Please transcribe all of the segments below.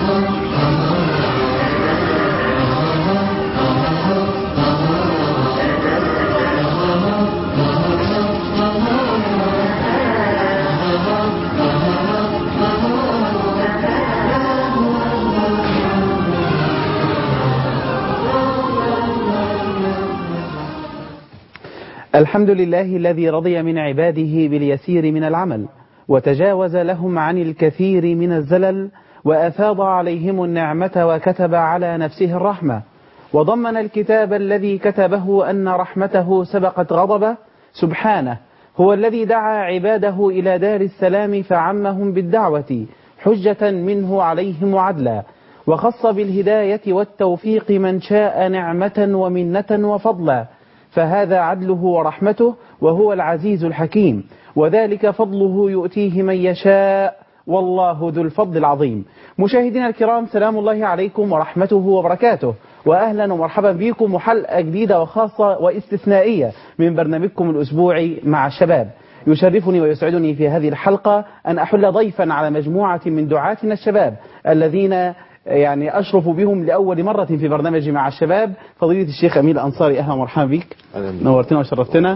الحمد لله الذي رضي من عباده باليسير من العمل وتجاوز لهم عن الكثير من الزلل وأفاض عليهم النعمة وكتب على نفسه الرحمة وضمن الكتاب الذي كتبه أن رحمته سبقت غضبه. سبحانه هو الذي دعا عباده إلى دار السلام فعمهم بالدعوة حجة منه عليهم وعدلا، وخص بالهداية والتوفيق من شاء نعمة ومنة وفضلا، فهذا عدله ورحمته وهو العزيز الحكيم، وذلك فضله يؤتيه من يشاء والله ذو الفضل العظيم. مشاهدينا الكرام، سلام الله عليكم ورحمته وبركاته، وأهلا ومرحبا بكم وحلقة جديدة وخاصة واستثنائية من برنامجكم الأسبوعي مع الشباب. يشرفني ويسعدني في هذه الحلقة أن أحل ضيفا على مجموعة من دعاتنا الشباب الذين يعني أشرف بهم لأول مرة في برنامج مع الشباب، فضيلة الشيخ أمين الأنصاري. أهلا ومرحبا بك، نورتنا وشرفتنا.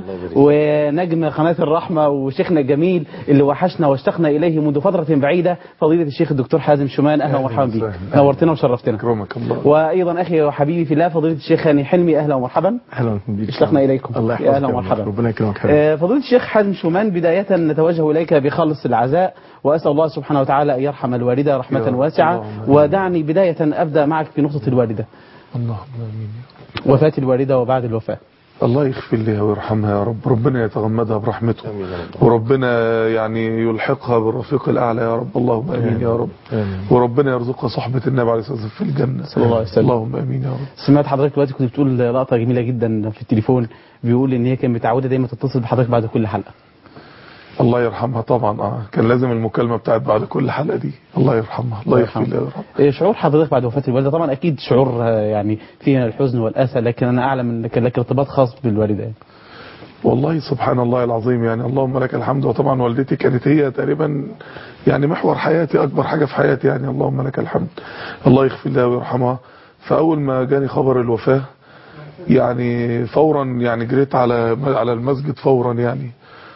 ونجم قناة الرحمة وشيخنا الجميل اللي وحشنا واشتقنا إليه منذ فترة بعيدة، فضيلة الشيخ الدكتور حازم شومان. أهلا ومرحبا بك، نورتنا وشرفتنا. أكرمك الله. وأيضا أخي وحبيبي في الله فضيلة الشيخ هاني حلمي. أهلا ومرحبا. أهلا بك، اشتقنا إليكم. الله يحفظك. أهلا ومرحبا. ربنا يكرمك. فضيلة الشيخ حازم شومان، بداية نتوجه إليك بخالص العزاء، وأسأل الله سبحانه وتعالى أن يرحم الوالدة رحمة واسعة. ودعني بداية أبدأ معك في نقطة الوالدة. اللهم آمين. وفاة الوالدة وبعد الوفاة. الله يغفر لها ويرحمها يا رب، ربنا يتغمدها برحمته، وربنا يعني يلحقها بالرفيق الأعلى يا رب. اللهم آمين يا رب. وربنا يرزقها صحبة النبي عليه الصلاة والسلام في الجنة صلى الله عليه وسلم. اللهم آمين يا رب. سمعت حضرتك دلوقتي كنت بتقول لقطة جميلة جدا في التليفون، بيقول إن هي كانت متعودة دايما تتصل بحضرتك بعد كل حلقة. الله يرحمها طبعا. كان لازم المكالمة بتاعت بعد كل حلقة دي. الله يرحمها، الله يغفر لها يا رب. شعور حضرتك بعد وفاة الوالدة طبعا أكيد شعور يعني فيه الحزن والأسى، لكن أنا أعلم أن كان لك ارتباط خاص بالوالدة يعني. والله سبحان الله العظيم، يعني اللهم لك الحمد. وطبعا والدتي كانت هي تقريبا يعني محور حياتي، أكبر حاجة في حياتي، يعني اللهم لك الحمد. الله يغفر لها ويرحمها. فأول ما جاني خبر الوفاة يعني فورا يعني جريت على المسجد فورا يعني،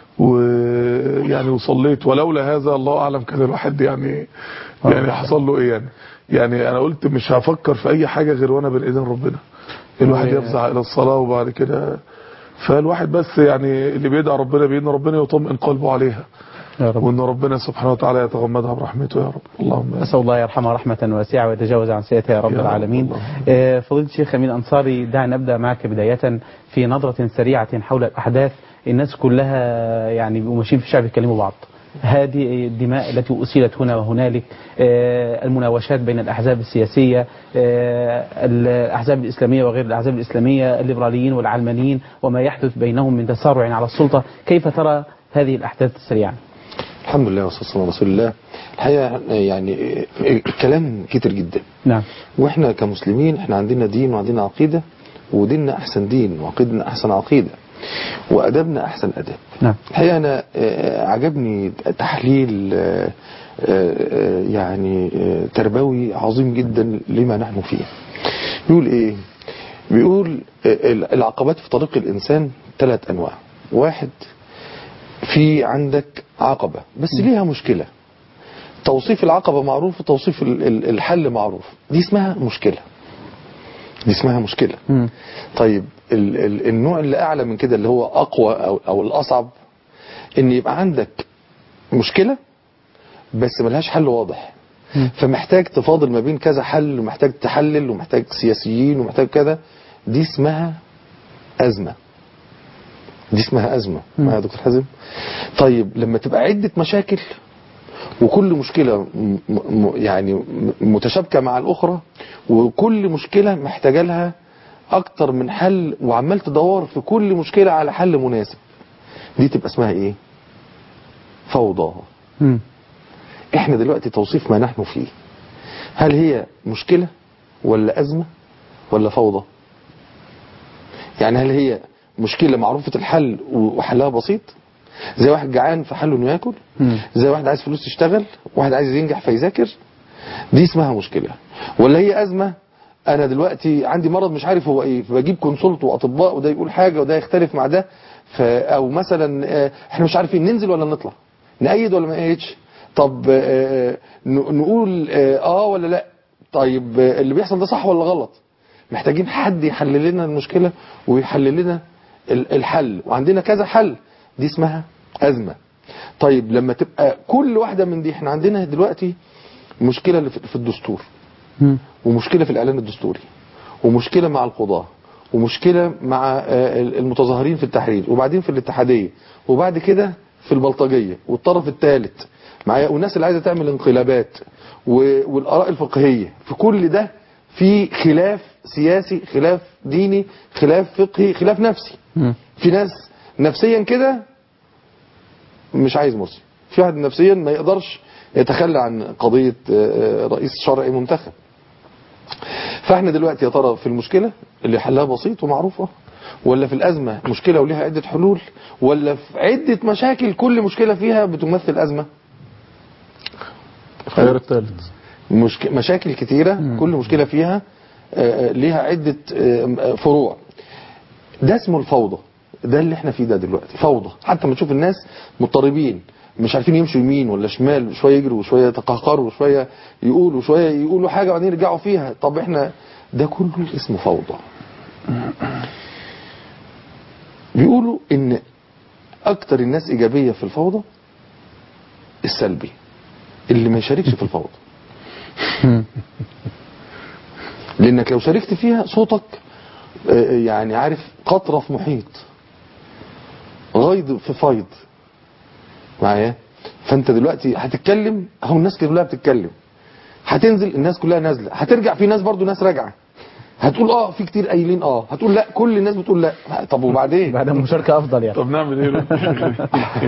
ويعني وصليت، ولولا هذا الله أعلم كان الواحد يعني حصل له إيه يعني أنا قلت مش هفكر في أي حاجة غير وأنا بين إيدين ربنا. الواحد يفزع إلى الصلاة وبعد كده فالواحد بس يعني اللي بيدعى ربنا بإن ربنا يطمئن قلبه عليها يا رب، وإن ربنا سبحانه وتعالى يتغمدها برحمته يا رب. اللهم أسأل الله يرحمها رحمة واسعة ويتجاوز عن سيئتها يا رب العالمين. فضيلة الشيخ أمين الأنصاري، دعنا نبدأ معك بداية في نظرة سريعة حول الأحداث. الناس كلها يعني ماشيين في الشعب يتكلموا بعض، هذه الدماء التي أسيلت هنا وهنالك، المناوشات بين الأحزاب السياسية، الأحزاب الإسلامية وغير الأحزاب الإسلامية، الليبراليين والعلمانيين، وما يحدث بينهم من تسارع على السلطة، كيف ترى هذه الأحداث السريعة؟ الحمد لله والصلاة والسلام على رسول الله. الحقيقة يعني الكلام كتير جدا. نعم. وإحنا كمسلمين إحنا عندنا دين وعندنا عقيدة، وديننا أحسن دين وعقيدنا أحسن عقيدة وأدبنا أحسن أدب. نعم. الحقيقة أنا عجبني تحليل يعني تربوي عظيم جدا لما نحن فيه. بيقول إيه؟ بيقول العقبات في طريق الإنسان 3 أنواع. واحد، في عندك عقبة بس ليها مشكلة، توصيف العقبة معروف وتوصيف الحل معروف، دي اسمها مشكلة، دي اسمها مشكلة. طيب النوع اللي أعلى من كده اللي هو أقوى أو الأصعب، إن يبقى عندك مشكلة بس ملهاش حل واضح، فمحتاج تفاضل ما بين كذا حل، ومحتاج تحلل، ومحتاج سياسيين، ومحتاج كذا، دي اسمها أزمة. دي اسمها أزمة يا دكتور حازم. طيب لما تبقى عدة مشاكل وكل مشكلة يعني متشابكة مع الأخرى، وكل مشكلة محتاجة لها أكتر من حل، وعمال تدور في كل مشكلة على حل مناسب، دي تبقى اسمها إيه؟ فوضى. إحنا دلوقتي توصيف ما نحن فيه، هل هي مشكلة ولا أزمة ولا فوضى؟ يعني هل هي مشكلة معروفة الحل وحلها بسيط، زي واحد جعان فحله انه ياكل، زي واحد عايز فلوس يشتغل، واحد عايز ينجح فيذاكر، دي اسمها مشكلة. ولا هي أزمة، أنا دلوقتي عندي مرض مش عارف هو إيه، فبجيب كونسلت وأطباء وده يقول حاجة وده يختلف مع ده، أو مثلا إحنا مش عارفين ننزل ولا نطلع، نأيد ولا ما نأيدش، طب نقول ولا لا، طيب اللي بيحصل ده صح ولا غلط. محتاجين حد يحلل لنا المشكلة ويحلل لنا الحل، وعندنا كذا حل. دي اسمها أزمة. طيب لما تبقى كل واحدة من دي، احنا عندنا دلوقتي مشكلة اللي في الدستور، ومشكلة في الإعلان الدستوري، ومشكلة مع القضاة، ومشكلة مع المتظاهرين في التحرير، وبعدين في الاتحادية، وبعد كده في البلطجية، والطرف الثالث معايا، والناس اللي عايزة تعمل انقلابات، والآراء الفقهية. في كل ده في خلاف سياسي، خلاف ديني، خلاف فقهي، خلاف نفسي. في ناس نفسيا كده مش عايز مرسي، في واحد نفسيا ما يقدرش يتخلى عن قضية رئيس شرعي منتخب. فاحنا دلوقتي يا ترى في المشكلة اللي حلها بسيط ومعروفة، ولا في الأزمة مشكلة ولها عدة حلول، ولا في عدة مشاكل كل مشكلة فيها بتمثل أزمة؟ خير الثالث. مشاكل كتيرة كل مشكلة فيها ليها عدة فروع. ده اسمه الفوضى. ده اللي احنا فيه ده دلوقتي فوضى. حتى ما تشوف الناس مضطربين مش عارفين يمشوا يمين ولا شمال، شوية يجروا وشوية يتقهقروا وشوية يقولوا وشوية يقولوا حاجة وبعدين يرجعوا فيها. طب احنا ده كله اسمه فوضى. بيقولوا ان اكتر الناس ايجابية في الفوضى السلبي، اللي ما يشاركش في الفوضى. لانك لو شاركت فيها صوتك يعني عارف قطرة في محيط، غيض في فيض معايا. فانت دلوقتي هتتكلم اهو الناس كلها بتتكلم، هتنزل الناس كلها نازله، هترجع في ناس برضو ناس راجعه، هتقول في كتير قايلين هتقول لا، كل الناس بتقول لا. طب وبعدين بعد المشاركة افضل يعني. طب نعمل ايه؟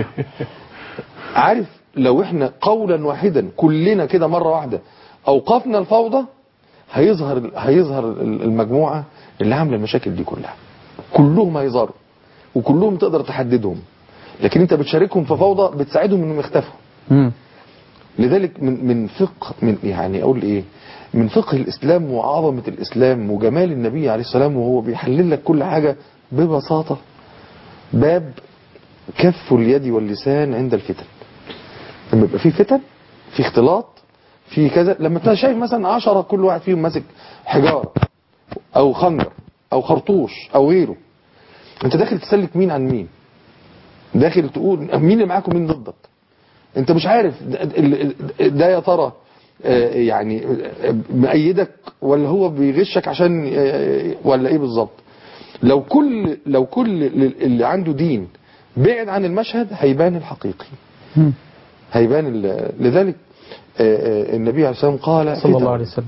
عارف لو احنا قولا واحدا كلنا كده مرة واحدة اوقفنا الفوضى، هيظهر المجموعة اللي عامله المشاكل دي كلها، كلهم هيظهروا وكلهم تقدر تحددهم. لكن انت بتشاركهم في فوضى بتساعدهم انهم يختفوا. لذلك من فقه، من يعني اقول ايه، من فقه الاسلام وعظمة الاسلام وجمال النبي عليه السلام وهو بيحلل لك كل حاجة ببساطة، باب كف اليد واللسان عند الفتن. لما يبقى في فتن، في اختلاط، في كذا، لما تبقى شايف مثلا 10 كل واحد فيهم ماسك حجارة او خنجر او خرطوش او غيره، انت داخل تسلك مين عن مين، داخل تقول مين اللي معاك ومين ضدك. انت مش عارف ده يا ترى يعني مأيدك ولا هو بيغشك عشان ولا ايه بالظبط. لو كل اللي عنده دين بعد عن المشهد هيبان الحقيقي، هيبان لذلك النبي عليه الصلاة والسلام قال صلى الله عليه وسلم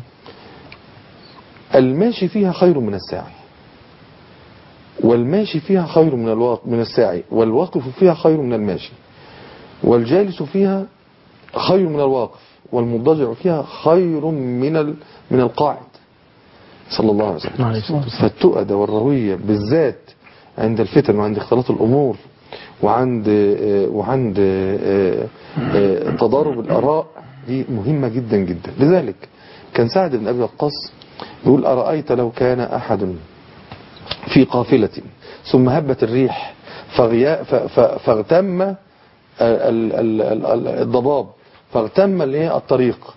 الماشي فيها خير من الساعي، والماشي فيها خير من الساعي، والواقف فيها خير من الماشي، والجالس فيها خير من الواقف، والمضجع فيها خير من القاعد. صلى الله عليه وسلم. فالتؤدة والروية بالذات عند الفتن وعند اختلاط الأمور وعند تضارب الآراء دي مهمة جدا جدا. لذلك كان سعد بن أبي وقاص يقول أرأيت لو كان أحد في قافلة ثم هبت الريح فاغتم الضباب، فاغتم الطريق،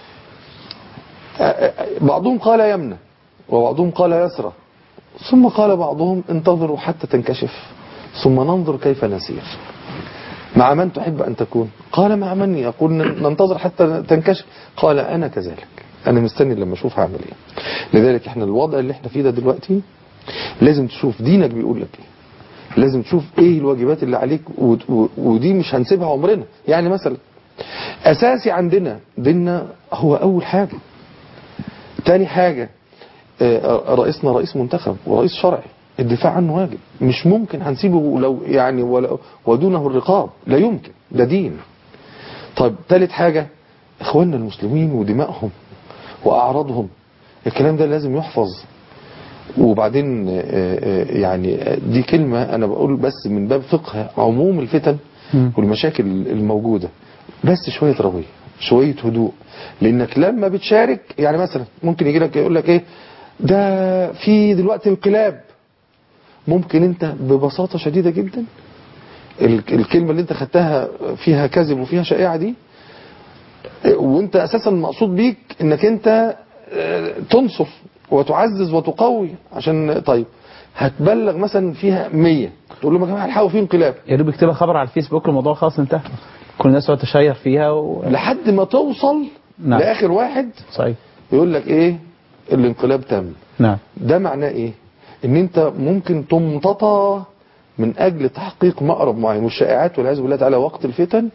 بعضهم قال يمنى وبعضهم قال يسرى، ثم قال بعضهم انتظروا حتى تنكشف ثم ننظر كيف نسير. مع من تحب أن تكون؟ قال مع من يقول ننتظر حتى تنكشف. قال أنا كذلك، أنا مستني لما أشوف هعمل إيه. لذلك احنا الوضع اللي احنا فيه ده دلوقتي لازم تشوف دينك بيقول لك ايه، لازم تشوف ايه الواجبات اللي عليك، ودي مش هنسيبها عمرنا. يعني مثلا أساسي عندنا ديننا هو أول حاجة. تاني حاجة رئيسنا رئيس منتخب ورئيس شرعي، الدفاع عنه واجب، مش ممكن هنسيبه لو يعني ودونه الرقاب، لا يمكن، ده دين. طيب ثالث حاجة اخواننا المسلمين ودمائهم واعراضهم، الكلام ده لازم يحفظ. وبعدين يعني دي كلمة انا بقول بس من باب فقه عموم الفتن والمشاكل الموجودة، بس شوية روية شوية هدوء. لانك لما بتشارك يعني مثلا ممكن يجي لك يقول لك ايه ده في دلوقتي انقلاب، ممكن انت ببساطة شديدة جدا الكلمة اللي انت خدتها فيها كذب وفيها شائعة دي، وانت اساسا المقصود بيك انك انت تنصف وتعزز وتقوي عشان طيب هتبلغ مثلا فيها 100 تقول لهم يا جماعه الحقوا في انقلاب، يا دوب يكتبها خبر على الفيسبوك الموضوع خلاص انتهى، كل الناس تقعد تشير فيها لحد ما توصل نعم. لاخر واحد صحيح. يقول لك ايه الانقلاب تم. نعم. ده معناه ايه؟ ان انت ممكن تمتطى من اجل تحقيق مأرب معين، والشائعات والعياذ بالله تعالى وقت الفتن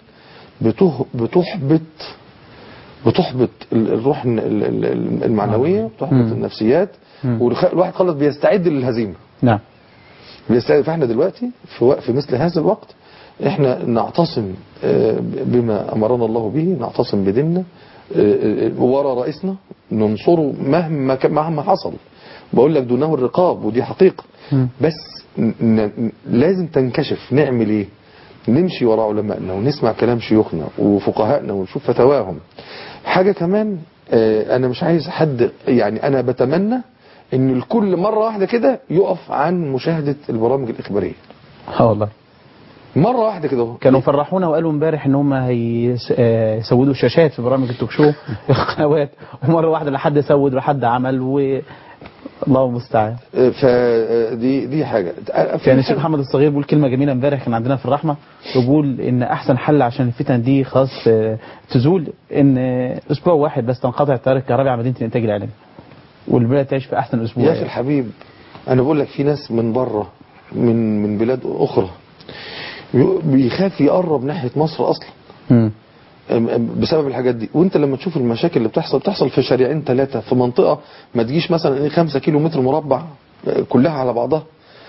بتحبط الروح المعنوية، بتحبط النفسيات، والواحد خلص بيستعد للهزيمة. نعم. بيستعد. فاحنا دلوقتي في مثل هذا الوقت احنا نعتصم بما امرنا الله به، نعتصم بديننا ورا رئيسنا، ننصره مهما حصل. بقول لك دونه الرقاب ودي حقيقة. بس لازم تنكشف نعمل ايه؟ نمشي ورا علمائنا ونسمع كلام شيوخنا وفقهائنا ونشوف فتواهم. حاجة كمان انا مش عايز حد، يعني انا بتمنى ان الكل مرة واحدة كده يقف عن مشاهدة البرامج الاخبارية. والله مرة واحدة كده. كانوا فرحونا وقالوا امبارح ان هم هيسودوا الشاشات في برامج التوك شو القنوات، ومرة واحدة لحد سود ولحد عمل الله المستعان. فدي حاجة. يعني الشيخ محمد الصغير بيقول كلمة جميلة امبارح كان عندنا في الرحمة، بيقول ان احسن حل عشان الفتن دي خلاص تزول ان اسبوع واحد بس تنقطع التيار الكهربائي على مدينة الانتاج الاعلامي والبلاد تعيش في احسن اسبوع. يا اخي الحبيب انا بقول لك في ناس من بره من بلاد اخرى بيخاف يقرب ناحية مصر اصلا بسبب الحاجات دي. وانت لما تشوف المشاكل اللي بتحصل في شارعين 3 في منطقة ما تجيش مثلا 5 كيلو متر مربع كلها على بعضها،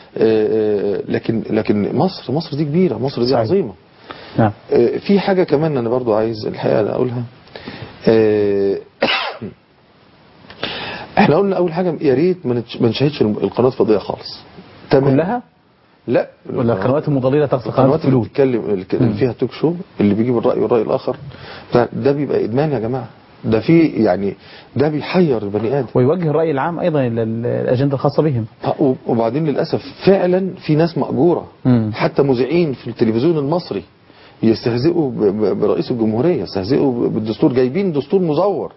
لكن مصر دي كبيرة، مصر دي صحيح. عظيمة. نعم. في حاجة كمان انا برضو عايز الحقيقة اقولها. احنا قلنا اول حاجة يا ريت ما نشاهدش القناة الفضائية خالص تمام كلها، لا ولا القنوات المضللة تقصد القنوات اللي بتتكلم اللي فيها توك شو اللي بيجيب الرأي والرأي الآخر ده بيبقى إدمان يا جماعة. ده في يعني ده بيحير البني آدم ويوجه الرأي العام أيضا إلى الأجندة الخاصة بهم. وبعدين للأسف فعلا في ناس مأجورة حتى مذيعين في التلفزيون المصري يستهزئوا برئيس الجمهورية، يستهزئوا بالدستور، جايبين دستور مزور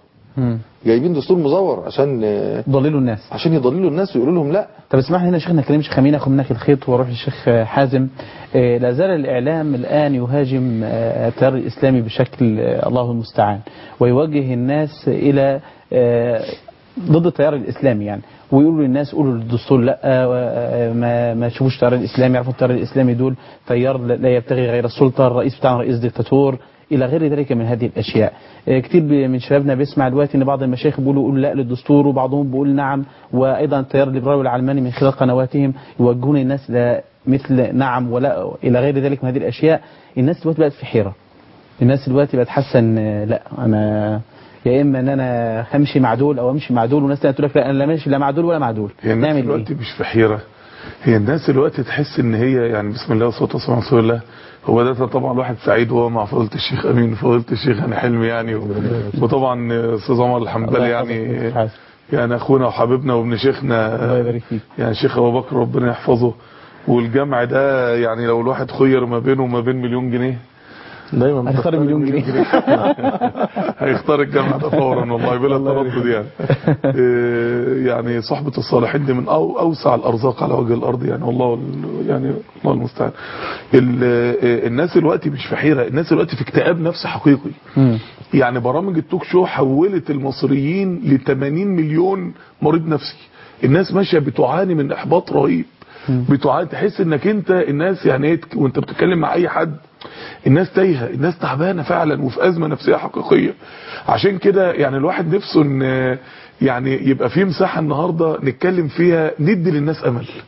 عشان يضللوا الناس، عشان يضللوا الناس ويقولوا لهم لا. طب اسمح لي هنا شيخنا كريم شيخ أمين أخو منك الخيط واروح للشيخ حازم. لا زال الإعلام الآن يهاجم التيار الإسلامي بشكل الله المستعان، ويوجه الناس إلى ضد التيار الإسلامي يعني، ويقولوا للناس قولوا للدستور لا ما تشوفوش التيار الإسلامي، يعرفوا التيار الإسلامي دول تيار لا يبتغي غير السلطة، الرئيس بتاعنا رئيس ديكتاتور إلى غير ذلك من هذه الأشياء. كتير من شبابنا بيسمع دلوقتي إن بعض المشايخ بيقولوا لا للدستور، وبعضهم بيقول نعم، وأيضا التيار الليبرالي والعلماني من خلال قنواتهم يوجهون الناس مثل نعم ولا إلى غير ذلك من هذه الأشياء. الناس دلوقتي بقت في حيرة، الناس دلوقتي بقت حاسة إن لا أنا يا إما إن أنا همشي مع دول أو أمشي مع دول، وناس تقول لك لا أنا لا ماشي لا مع دول ولا مع دول. هي الناس دلوقتي مش في حيرة، هي الناس دلوقتي تحس إن هي يعني بسم الله والصلاة والسلام على رسول الله. هو ده طبعا الواحد سعيد وهو مع فضيلة الشيخ أمين وفضيلة الشيخ هاني حلمي يعني، وطبعا أستاذ عمر الحنبلي يعني أخونا وحبيبنا وابن شيخنا يعني شيخ أبو بكر ربنا يحفظه. والجمع ده يعني لو الواحد خير ما بينه وما بين مليون جنيه دايما هيختار مليون جنيه هيختار الجامعة ده فورا والله بلا تردد يعني. يعني صحبة الصالحين دي من أوسع الأرزاق على وجه الأرض يعني، والله يعني الله المستعان. الناس دلوقتي مش في حيرة، الناس دلوقتي في اكتئاب نفسي حقيقي. يعني برامج التوك شو حولت المصريين ل 80 مليون مريض نفسي. الناس ماشية بتعاني من إحباط رهيب، بتعاني، تحس انك انت الناس يعني ايه وانت بتتكلم مع اي حد الناس تايهه، الناس تعبانه فعلا وفي ازمه نفسيه حقيقيه. عشان كده يعني الواحد نفسه ان يعني يبقى في مساحه النهارده نتكلم فيها ندي للناس امل.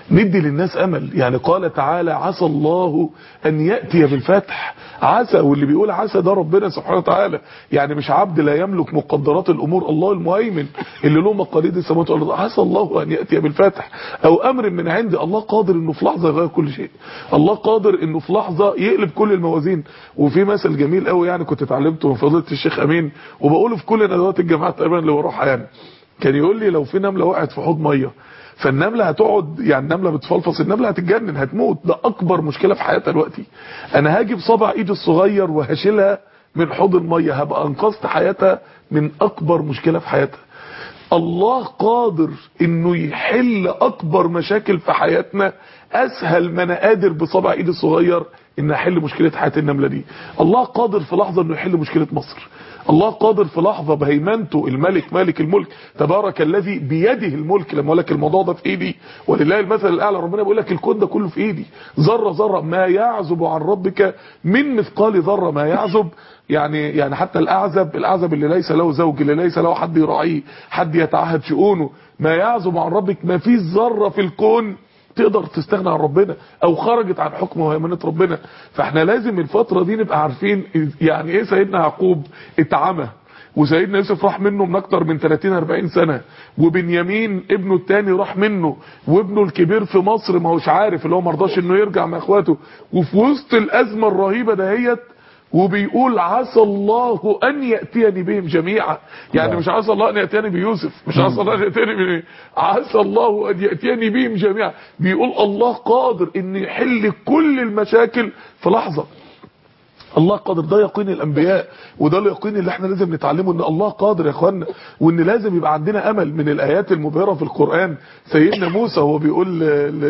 ندي للناس امل. يعني قال تعالى عسى الله ان يأتي بالفتح. عسى، واللي بيقول عسى ده ربنا سبحانه وتعالى، يعني مش عبد لا يملك مقدرات الامور، الله المهيمن اللي له مقاليد السماوات والارض. عسى الله ان يأتي بالفتح او امر من عند الله، قادر انه في لحظه يغير كل شيء. الله قادر انه في لحظه يقلب كل الموازين. وفي مثل جميل قوي يعني كنت اتعلمته من فضيله الشيخ امين، وبقوله في كل ندوات الجماعه تقريبا اللي بروحها. يعني كان يقول لي لو في نمله وقعت في حوض ميه، فالنمله هتقعد، يعني النمله بتفلفص، النمله هتتجنن هتموت. ده اكبر مشكله في حياتها دلوقتي. انا هاجي بصبع ايدي الصغير وهشيلها من حوض الميه، هبقى انقذت حياتها من اكبر مشكله في حياتها. الله قادر انه يحل اكبر مشاكل في حياتنا اسهل ما انا قادر بصبع ايدي الصغير ان احل مشكله حياه النمله دي. الله قادر في لحظه انه يحل مشكله مصر. الله قادر في لحظه بهيمنته، الملك مالك الملك تبارك الذي بيده الملك. لما اقول لك الموضوع ده في ايدي ولله المثل الاعلى، ربنا بيقول لك الكون ده كله في ايدي، ذره ذره ما يعزب عن ربك من مثقال ذره. ما يعزب يعني حتى الاعزب اللي ليس له زوج، اللي ليس له حد يراعيه، حد يتعهد شؤونه، ما يعزب عن ربك، ما فيش ذره في الكون تقدر تستغنى عن ربنا او خرجت عن حكم وهيمنه ربنا. فاحنا لازم الفتره دي نبقى عارفين يعني ايه سيدنا يعقوب اتعمى، وسيدنا يوسف راح منه من اكتر من 30-40 سنه، وبنيامين ابنه الثاني راح منه، وابنه الكبير في مصر ما هوش عارف، اللي هو ما رضاش انه يرجع مع اخواته، وفي وسط الازمه الرهيبه دهيت وبيقول عسى الله ان ياتيني بهم جميعا. يعني مش عسى الله ان ياتيني بيوسف، مش عسى الله ان ياتيني عسى الله ان ياتيني بهم جميعا. بيقول الله قادر ان يحل كل المشاكل في لحظه. الله قادر. ده يقين الانبياء، وده اليقين اللي احنا لازم نتعلمه، ان الله قادر يا اخوانا، وان لازم يبقى عندنا امل. من الايات المبهره في القران سيدنا موسى هو بيقول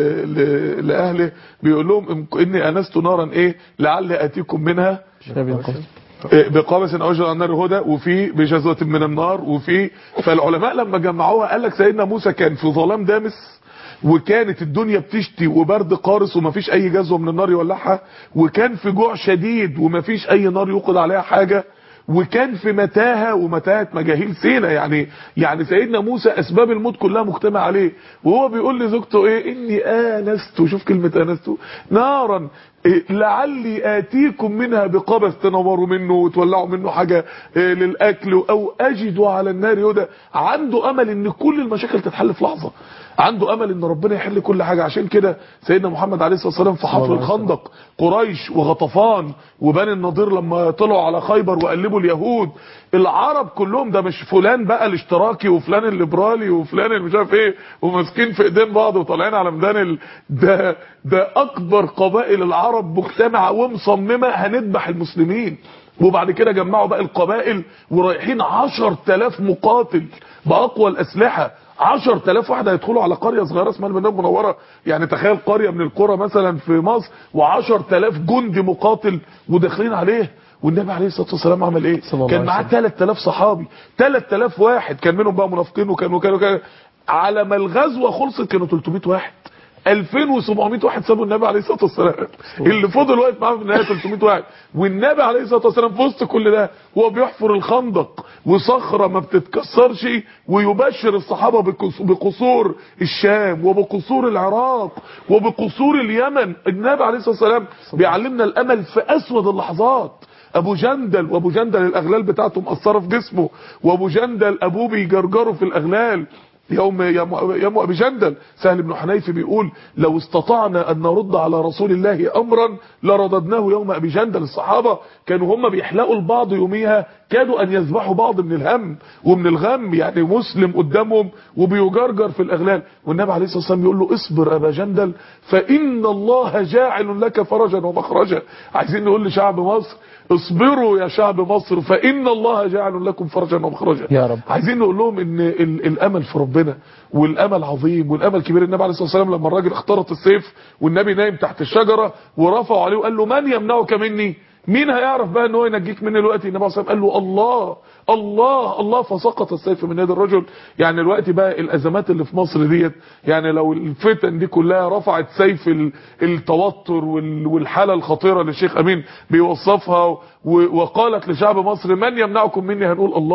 لاهله، بيقول لهم اني انست نارا لعل اتيكم منها بقابس او اجر النار هدى، وفي بجزوه من النار، وفي فالعلماء لما جمعوها قال لك سيدنا موسى كان في ظلام دامس، وكانت الدنيا بتشتي وبرد قارس ومفيش اي جزوه من النار يولعها، وكان في جوع شديد ومفيش اي نار يوقد عليها حاجه، وكان في متاهه ومتاهه مجاهيل سينا. يعني سيدنا موسى اسباب الموت كلها مجتمع عليه، وهو بيقول لزوجته اني انست، شوف كلمه انست، نارا لعلي اتيكم منها بقبس، تنوروا منه وتولعوا منه حاجه للاكل، او اجد على النار هدى. عنده امل ان كل المشاكل تتحل في لحظه، عنده امل ان ربنا يحل كل حاجه. عشان كده سيدنا محمد عليه الصلاه والسلام في حفر الخندق، قريش وغطفان وبني النضير لما طلعوا على خيبر وقلبوا اليهود، العرب كلهم، ده مش فلان بقى الاشتراكي وفلان الليبرالي وفلان اللي مش عارف وماسكين في ايدين بعض وطالعين على ميدان ده اكبر قبائل العرب مجتمعه ومصممه هنذبح المسلمين. وبعد كده جمعوا بقى القبائل ورايحين 10,000 مقاتل باقوى الاسلحه، 10,000 واحد هيدخلوا على قريه صغيره اسمها المدينه المنوره. يعني تخيل قريه من القرى مثلا في مصر و10,000 جندي مقاتل وداخلين عليه. والنبي عليه الصلاه والسلام عمل ايه؟ كان معاه 3,000 صحابي، 3,000 واحد، كان منهم بقى منافقين وكانوا على ما الغزوه خلصت كانوا 300 واحد. 2700 واحد سابوا النبي عليه الصلاه والسلام، اللي فضل واقف معاه في النهايه 300 واحد. والنبي عليه الصلاه والسلام في وسط كل ده هو بيحفر الخندق وصخره ما بتتكسرش، ويبشر الصحابه بقصور الشام وبقصور العراق وبقصور اليمن. النبي عليه الصلاه والسلام بيعلمنا الامل في اسود اللحظات. ابو جندل الاغلال بتاعته مأثره في جسمه، وابو جندل ابوه بيجرجره في الاغلال. يوم ابي جندل سهل بن حنيف بيقول لو استطعنا ان نرد على رسول الله امرا لرددناه يوم ابي جندل. الصحابه كانوا هم بيحلقوا البعض يوميها، كادوا ان يذبحوا بعض من الهم ومن الغم، يعني مسلم قدامهم وبيجرجر في الاغلال. والنبي عليه الصلاه والسلام يقول له اصبر ابا جندل فان الله جاعل لك فرجا ومخرجا. عايزين نقول لشعب مصر اصبروا يا شعب مصر فإن الله جعل لكم فرجا ومخرجا يا رب. عايزين نقول لهم ان الامل في ربنا، والامل عظيم والامل كبير. النبي عليه الصلاه والسلام لما الراجل اخترط السيف والنبي نايم تحت الشجره ورفعوا عليه وقال له من يمنعك مني؟ مين هيعرف بقى ان هو ينجيك مني دلوقتي؟ النبي عليه الصلاه والسلام قال له الله الله الله، فسقط السيف من يد الرجل. يعني دلوقتي بقى الازمات اللي في مصر ديت، يعني لو الفتن دي كلها رفعت سيف التوتر والحاله الخطيره اللي الشيخ امين بيوصفها وقالت لشعب مصر من يمنعكم مني، هنقول الله.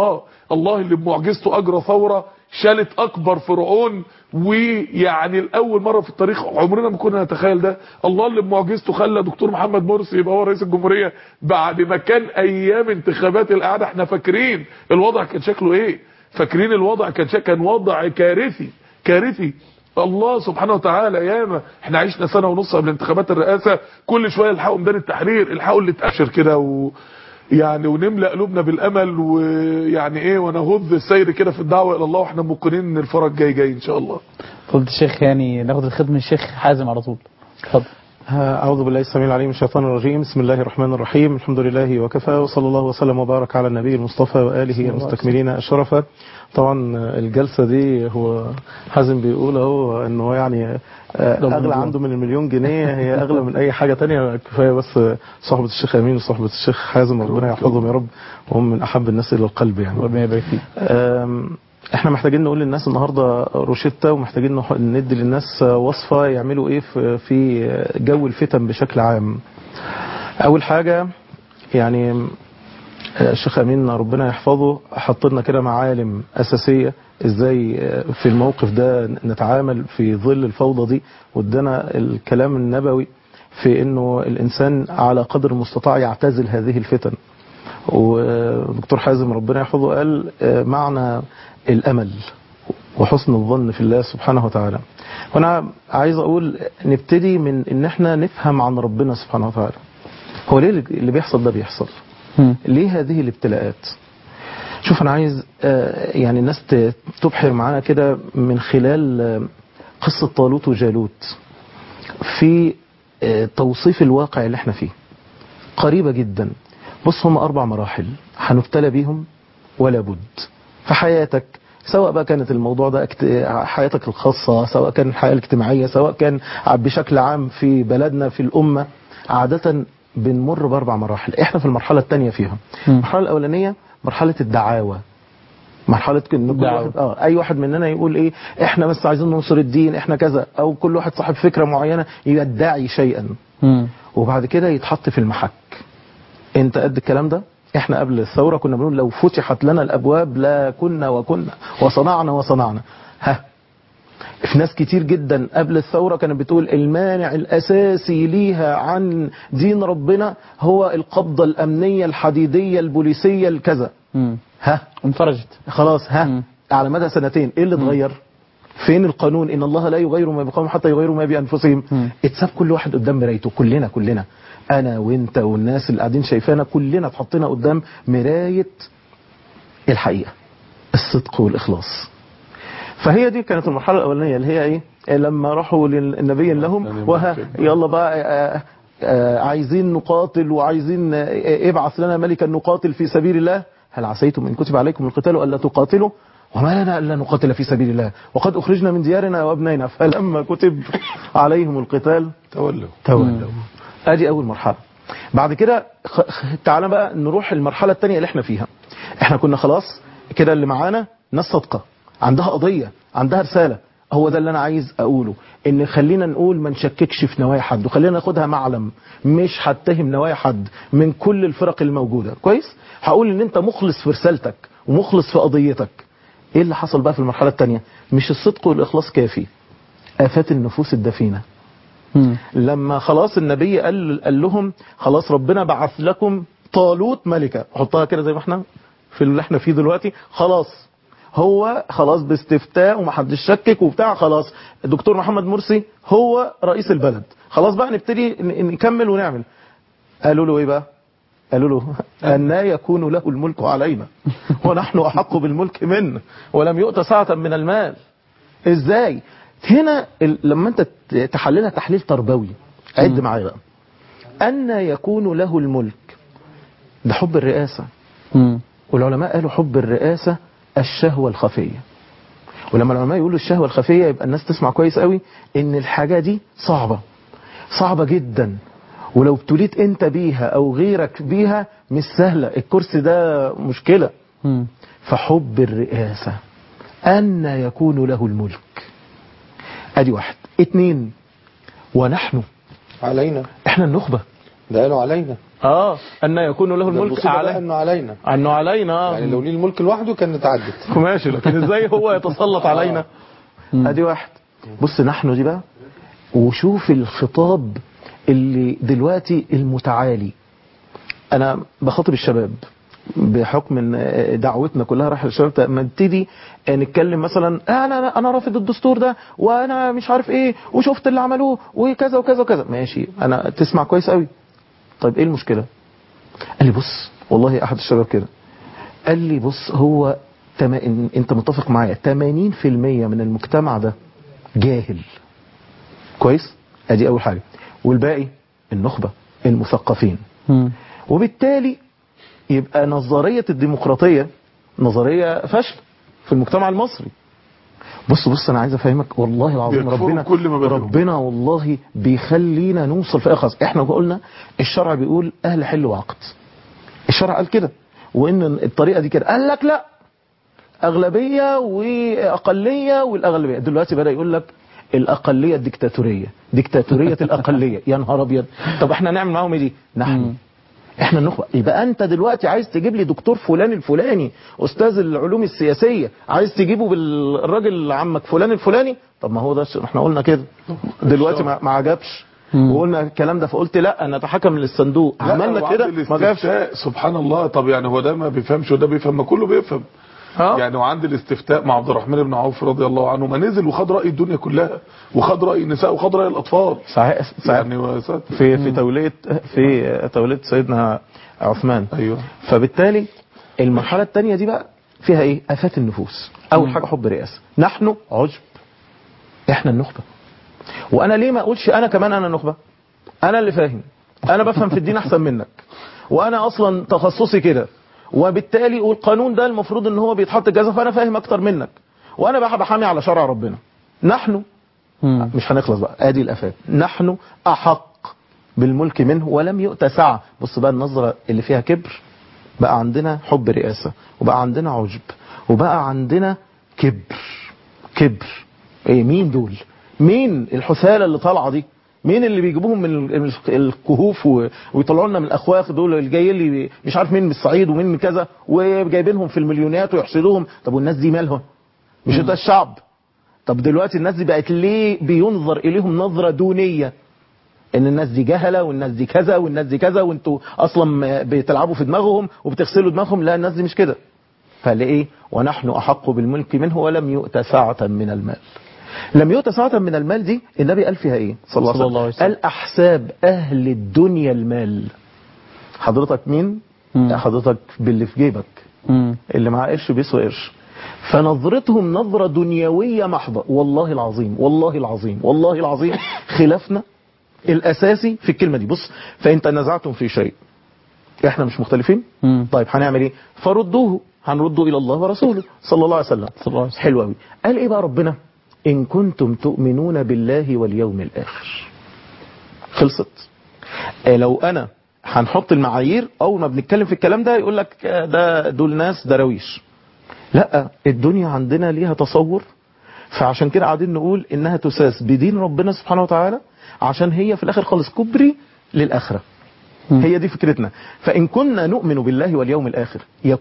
الله اللي بمعجزته اجرى ثوره شالت اكبر فرعون، ويعني الاول مره في التاريخ عمرنا ما كنا نتخيل ده. الله اللي بمعجزته خلى دكتور محمد مرسي يبقى هو رئيس الجمهوريه بعد ما كان ايام انتخابات القعده احنا فاكرين الوضع كان شكله ايه، فاكرين الوضع كان وضع كارثي كارثي. الله سبحانه وتعالى ياما احنا عشنا سنه ونص قبل انتخابات الرئاسه كل شويه الحقوا ميدان التحرير، الحقوا اللي اتأشر كده يعني ونملأ قلوبنا بالامل ويعني ايه ونهض السير كده في الدعوه الى الله، واحنا موقنين ان الفرج جاي ان شاء الله. فضيلة الشيخ يعني ناخد الخدمه من الشيخ حازم على طول. اتفضل. أعوذ بالله السميع العليم من الشيطان الرجيم. بسم الله الرحمن الرحيم. الحمد لله وكفى، وصلى الله وسلم وبارك على النبي المصطفى وآله المستكملين الشرفة. طبعا الجلسة دي هو حازم بيقول اهو انه يعني اغلى عنده من المليون جنيه، هي اغلى من اي حاجة تانية. كفاية بس صحبة الشيخ امين وصحبة الشيخ حازم، ربنا يحفظهم يا رب، وهم من احب الناس الى القلب يعني. ربنا يبارك فيك. احنا محتاجين نقول للناس النهاردة روشتة، ومحتاجين ندي للناس وصفة يعملوا ايه في جو الفتن بشكل عام. اول حاجة يعني الشيخ امين ربنا يحفظه حط لنا كده معالم اساسية ازاي في الموقف ده نتعامل في ظل الفوضى دي، وادانا الكلام النبوي في انه الانسان على قدر المستطاع يعتزل هذه الفتن. ودكتور حازم ربنا يحفظه قال معنى الامل وحسن الظن في الله سبحانه وتعالى. وانا عايز اقول نبتدي من ان احنا نفهم عن ربنا سبحانه وتعالى هو ليه اللي بيحصل ده بيحصل، ليه هذه الابتلاءات. شوف انا عايز يعني الناس تبحر معانا كده من خلال قصة طالوت وجالوت في توصيف الواقع اللي احنا فيه قريبة جدا. بص هم 4 مراحل هنبتلى بيهم ولا بد في حياتك، سواء بقى كانت الموضوع ده حياتك الخاصة، سواء كان الحياة الاجتماعية، سواء كان بشكل عام في بلدنا في الأمة. عادة بنمر ب4 مراحل، احنا في المرحلة الثانية فيها. المرحلة الأولانية مرحلة الدعاوى، مرحلة ان كل واحد اي واحد مننا يقول ايه احنا بس عايزين ننصر الدين احنا كذا، او كل واحد صاحب فكرة معينة يدعي شيئا وبعد كده يتحط في المحك. انت قد الكلام ده؟ احنا قبل الثورة كنا بنقول لو فتحت لنا الابواب لا كنا وكنا وصنعنا. في ناس كتير جدا قبل الثورة كانت بتقول المانع الاساسي ليها عن دين ربنا هو القبضة الامنية الحديدية البوليسية الكذا. انفرجت خلاص. على مدى 2 سنين ايه اللي اتغير؟ فين القانون ان الله لا يغير ما بقوم حتى يغيروا ما بانفسهم؟ اتساب كل واحد قدام مرايته، كلنا انا وانت والناس اللي قاعدين شايفانا كلنا اتحطينا قدام مراية الحقيقة، الصدق والاخلاص. فهي دي كانت المرحلة الاولانية اللي هي ايه، لما راحوا للنبي لهم يلا بقى عايزين نقاتل وعايزين ابعث لنا ملكا نقاتل في سبيل الله، هل عسيتم ان كتب عليكم القتال الا تقاتلوا وما لنا الا نقاتل في سبيل الله وقد اخرجنا من ديارنا وابنائنا فلما كتب عليهم القتال تولوا. ادي اول مرحله. بعد كده تعالى بقى نروح المرحله الثانيه اللي احنا فيها. احنا كنا خلاص كده اللي معانا ناس صادقه عندها قضيه عندها رساله. هو ده اللي انا عايز اقوله، ان خلينا نقول ما نشككش في نوايا حد، وخلينا ناخدها معلم، مش هتهم نوايا حد من كل الفرق الموجوده. كويس، هقول ان انت مخلص في رسالتك ومخلص في قضيتك. ايه اللي حصل بقى في المرحله الثانيه؟ مش الصدق والاخلاص كافي، آفات النفوس الدفينه. لما خلاص النبي قال لهم خلاص ربنا بعث لكم طالوت ملكا، حطها كده زي ما احنا في اللي احنا فيه دلوقتي. خلاص هو خلاص باستفتاء ومحدش شكك وبتاع، خلاص الدكتور محمد مرسي هو رئيس البلد، خلاص بقى نبتدي نكمل ونعمل. قالوا له ايه بقى؟ قالوا له أن يكون له الملك علينا ونحن أحق بالملك منه ولم يؤت ساعة من المال. ازاي؟ هنا لما انت تحللها تحليل تربوي، عد معايا بقى. أن يكون له الملك ده حب الرئاسة، والعلماء قالوا حب الرئاسة الشهوة الخفية. ولما العلماء يقولوا الشهوة الخفية يبقى الناس تسمع كويس قوي ان الحاجة دي صعبة جدا، ولو ابتليت انت بيها او غيرك بيها مش سهلة، الكرسي ده مشكلة. فحب الرئاسة أن يكون له الملك، ادي 1. 2 ونحن علينا، احنا النخبة، ده قالوا علينا. أن يكون له الملك المصيبة بقى انه علينا، أنه علينا يعني لو ليه الملك لوحده كانت عدت. ماشي، لكن ازاي هو يتسلط علينا؟ ادي واحد. بص نحن دي بقى، وشوف الخطاب اللي دلوقتي المتعالي. انا بخاطب الشباب بحكم ان دعوتنا كلها رايحه للشباب. لما نبتدي نتكلم مثلا انا رافض الدستور ده وانا مش عارف ايه وشفت اللي عملوه وكذا وكذا وكذا، ماشي انا تسمع كويس قوي. طيب ايه المشكله؟ قال لي بص والله احد الشباب كده قال لي بص هو انت متفق معايا 80% من المجتمع ده جاهل. كويس؟ ادي اول حاجه. والباقي النخبه المثقفين. وبالتالي يبقى نظريه الديمقراطيه نظريه فاشله في المجتمع المصري. بص انا عايز افهمك والله العظيم ربنا والله بيخلينا نوصل في اخص. احنا قلنا الشرع بيقول اهل حل وعقد، الشرع قال كده، وان الطريقه دي كده. قال لك لا، اغلبيه واقليه، والاغلبيه دلوقتي بدا يقول لك الاقليه الديكتاتوريه، ديكتاتوريه الاقليه. يا نهار ابيض، طب احنا نعمل معاهم ايه دي؟ نحن احنا النخبه. يبقى انت دلوقتي عايز تجيب لي دكتور فلان الفلاني استاذ العلوم السياسيه، عايز تجيبه بالراجل عمك فلان الفلاني. طب ما هو ده احنا قلنا كده دلوقتي ما عجبش وقلنا الكلام ده، فقلت لا نتحكم للصندوق، عملنا كده ما جابش. سبحان الله. طب يعني هو ده ما بيفهمش وده بيفهم؟ ما كله بيفهم. يعني وعند الاستفتاء مع عبد الرحمن بن عوف رضي الله عنه ما نزل وخد رأي الدنيا كلها، وخد رأي النساء، وخد رأي الأطفال. صحيح. يعني في تولية سيدنا عثمان. أيوه. فبالتالي المرحلة الثانية دي بقى فيها ايه؟ آفات النفوس. أول حاجة حب رئاسة. نحن عجب، احنا النخبة. وأنا ليه ما أقولش أنا كمان أنا النخبة؟ أنا اللي فاهم، أنا بفهم في الدين أحسن منك، وأنا أصلا تخصصي كده، وبالتالي والقانون ده المفروض ان هو بيتحط جزا، فانا فاهم اكتر منك، وانا بقى بحامي على شرع ربنا. نحن مش هنخلص بقى. ادي الافات. نحن احق بالملك منه ولم يؤت سعه. بص بقى النظره اللي فيها كبر. بقى عندنا حب رئاسه، وبقى عندنا عجب، وبقى عندنا كبر. ايه مين دول؟ مين الحثاله اللي طالعه دي؟ مين اللي بيجيبوهم من الكهوف ويطلعوا لنا من الاخواخ دول اللي جايين لي مش عارف مين من الصعيد ومين من كذا، وجايبينهم في المليونات ويحسدوهم؟ طب والناس دي مالهم؟ مش ده الشعب؟ طب دلوقتي الناس دي بقت ليه بينظر اليهم نظره دونيه؟ ان الناس دي جهله، والناس دي كذا، والناس دي كذا، وانتوا اصلا بتلعبوا في دماغهم وبتغسلوا دماغهم. لا، الناس دي مش كده. فليه؟ ونحن احق بالملك منه ولم يؤت سعه من المال. لم يؤت سعة من المال دي النبي قال فيها ايه صلى الله عليه وسلم؟ قال احساب اهل الدنيا المال. حضرتك مين؟ حضرتك باللي في جيبك، اللي معاه قرش بيسوى قرش. فنظرتهم نظرة دنيوية محضة. والله العظيم والله العظيم والله العظيم خلافنا الاساسي في الكلمة دي. بص، فان تنازعتم في شيء، احنا مش مختلفين، طيب هنعمل ايه؟ فردوه، هنرده الى الله ورسوله صلى الله عليه وسلم. حلو قوي. قال ايه بقى ربنا؟ إن كنتم تؤمنون بالله واليوم الآخر. خلصت. لو أنا هنحط المعايير أول ما بنتكلم في الكلام ده يقول لك ده دول ناس درويش. لا، الدنيا عندنا ليها تصور، فعشان كده قاعدين نقول إنها تساس بدين ربنا سبحانه وتعالى، عشان هي في الآخر خالص كبري للآخرة. هي دي فكرتنا. فإن كنا نؤمن بالله واليوم الآخر، يا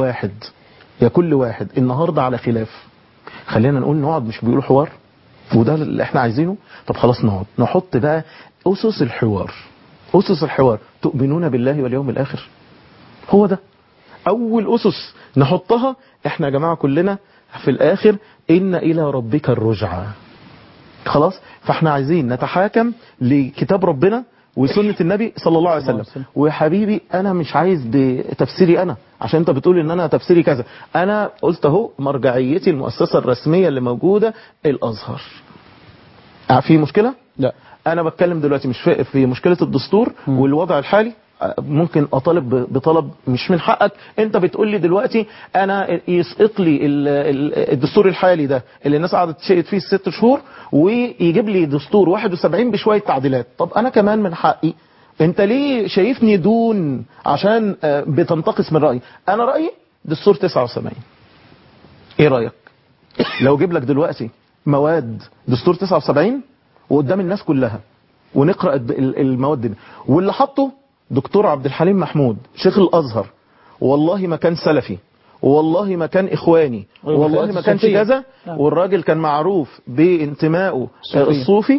كل واحد النهاردة على خلاف، خلينا نقول نقعد، مش بيقولوا حوار، وده اللي احنا عايزينه. طب خلاص نقعد نحط بقى أسس الحوار. تؤمنون بالله واليوم الآخر، هو ده أول أسس نحطها. احنا يا جماعة كلنا في الآخر إن إلى ربك الرجعى. خلاص، فاحنا عايزين نتحاكم لكتاب ربنا وسنة النبي صلى الله عليه وسلم. وحبيبي أنا مش عايز بتفسيري أنا، عشان أنت بتقول إن أنا تفسيري كذا. أنا قلت أهو مرجعيتي المؤسسة الرسمية اللي موجودة الأزهر. في مشكلة؟ لا، أنا بتكلم دلوقتي مش في مشكلة الدستور والوضع الحالي. ممكن أطالب بطلب مش من حقك. أنت بتقول لي دلوقتي أنا يسقط لي الدستور الحالي ده اللي الناس قعدت تشيد فيه 6 شهور، ويجيب لي دستور 71 بشوية تعديلات. طب أنا كمان من حقي. أنت ليه شايفني دون عشان بتنتقص من رأيي؟ أنا رأيي دستور 79. إيه رأيك لو جيب لك دلوقتي مواد دستور 79 وقدام الناس كلها ونقرأ المواد دي، واللي حطه دكتور عبد الحليم محمود شيخ الازهر والله ما كان سلفي والله ما كان اخواني والله ما كانش كذا، والراجل كان معروف بانتمائه الصوفي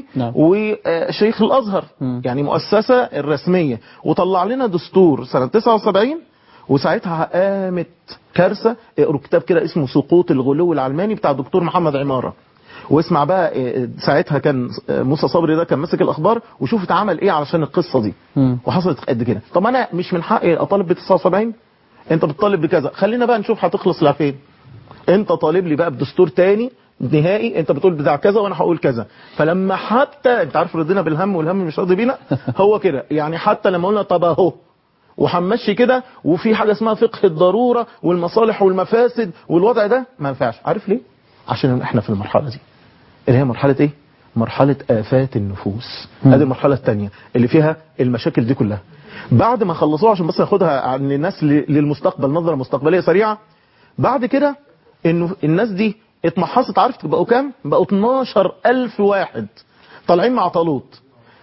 وشيخ الازهر يعني مؤسسة الرسمية، وطلع لنا دستور سنة 79. وساعتها قامت كارثة. اقروا كتاب كده اسمه سقوط الغلو العلماني بتاع الدكتور محمد عمارة، واسمع بقى ساعتها كان موسى صبري ده كان ماسك الاخبار، وشوف اتعمل ايه علشان القصة دي وحصلت قد كده. طب انا مش من حقي اطالب ب 79؟ انت بتطالب بكذا، خلينا بقى نشوف هتخلص لفين. انت طالب لي بقى بدستور تاني نهائي، انت بتقول بتاع كذا وانا هقول كذا. فلما حتى انت عارف رضينا بالهم والهم مش راضي بينا هو كده يعني. حتى لما قلنا طب اهو وهنمشي كده، وفي حاجه اسمها فقه الضروره والمصالح والمفاسد والوضع ده ما ينفعش. عارف ليه؟ عشان احنا في المرحله دي اللي هي مرحله ايه؟ مرحله آفات النفوس. هذه المرحله الثانيه اللي فيها المشاكل دي كلها. بعد ما خلصوها عشان بس ناخدها عن الناس للمستقبل نظره مستقبليه سريعه، بعد كده انه الناس دي اتمحصت. عارف بقوا كام؟ بقوا 12,000 واحد طالعين مع طالوت.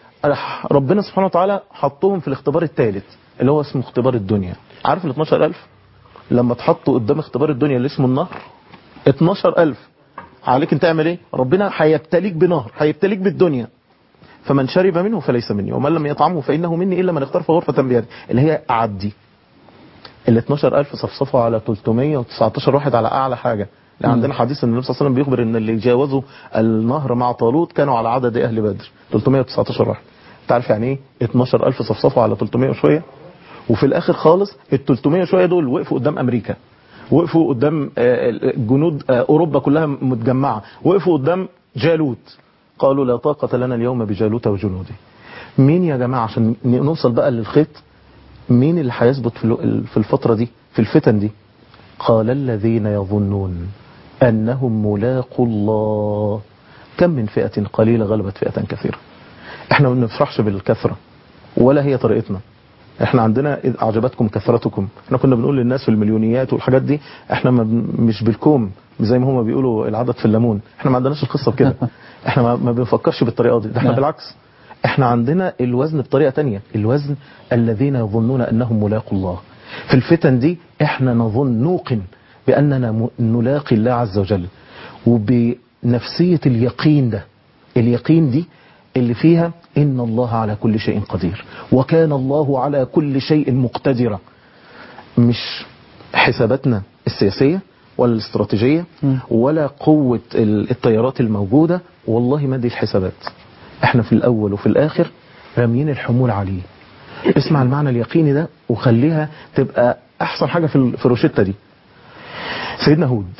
ربنا سبحانه وتعالى حطهم في الاختبار الثالث اللي هو اسمه اختبار الدنيا. عارف ال 12,000 لما تحطوا قدام اختبار الدنيا اللي اسمه النهر، 12,000 عليك انت تعمل ايه؟ ربنا هيبتليك بنهر، هيبتليك بالدنيا. فمن شرب منه فليس مني ومن لم يطعمه فإنه مني إلا من اغترف غرفة بيده، اللي هي أعدي. ال 12,000 صفصفوا على 319 واحد على أعلى حاجة. يعني عندنا حديث ان النبي صلى الله عليه وسلم بيخبر ان اللي جاوزوا النهر مع طالوت كانوا على عدد أهل بدر 319 واحد. تعرف يعني ايه 12,000 صفصفوا على 300 وشوية؟ وفي الآخر خالص ال 300 وشوية دول وقفوا قدام أمريكا، وقفوا قدام جنود أوروبا كلها متجمعة، وقفوا قدام جالوت، قالوا لا طاقة لنا اليوم بجالوت وجنوده. مين يا جماعة عشان نوصل بقى للخيط؟ مين اللي هيثبت في الفترة دي في الفتن دي؟ قال الذين يظنون أنهم ملاقوا الله كم من فئة قليلة غلبت فئة كثيرة. احنا ما بنفرحش بالكثرة ولا هي طريقتنا. احنا عندنا إذ أعجبتكم كثرتكم. احنا كنا بنقول للناس في المليونيات والحاجات دي احنا مش بالكوم زي ما هم بيقولوا العدد في الليمون. احنا ما عندناش القصة بكده. احنا ما بنفكرش بالطريقة دي. احنا بالعكس، احنا عندنا الوزن بطريقة تانية. الوزن الذين يظنون أنهم ملاقوا الله. في الفتن دي احنا نوقن بأننا نلاقي الله عز وجل، وبنفسية اليقين ده. اليقين دي اللي فيها إن الله على كل شيء قدير وكان الله على كل شيء مقتدرا. مش حساباتنا السياسية ولا الاستراتيجية ولا قوة التيارات الموجودة، والله ما دي الحسابات. احنا في الأول وفي الآخر راميين الحمول عليه. اسمع المعنى اليقيني ده وخليها تبقى أحسن حاجة في الروشتة دي. سيدنا هود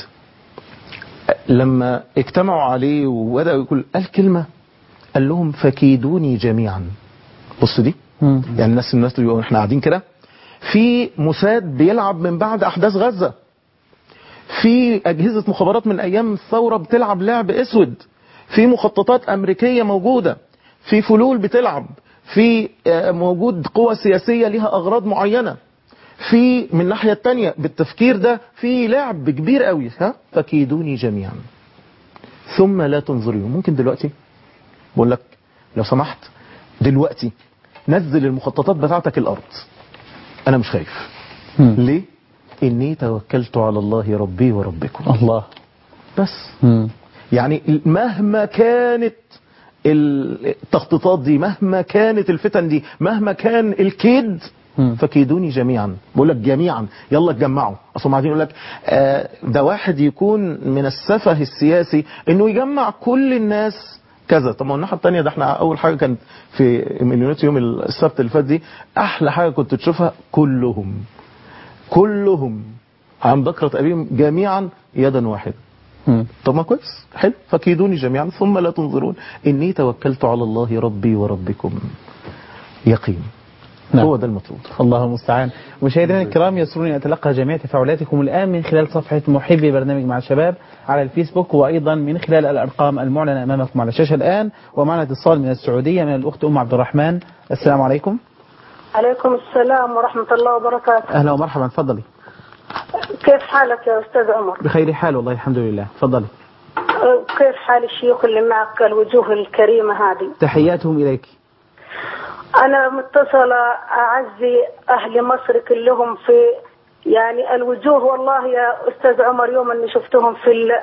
لما اجتمعوا عليه وبدأ يقول قال كلمة، قال لهم فكيدوني جميعا. بص دي يعني الناس اللي بيقولوا احنا قاعدين كده في موساد بيلعب من بعد احداث غزة، في اجهزة مخابرات من ايام الثورة بتلعب لعب اسود، في مخططات امريكية موجودة، في فلول بتلعب، في موجود قوى سياسية لها اغراض معينة، في من الناحية التانية بالتفكير ده في لعب كبير قوي. فكيدوني جميعا ثم لا تنظرون. ممكن دلوقتي بقول لك لو سمحت دلوقتي نزل المخططات بتاعتك الأرض، أنا مش خايف. ليه؟ إني توكلت على الله ربي وربكم. الله. بس يعني مهما كانت التخطيطات دي، مهما كانت الفتن دي، مهما كان الكيد، فكيدوني جميعا. بقول لك جميعا يلا اتجمعوا. اصلا قاعدين يقول لك ده واحد يكون من السفه السياسي انه يجمع كل الناس كذا. طب ما الناحيه الثانيه ده احنا اول حاجه كان في مليونات يوم السبت اللي فات دي احلى حاجه كنت تشوفها كلهم عن بكره ابيهم جميعا يدا واحده. طب ما كويس حلو. فكيدوني جميعا ثم لا تنظرون اني توكلت على الله ربي وربكم. يقين. نعم. هو ده المطلوب. الله المستعان. مشاهدينا الكرام يسرني أتلقى جميع تفاعلاتكم الآن من خلال صفحة محبي برنامج مع الشباب على الفيسبوك، وأيضا من خلال الأرقام المعلنة أمامكم على الشاشة الآن. ومعنا اتصال من السعودية من الأخت أم عبد الرحمن. السلام عليكم. عليكم السلام ورحمة الله وبركاته. أهلا ومرحبا، تفضلي. كيف حالك يا أستاذ عمر؟ بخير حال والله الحمد لله، تفضلي. كيف حال الشيوخ اللي معك الوجوه الكريمة هذه؟ تحياتهم إليك. أنا متصلة أعزي أهل مصر كلهم في يعني الوجوه. والله يا أستاذ عمر يوم أني شفتهم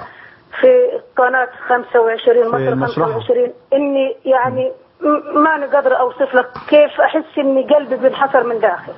في قناة 25 مصر 25 إني يعني ما نقدر أوصف لك كيف أحس إني قلبي بينحسر من داخل.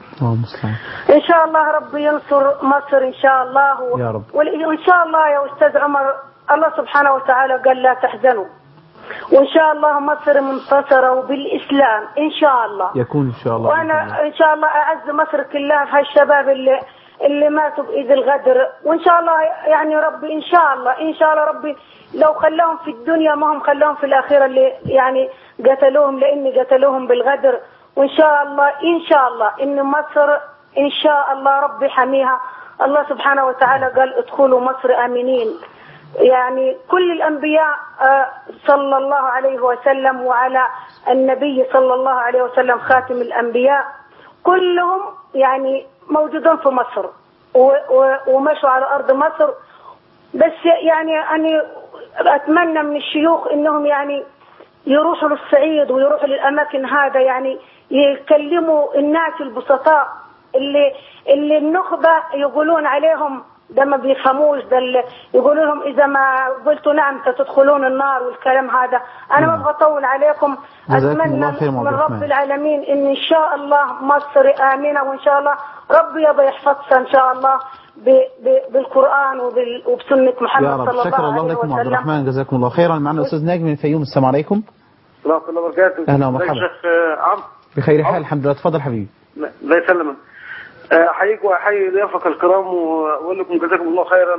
إن شاء الله ربي ينصر مصر إن شاء الله يا رب. وإن شاء الله يا أستاذ عمر الله سبحانه وتعالى قال لا تحزنوا، وإن شاء الله مصر منتصرة وبالإسلام إن شاء الله يكون إن شاء الله. وأنا إن شاء الله أعز مصر كلها في هالشباب اللي ماتوا بإيد الغدر، وإن شاء الله يعني ربي إن شاء الله ربي لو خلاهم في الدنيا ما هم خلاهم في الآخرة اللي يعني قتلوهم لأني قتلوهم بالغدر. وإن شاء الله إن مصر إن شاء الله ربي حميها. الله سبحانه وتعالى قال ادخلوا مصر آمنين. يعني كل الأنبياء صلى الله عليه وسلم وعلى النبي صلى الله عليه وسلم خاتم الأنبياء كلهم يعني موجودون في مصر ومشوا على أرض مصر. بس يعني أنا أتمنى من الشيوخ إنهم يعني يروحوا للصعيد ويروحوا للأماكن هذا يعني يكلموا الناس البسطاء اللي النخبة يقولون عليهم ده ما بيفهموش، ده يقولوا لهم إذا ما قلتوا نعم ستدخلون النار والكلام هذا. أنا ما أبغى أطول عليكم. أتمنى من رب العالمين إن شاء الله مصر آمنة، وإن شاء الله ربي يبقى يحفظها إن شاء الله بالقرآن وبسنة محمد صلى الله عليه وسلم. شكرا الله لكم عبد الرحمن، جزاكم الله خيرا. معنا الأستاذ ناجم من الفيوم. السلام عليكم. ورحمة الله وبركاته. أهلا ومرحبا. شيخ عمرو. بخير حال الحمد لله. تفضل حبيبي. الله يسلمك. أحييك وأحيي ضيافك الكرام وأقول لكم جزاكم الله خيرا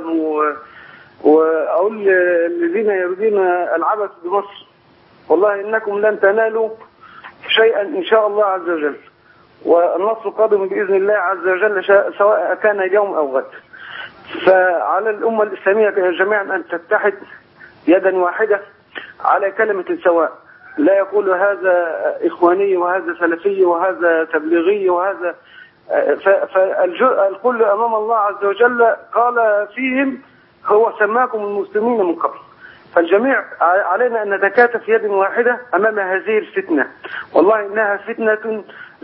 وأقول للذين يريدون العبث بمصر والله إنكم لن تنالوا شيئا إن شاء الله عز وجل، والنصر قادم بإذن الله عز وجل سواء كان اليوم أو غد. فعلى الأمة الإسلامية جميعا أن تتحد يدا واحدة على كلمة سواء، لا يقول هذا إخواني وهذا سلفي وهذا تبليغي وهذا، فالكل أمام الله عز وجل قال فيهم هو سماكم المسلمين من قبل. فالجميع علينا أن نتكاتف يد واحدة أمام هذه الفتنة، والله إنها فتنة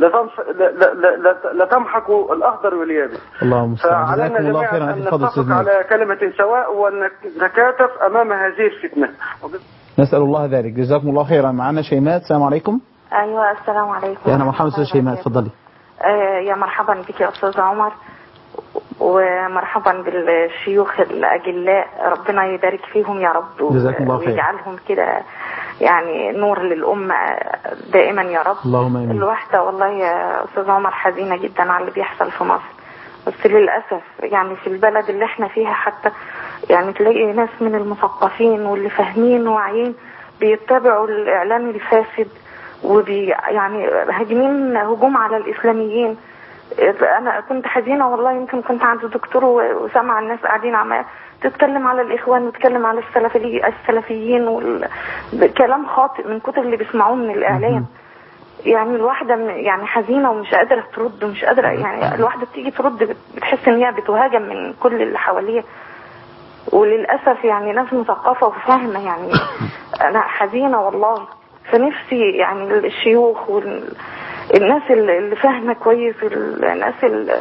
لا تمحق الأخضر واليابس. اللهم فعلينا جميعا أن نتفق على كلمة سواء ونتكاتف أمام هذه الفتنة. نسأل الله ذلك. جزاكم الله خيرا. معنا شيماء. السلام عليكم. أيوة السلام عليكم. يا مرحبا أستاذ شيماء، تفضلي. يا مرحبا بك يا أستاذ عمر، ومرحبا بالشيوخ الأجلاء، ربنا يبارك فيهم يا رب ويجعلهم كده يعني نور للأمة دائما يا رب. اللهم آمين. الواحدة والله يا أستاذ عمر حزينة جدا على اللي بيحصل في مصر، بس للأسف يعني في البلد اللي احنا فيها حتى يعني تلاقي ناس من المثقفين واللي فاهمين وواعيين بيتبعوا الإعلام الفاسد يعني هاجمين هجوم على الإسلاميين. أنا كنت حزينة والله، يمكن كنت عند الدكتور وسمع الناس قاعدين عمال تتكلم على الإخوان وتتكلم على السلفيين كلام خاطئ من كتر اللي بيسمعوه من الإعلام. يعني الواحدة يعني حزينة ومش قادرة ترد ومش قادرة، يعني الواحدة بتيجي ترد بتحس إن هي بتهاجم من كل اللي حواليها، وللأسف يعني ناس مثقفة وفاهمة. يعني أنا حزينة والله. فنفسي يعني الشيوخ والناس اللي فاهمة كويس، الناس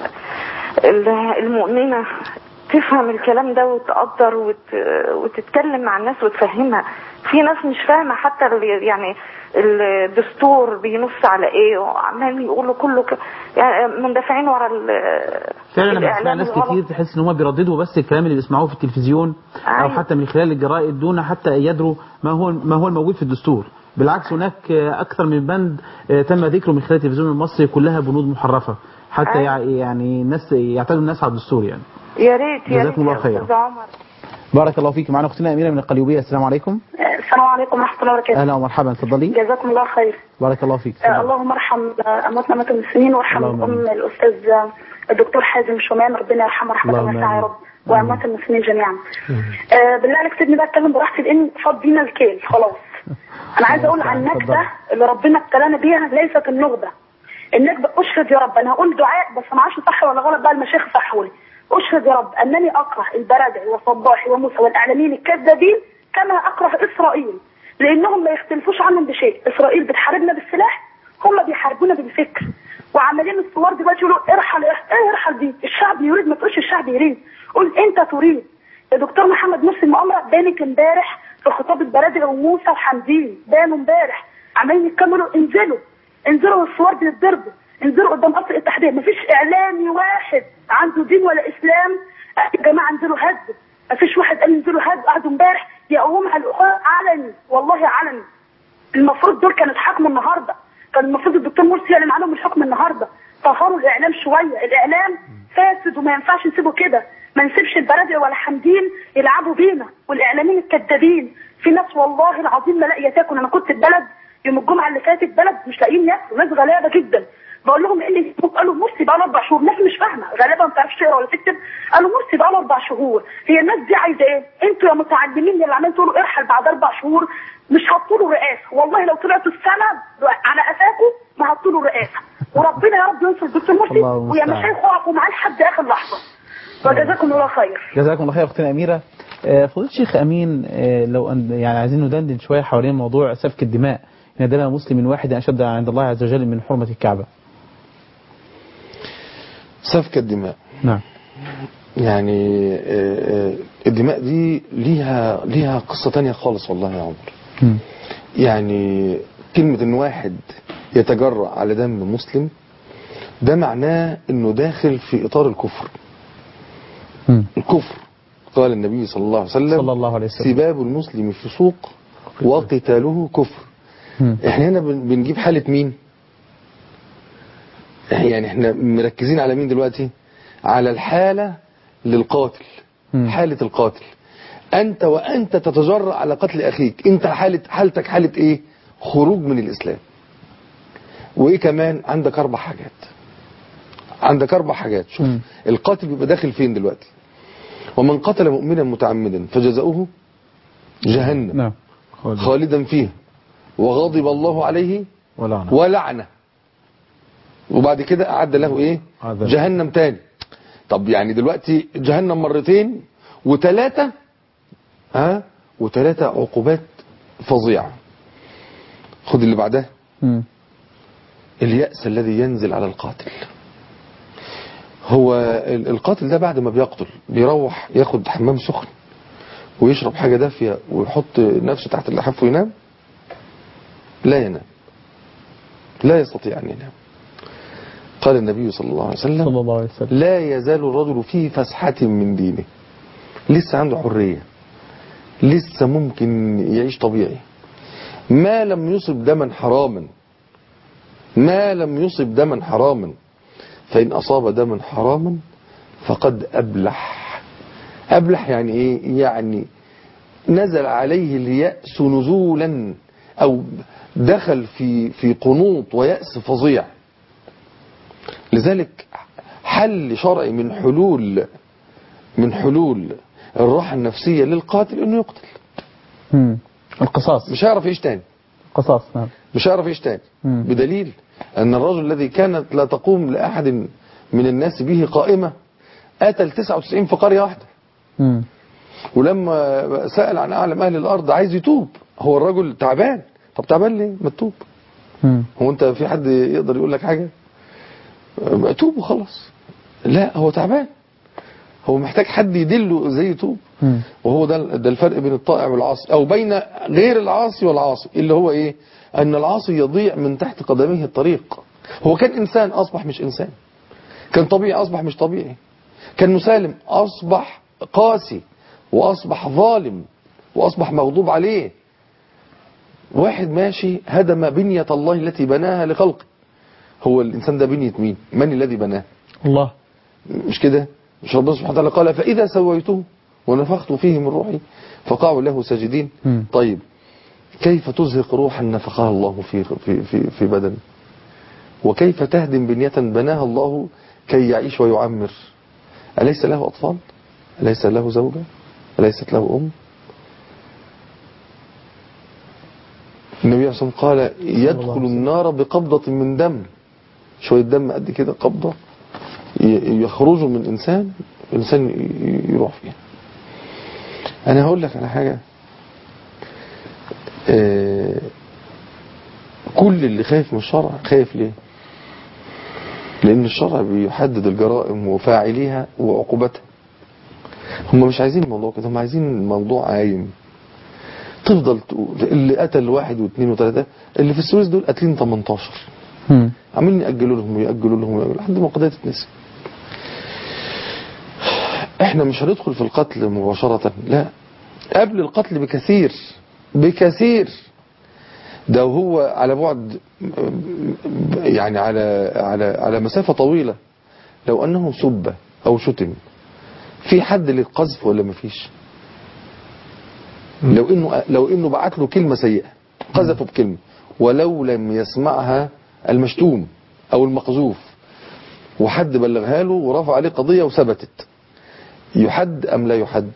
المؤمنة تفهم الكلام ده وتقدر وتتكلم مع الناس وتفهمها. في ناس مش فاهمة حتى يعني الدستور بينص على ايه، وعمال يقولوا كله يعني مندفعين ورا فعلا. لما تسمع ناس كتير تحس ان هم بيرددوا بس الكلام اللي بيسمعوه في التلفزيون او حتى من خلال الجرائد دون حتى يدروا ما هو الموجود في الدستور. بالعكس هناك اكثر من بند تم ذكره من خلال التلفزيون المصري كلها بنود محرفة حتى يعني الناس يعتادوا الناس على الدستور. يعني يا ريت جزاكم الله خير. بارك الله فيك. معنا اختنا أميرة من القليوبية. السلام عليكم. السلام عليكم ورحمة الله وبركاته. أهلا ومرحبا. تفضلي. جزاكم الله خير. بارك الله فيك. اللهم ارحم أمواتنا أموات المسلمين وارحم الأستاذ الدكتور حازم شومان، ربنا يرحمه رحمة واسعة يا رب، وأموات المسلمين جميعا. بالله عليك سيبني بقى أتكلم براحتي لأن فضينا الكيل خلاص. أنا عايزة أقول عن النكبة اللي ربنا ابتلانا بيها ليست النكبة. النكبة أشهد يا رب، أنا هقول دعاء بس ما عادش صح ولا غلط بقى المشايخ صحوا لي. أشهد يا رب أنني أكره البرادعي وصباحي وموسى والإعلاميين الكذابين كما أكره إسرائيل، لأنهم ما يختلفوش عنهم بشيء. إسرائيل بتحاربنا بالسلاح هم بيحاربونا بالفكر، وعمالين الثوار دلوقتي يقولوا ارحل. ايه ارحل دي؟ الشعب يريد، ما تقولش الشعب يريد، قول انت تريد. يا دكتور محمد مرسي المؤامره بانت امبارح في خطاب البرادعي وموسى وحمدين، بانوا امبارح عمالين يتكلموا انزلوا الثوار بيتضربوا، انزلوا قدام قصر الاتحاديه. مفيش اعلامي واحد عنده دين ولا اسلام يا جماعه انزلوا هدوا، مفيش واحد قال انزلوا هدوا. قعدوا امبارح يقوموا على الاخوان علني، والله علني. المفروض دول كانوا اتحاكموا النهارده، كان المفروض الدكتور مرسي يعلن عنهم الحكم النهارده. طهروا الاعلام شويه، الاعلام فاسد وما ينفعش نسيبه كده، ما نسيبش البرادعي ولا حمدين يلعبوا بينا والاعلاميين الكذابين. في ناس والله العظيم ما لاقيه تاكل. انا كنت في بلد يوم الجمعه اللي فاتت، بلد مش لاقيين ياكلوا، ناس غلابه جدا. بقول لهم ايه اللي يسيبوك؟ قالوا مرسي بقى له 4 شهور. ناس مش فاهمه، غلابه ما بتعرفش تقرا ولا تكتب. قالوا مرسي بقى له 4 شهور. هي الناس دي عايزه ايه؟ انتوا يا متعلمين اللي عمالين تقولوا ارحل بعد 4 شهور مش هتطولوا رئاسه، والله لو طلعتوا السنه على قفاكم ما هتطولوا رئاسه. وربنا يا رب ينصر الدكتور مرسي ويا مشايخ وقفوا معاه لحد اخر لحظه. وجزاكم الله خير. جزاكم الله خير اختنا اميره. فضيله الشيخ امين، لو يعني عايزين ندندن شويه حوالين موضوع سفك الدماء، ان دم مسلم واحد اشد عند الله عز وجل من حرمه الكعبه. سفك الدماء، نعم، يعني الدماء دي ليها قصة تانية خالص والله يا عمر. يعني كلمة ان واحد يتجرأ على دم مسلم ده معناه انه داخل في اطار الكفر. الكفر قال النبي صلى الله عليه وسلم سباب المسلم فسوق وقتاله كفر. احنا هنا بنجيب حالة مين؟ يعني احنا مركزين على مين دلوقتي؟ على الحالة للقاتل، حالة القاتل. انت وانت تتجرأ على قتل اخيك، انت حالتك حالة ايه؟ خروج من الاسلام. وايه كمان؟ عندك 4 حاجات. عندك 4 حاجات. شوف القاتل بيبقى داخل فين دلوقتي. ومن قتل مؤمنا متعمدا فجزاؤه جهنم خالدا فيها وغضب الله عليه ولعنه وبعد كده أعد له ايه؟ جهنم تاني. طب يعني دلوقتي جهنم مرتين و3 و3 عقوبات فظيعة. خد اللي بعدها. اليأس الذي ينزل على القاتل. هو القاتل ده بعد ما بيقتل بيروح ياخد حمام سخن ويشرب حاجة دافية ويحط نفسه تحت اللحاف وينام؟ لا ينام، لا يستطيع أن ينام. قال النبي صلى الله عليه وسلم لا يزال الرجل في فسحة من دينه، لسه عنده حرية، لسه ممكن يعيش طبيعي، ما لم يصب دما حراما، ما لم يصب دما حراما، فإن أصاب دما حراما فقد أبلح. أبلح يعني إيه؟ يعني نزل عليه اليأس نزولا، أو دخل في قنوط ويأس فظيع. لذلك حل شرعي من حلول الراحة النفسية للقاتل انه يقتل. القصاص. مش هيعرف يعيش تاني. قصاص. نعم. مش هيعرف يعيش تاني. بدليل ان الرجل الذي كانت لا تقوم لأحد من الناس به قائمة قتل 99 في قرية واحدة. ولما سأل عن أعلم أهل الأرض عايز يتوب، هو الرجل تعبان. طب تعبان ليه؟ ما تتوب. هو انت في حد يقدر يقول لك حاجة؟ توب وخلاص. لا، هو تعبان، هو محتاج حد يدله ازاي يتوب. وهو ده الفرق بين الطائع والعاصي، او بين غير العاصي والعاصي، اللي هو ايه؟ ان العاصي يضيع من تحت قدميه الطريق. هو كان انسان اصبح مش انسان، كان طبيعي اصبح مش طبيعي، كان مسالم اصبح قاسي، واصبح ظالم، واصبح مغضوب عليه. واحد ماشي هدم بنية الله التي بناها لخلقه. هو الإنسان ده بنية مين؟ من الذي بناه؟ الله. مش كده؟ مش ربنا سبحانه وتعالى قال فإذا سويته ونفخت فيه من روحي فقعوا له ساجدين. طيب كيف تزهق روحا نفخها الله في بدن؟ وكيف تهدم بنية بناها الله كي يعيش ويعمر؟ أليس له أطفال؟ أليس له زوجة؟ أليست له أم؟ النبي صلى الله عليه وسلم قال يدخل النار بقبضة من دم، شوية دم قد كده، قبضة يخرجوا من إنسان يروح فيها. أنا هقول لك على حاجة. كل اللي خايف من الشرع خايف ليه؟ لأن الشرع بيحدد الجرائم وفاعليها وعقوبتها. هم مش عايزين الموضوع كده، هم عايزين الموضوع عايم. تفضل تقول اللي قتل 1 و2 و3 اللي في السويس دول قاتلين 18 عاملين يأجلوا لهم ويأجلوا لهم ويأجلوا لحد ما القضية تتنسي. احنا مش هندخل في القتل مباشرة، لا، قبل القتل بكثير بكثير. ده وهو على بعد يعني على مسافة طويلة. لو أنه سب أو شتم، في حد للقذف ولا مفيش؟ لو إنه بعت له كلمة سيئة، قذفه بكلمة ولو لم يسمعها المشتوم أو المقذوف، وحد بلغها له ورفع عليه قضية وثبتت، يحد أم لا يحد؟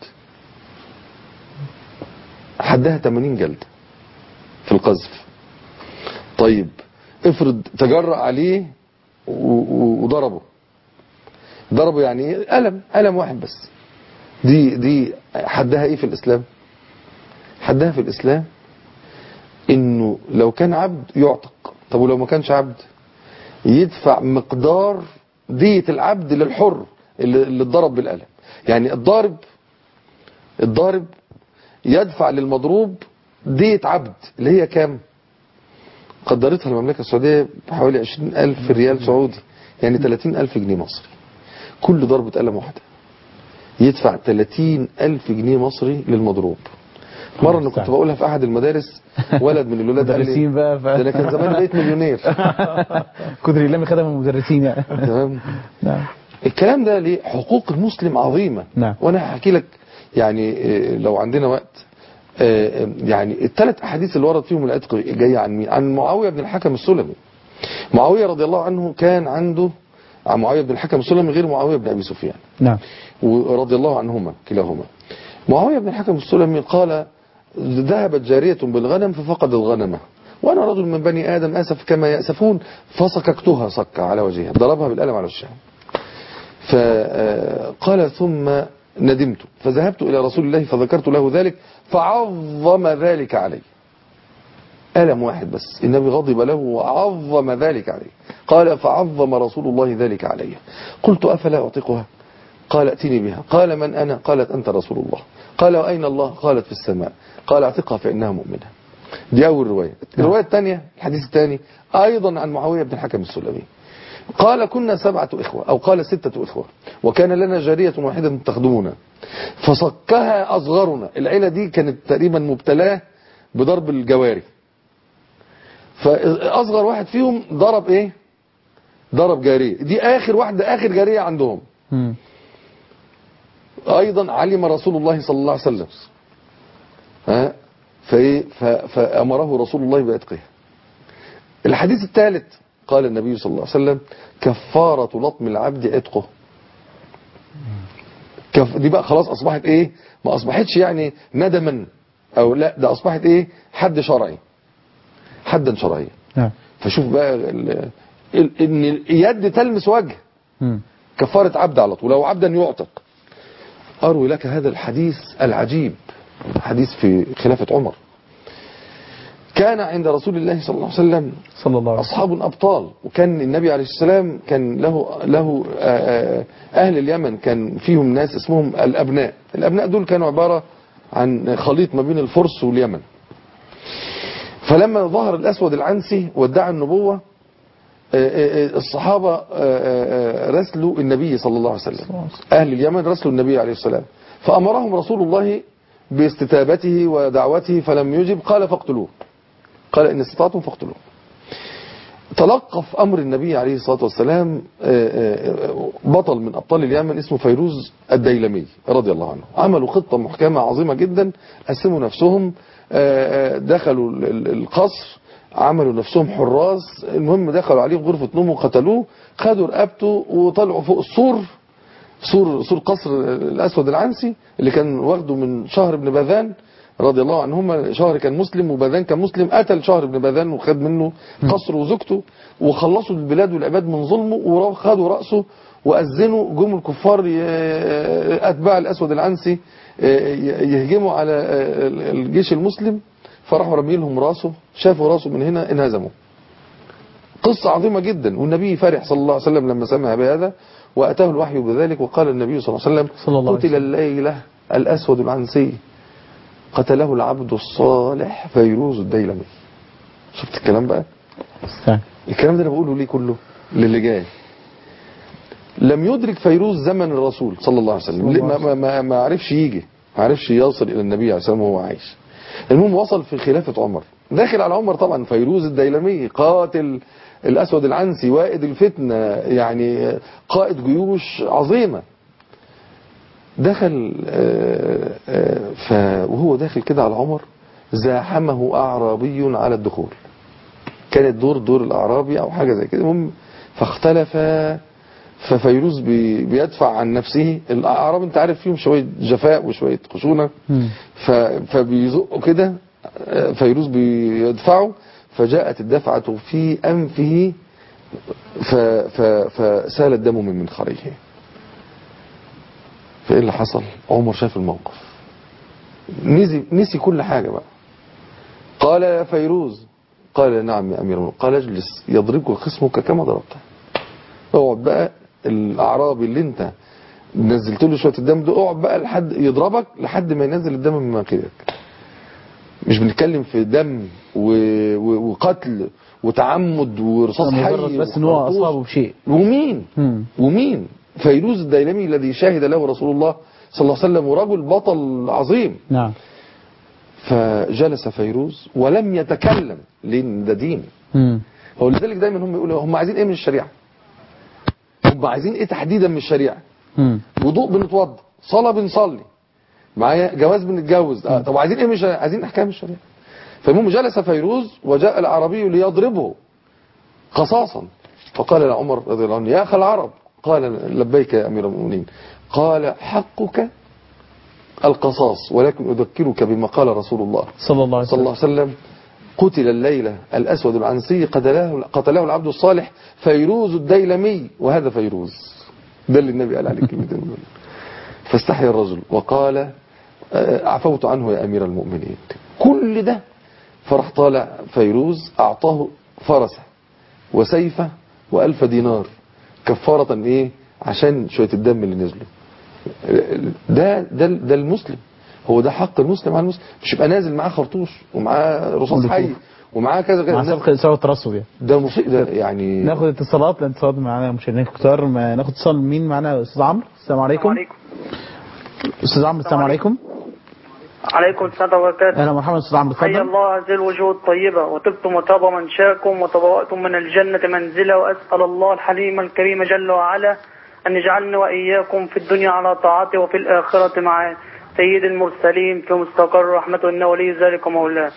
حدها 80 جلدة في القذف. طيب افرض تجرأ عليه وضربه يعني ايه؟ ألم واحد بس. دي حدها ايه في الإسلام؟ حدها في الإسلام انه لو كان عبد يعتق. طب ولو ما كانش عبد يدفع مقدار دية العبد للحر اللي اتضرب بالقلم. يعني الضارب يدفع للمضروب دية عبد اللي هي كام؟ قدرتها المملكة السعودية بحوالي 20,000 ريال سعودي، يعني 30,000 جنيه مصري. كل ضربة قلم واحدة يدفع 30,000 جنيه مصري للمضروب. مرة أنا كنت بقولها في أحد المدارس، ولد من الولاد قال لي بقى ده أنا كان زمان بقيت مليونير. كدر الله من خدم المدرسين يعني. تمام. نعم. الكلام ده ليه؟ حقوق المسلم عظيمة. نعم. وأنا هحكي لك يعني لو عندنا وقت يعني الثلاث أحاديث اللي ورد فيهم العتق جاية عن مين؟ عن معاوية بن الحكم السلمي. معاوية رضي الله عنه كان عنده، عن معاوية بن الحكم السلمي غير معاوية بن أبي سفيان. نعم. ورضي الله عنهما كلاهما. معاوية بن الحكم السلمي قال: ذهبت جارية بالغنم ففقد الغنمة، وأنا رجل من بني آدم أسف كما يأسفون، فصككتها صكة على وجهها، ضربها بالقلم على وجهها. فقال: ثم ندمت فذهبت إلى رسول الله فذكرت له ذلك فعظم ذلك علي. ألم واحد بس، النبي غضب له وعظم ذلك عليه. قال: فعظم رسول الله ذلك علي. قلت: أفلا أعتقها؟ قال: ائتني بها. قال: من أنا؟ قالت: أنت رسول الله. قال: وأين الله؟ قالت: في السماء. قال: اعتقها فإنها مؤمنة. دي أول رواية. الرواية الثانية، الحديث الثاني أيضا عن معاوية بن الحكم السلمي. قال: كنا 7 إخوة، أو قال 6 إخوة، وكان لنا جارية واحدة تخدمنا فصكها أصغرنا. العيلة دي كانت تقريبا مبتلاه بضرب الجواري، فأصغر واحد فيهم ضرب إيه؟ ضرب جارية. دي آخر واحدة، آخر جارية عندهم. أيضا علم رسول الله صلى الله عليه وسلم فأمره رسول الله بعتقها. الحديث الثالث قال النبي صلى الله عليه وسلم: كفارة لطم العبد عتقه. دي بقى خلاص أصبحت إيه؟ ما أصبحتش يعني ندما أو لا، ده أصبحت إيه؟ حد شرعي، حدا شرعيا. فشوف بقى إن اليد تلمس وجه، كفارة عبد على طول، لو عبدا يعتق. أروي لك هذا الحديث العجيب، حديث في خلافة عمر. كان عند رسول الله صلى الله عليه وسلم أصحاب أبطال، وكان النبي عليه السلام كان له أهل اليمن كان فيهم ناس اسمهم الأبناء. الأبناء دول كانوا عبارة عن خليط ما بين الفرس واليمن. فلما ظهر الأسود العنسي وادعى النبوة، الصحابة رسلوا النبي صلى الله عليه وسلم. أهل اليمن رسلوا النبي عليه السلام، فأمرهم رسول الله باستتابته ودعوته فلم يجب. قال: فاقتلوه. قال: إن استطعتم فاقتلوه. تلقف أمر النبي عليه الصلاة والسلام بطل من أبطال اليمن اسمه فيروز الديلمي رضي الله عنه. عملوا خطة محكمة عظيمة جدا، قسموا نفسهم، دخلوا القصر، عملوا نفسهم حراس. المهم دخلوا عليه في غرفة نومه وقتلوه، خدوا رقبته وطلعوا فوق السور، سور قصر الأسود العنسي اللي كان واخده من شهر بن باذان رضي الله عنهما. شهر كان مسلم وباذان كان مسلم، قتل شهر بن باذان وخد منه قصره وزوجته، وخلصوا البلاد والعباد من ظلمه، وخدوا رأسه وأذنوا. جم الكفار أتباع الأسود العنسي يهجموا على الجيش المسلم، فراحوا رمي لهم راسه، شافوا راسه من هنا انهزموا. قصة عظيمة جدا. والنبي فرح صلى الله عليه وسلم لما سمع بهذا، وأتاه الوحي بذلك، وقال النبي صلى الله عليه وسلم صلى الله عليه قتل وسلم. الليلة الأسود العنسي قتله العبد الصالح فيروز الديلمي. شفت الكلام بقى؟ الكلام ده أنا بقوله ليه كله؟ للي جاي. لم يدرك فيروز زمن الرسول صلى الله عليه وسلم، ما عرفش يجي، ما عرفش يصل إلى النبي عليه السلام وهو عايش. المهم وصل في خلافة عمر، داخل على عمر طبعا فيروز الديلمي قاتل الأسود العنسي وائد الفتنة، يعني قائد جيوش عظيمة. دخل وهو داخل كده على عمر زاحمه أعرابي على الدخول. كانت دور الأعرابي أو حاجة زي كده. المهم فاختلف، ففيروز بيدفع عن نفسه. الأعراب انت عارف فيهم شوية جفاء وشوية خشونة، فبيزقوا كده، فيروز بيدفعه، فجاءت الدفعة في أنفه فسال الدم من منخريه. فإيه اللي حصل؟ عمر شاف الموقف، نسي كل حاجة بقى. قال يا فيروز، قال نعم يا أمير المؤمنين. قال اجلس يضربك خصمك كما ضربته. اقعد بقى، الأعرابي اللي انت نزلت له شوية الدم ده اقعد بقى لحد يضربك لحد ما ينزل الدم من مناخيرك. مش بنتكلم في دم وقتل وتعمد ورصاص حي، بس ان هو اصابه بشيء. ومين فيروز الديلمي الذي شاهد له رسول الله صلى الله عليه وسلم، ورجل بطل عظيم. نعم. فجلس فيروز ولم يتكلم، لان ده دين. هو لذلك دايما هم يقولوا هم عايزين ايه من الشريعة؟ هم عايزين ايه تحديدا من الشريعة؟ وضوء بنتوضى، صلاة بنصلي، معايا جواز بنتجوز. طب عايزين ايه من الشريعة؟ عايزين احكام الشريعة. فالمهم جلس فيروز وجاء العربي ليضربه قصاصا، فقال لعمر رضي الله عنه يا اخي العرب. قال لبيك يا امير المؤمنين. قال حقك القصاص، ولكن اذكرك بما قال رسول الله صلى الله عليه وسلم قتل الليلة الأسود العنسي قتله العبد الصالح فيروز الديلمي. وهذا فيروز ده اللي النبي قال عليه كلمتين دول. فاستحيا الرجل وقال عفوت عنه يا أمير المؤمنين. كل ده فرح طالع فيروز أعطاه فرسه وسيفه و1000 دينار كفارة ايه عشان شوية الدم اللي نزلوا. ده المسلم، هو ده حق المسلم على المسلم. مش يبقى نازل معاه خرطوش ومعاه رصاص حي ومعاه كذا كذا، مع سبق إصابة الترصد يعني. ده مصيبة يعني. ناخد اتصالات، الاتصالات معانا مشاهدينا كتار. ناخد اتصال. مين معانا؟ استاذ عمرو، السلام عليكم. استاذ عمرو السلام عليكم. عليكم السلام وبركاته. اهلا ومرحبا استاذ عمرو، اتفضل. حي الله هذه الوجوه الطيبة، وطبتم وطاب منشاكم وتبوأتم من الجنة منزلا، وأسأل الله الحليم الكريم جل وعلا أن يجعلني وإياكم في الدنيا على طاعته وفي الآخرة مع سيد المرسلين في مستقر رحمته، إنه ولي ذلك ومولاه.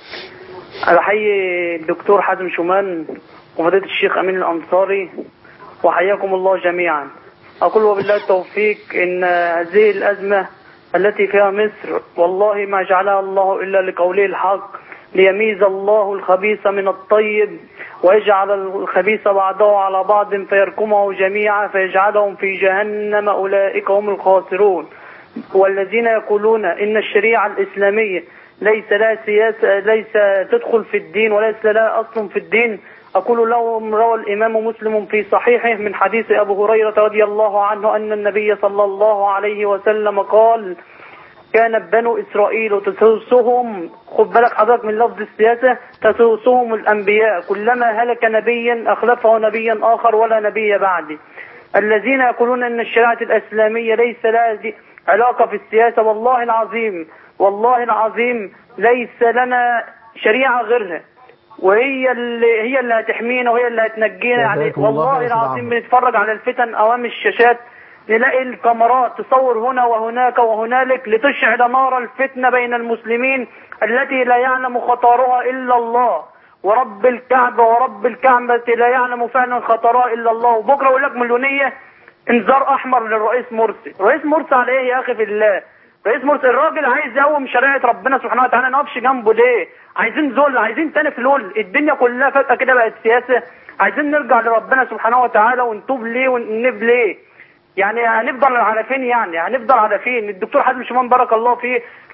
أحيي الدكتور حازم شومان وفضيلة الشيخ أمين الأنصاري، وحياكم الله جميعا. أقول وبالله التوفيق إن هذه الأزمة التي فيها مصر والله ما جعلها الله إلا لقوله الحق، ليميز الله الخبيث من الطيب ويجعل الخبيث بعضه على بعض فيركمه جميعا فيجعلهم في جهنم، أولئك هم الخاسرون. والذين يقولون إن الشريعة الإسلامية ليس لها سياسة، ليس تدخل في الدين وليس لها أصل في الدين، أقول لهم روى الإمام مسلم في صحيحه من حديث أبو هريرة رضي الله عنه أن النبي صلى الله عليه وسلم قال كان بنو إسرائيل تسوسهم، خد بالك حضرتك من لفظ السياسة، تسوسهم الأنبياء كلما هلك نبيا أخلفه نبيا آخر ولا نبي بعده. الذين يقولون أن الشريعة الإسلامية ليس لها علاقة في السياسة، والله العظيم والله العظيم ليس لنا شريعة غيرها، وهي اللي هتحمينا وهي اللي هتنجينا. يعني والله العظيم بنتفرج على الفتن أمام الشاشات، نلاقي الكاميرات تصور هنا وهناك وهنالك لتشعل نار الفتنة بين المسلمين التي لا يعلم خطرها إلا الله، ورب الكعبة ورب الكعبة لا يعلم فعلا خطرها إلا الله. وبكرة أقول لك مليونية انذار أحمر للرئيس مرسي. رئيس مرسي على إيه يا أخي في الله؟ رئيس مرسي الراجل عايز يقوم شريعة ربنا سبحانه وتعالى، نقفش جنبه ليه؟ عايزين ذل، عايزين تاني فلول، الدنيا كلها فجأة كده بقت سياسة. عايزين نرجع لربنا سبحانه وتعالى ونتوب ليه وننب ليه؟ يعني هنفضل على فين؟ يعني هنفضل على فين؟ الدكتور حازم شومان بارك الله فيه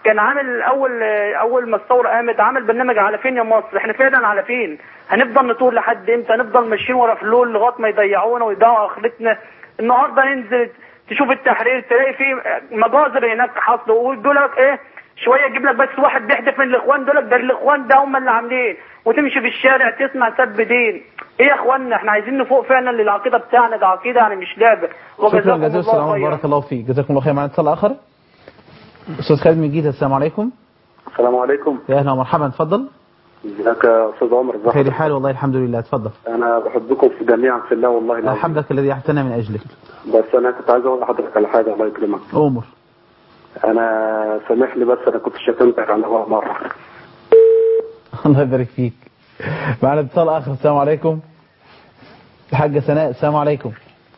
كان عامل اول ما الثوره قامت عامل برنامج على فين يا مصر. احنا فعلا على فين؟ هنفضل نطول لحد امتى؟ هنفضل ماشيين ورا فلول لغايه ما يضيعونا ويضيعوا اخرتنا. النهارده ننزل تشوف التحرير تلاقي فيه مجازر هناك حصلوا، ويقول لك ايه شويه يجيب لك بس واحد بيحدف من الاخوان دول، ده الاخوان ده هم اللي عاملين، وتمشي في الشارع تسمع سب دين. ايه يا اخوانا، احنا عايزين نفوق فعلا للعقيده بتاعنا، ده عقيده يعني مش لعبه. شكرا جزيلا استاذ عمر، بارك الله فيك، جزاكم الله خير. معنا اتصال اخر، استاذ خالد من جيزه. السلام عليكم. السلام عليكم. يا اهلا ومرحبا، اتفضل. ازيك يا استاذ عمر؟ خير حال والله الحمد لله، اتفضل. انا بحبكم في جميعا في الله والله العظيم. حمدك الذي احتنى من اجلك. بس انا كنت عايز اقول لحضرتك على حاجه، الله يكرمك. امر. انا سامح لي، بس انا كنت شتمتك على هو مره. الله يبارك فيك. معنا اتصال اخر. السلام عليكم. الحاجه سناء. السلام عليكم.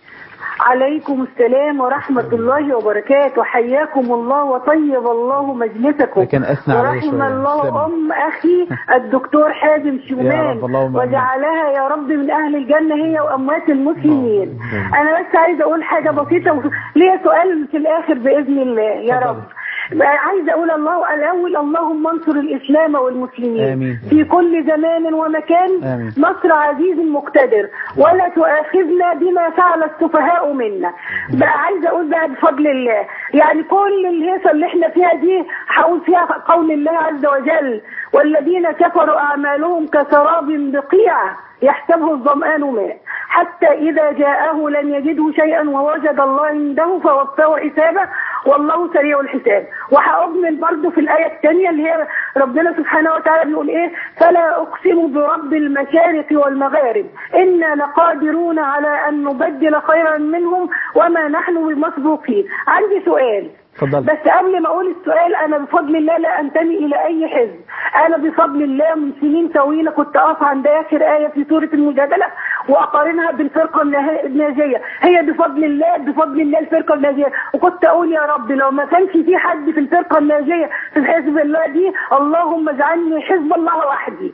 عليكم السلام ورحمة الله وبركاته. حياكم الله وطيب الله مجلسكم. لكن أثنى عليه ورحم الله أم أخي الدكتور حازم شومان وجعلها يا رب من أهل الجنة هي وأموات المسلمين. أنا بس عايزة أقول حاجة بسيطة ليا سؤال في الآخر بإذن الله يا رب. عايزة أقول الأول اللهم انصر الإسلام والمسلمين آمين. في كل زمان ومكان. آمين. نصر عزيز مقتدر، ولا تؤاخذنا بما فعل السفهاء منا. بقى عايزة أقول بقى بفضل الله، يعني كل الهيصة اللي احنا فيها دي هقول فيها قول الله عز وجل: والذين كفروا أعمالهم كسراب بقيع يحسبه الظمآن ماء حتى إذا جاءه لم يجده شيئا ووجد الله عنده فوفاه حسابه والله سريع الحساب. وهأجمل برضه في الآية الثانية اللي هي ربنا سبحانه وتعالى بيقول إيه: فلا أقسم برب المشارق والمغارب إنا لقادرون على أن نبدل خيرا منهم وما نحن بمسبوقين. عندي سؤال فضل. بس قبل ما اقول السؤال، انا بفضل الله لا انتمي الى اي حزب. انا بفضل الله من سنين طويله كنت اقف عند اخر ايه في سوره المجادله واقارنها بالفرقه الناجيه. هي بفضل الله الفرقه الناجيه، وكنت اقول يا رب لو ما كانش في حد في الفرقه الناجيه في حزب الله دي، اللهم اجعلني حزب الله وحدي.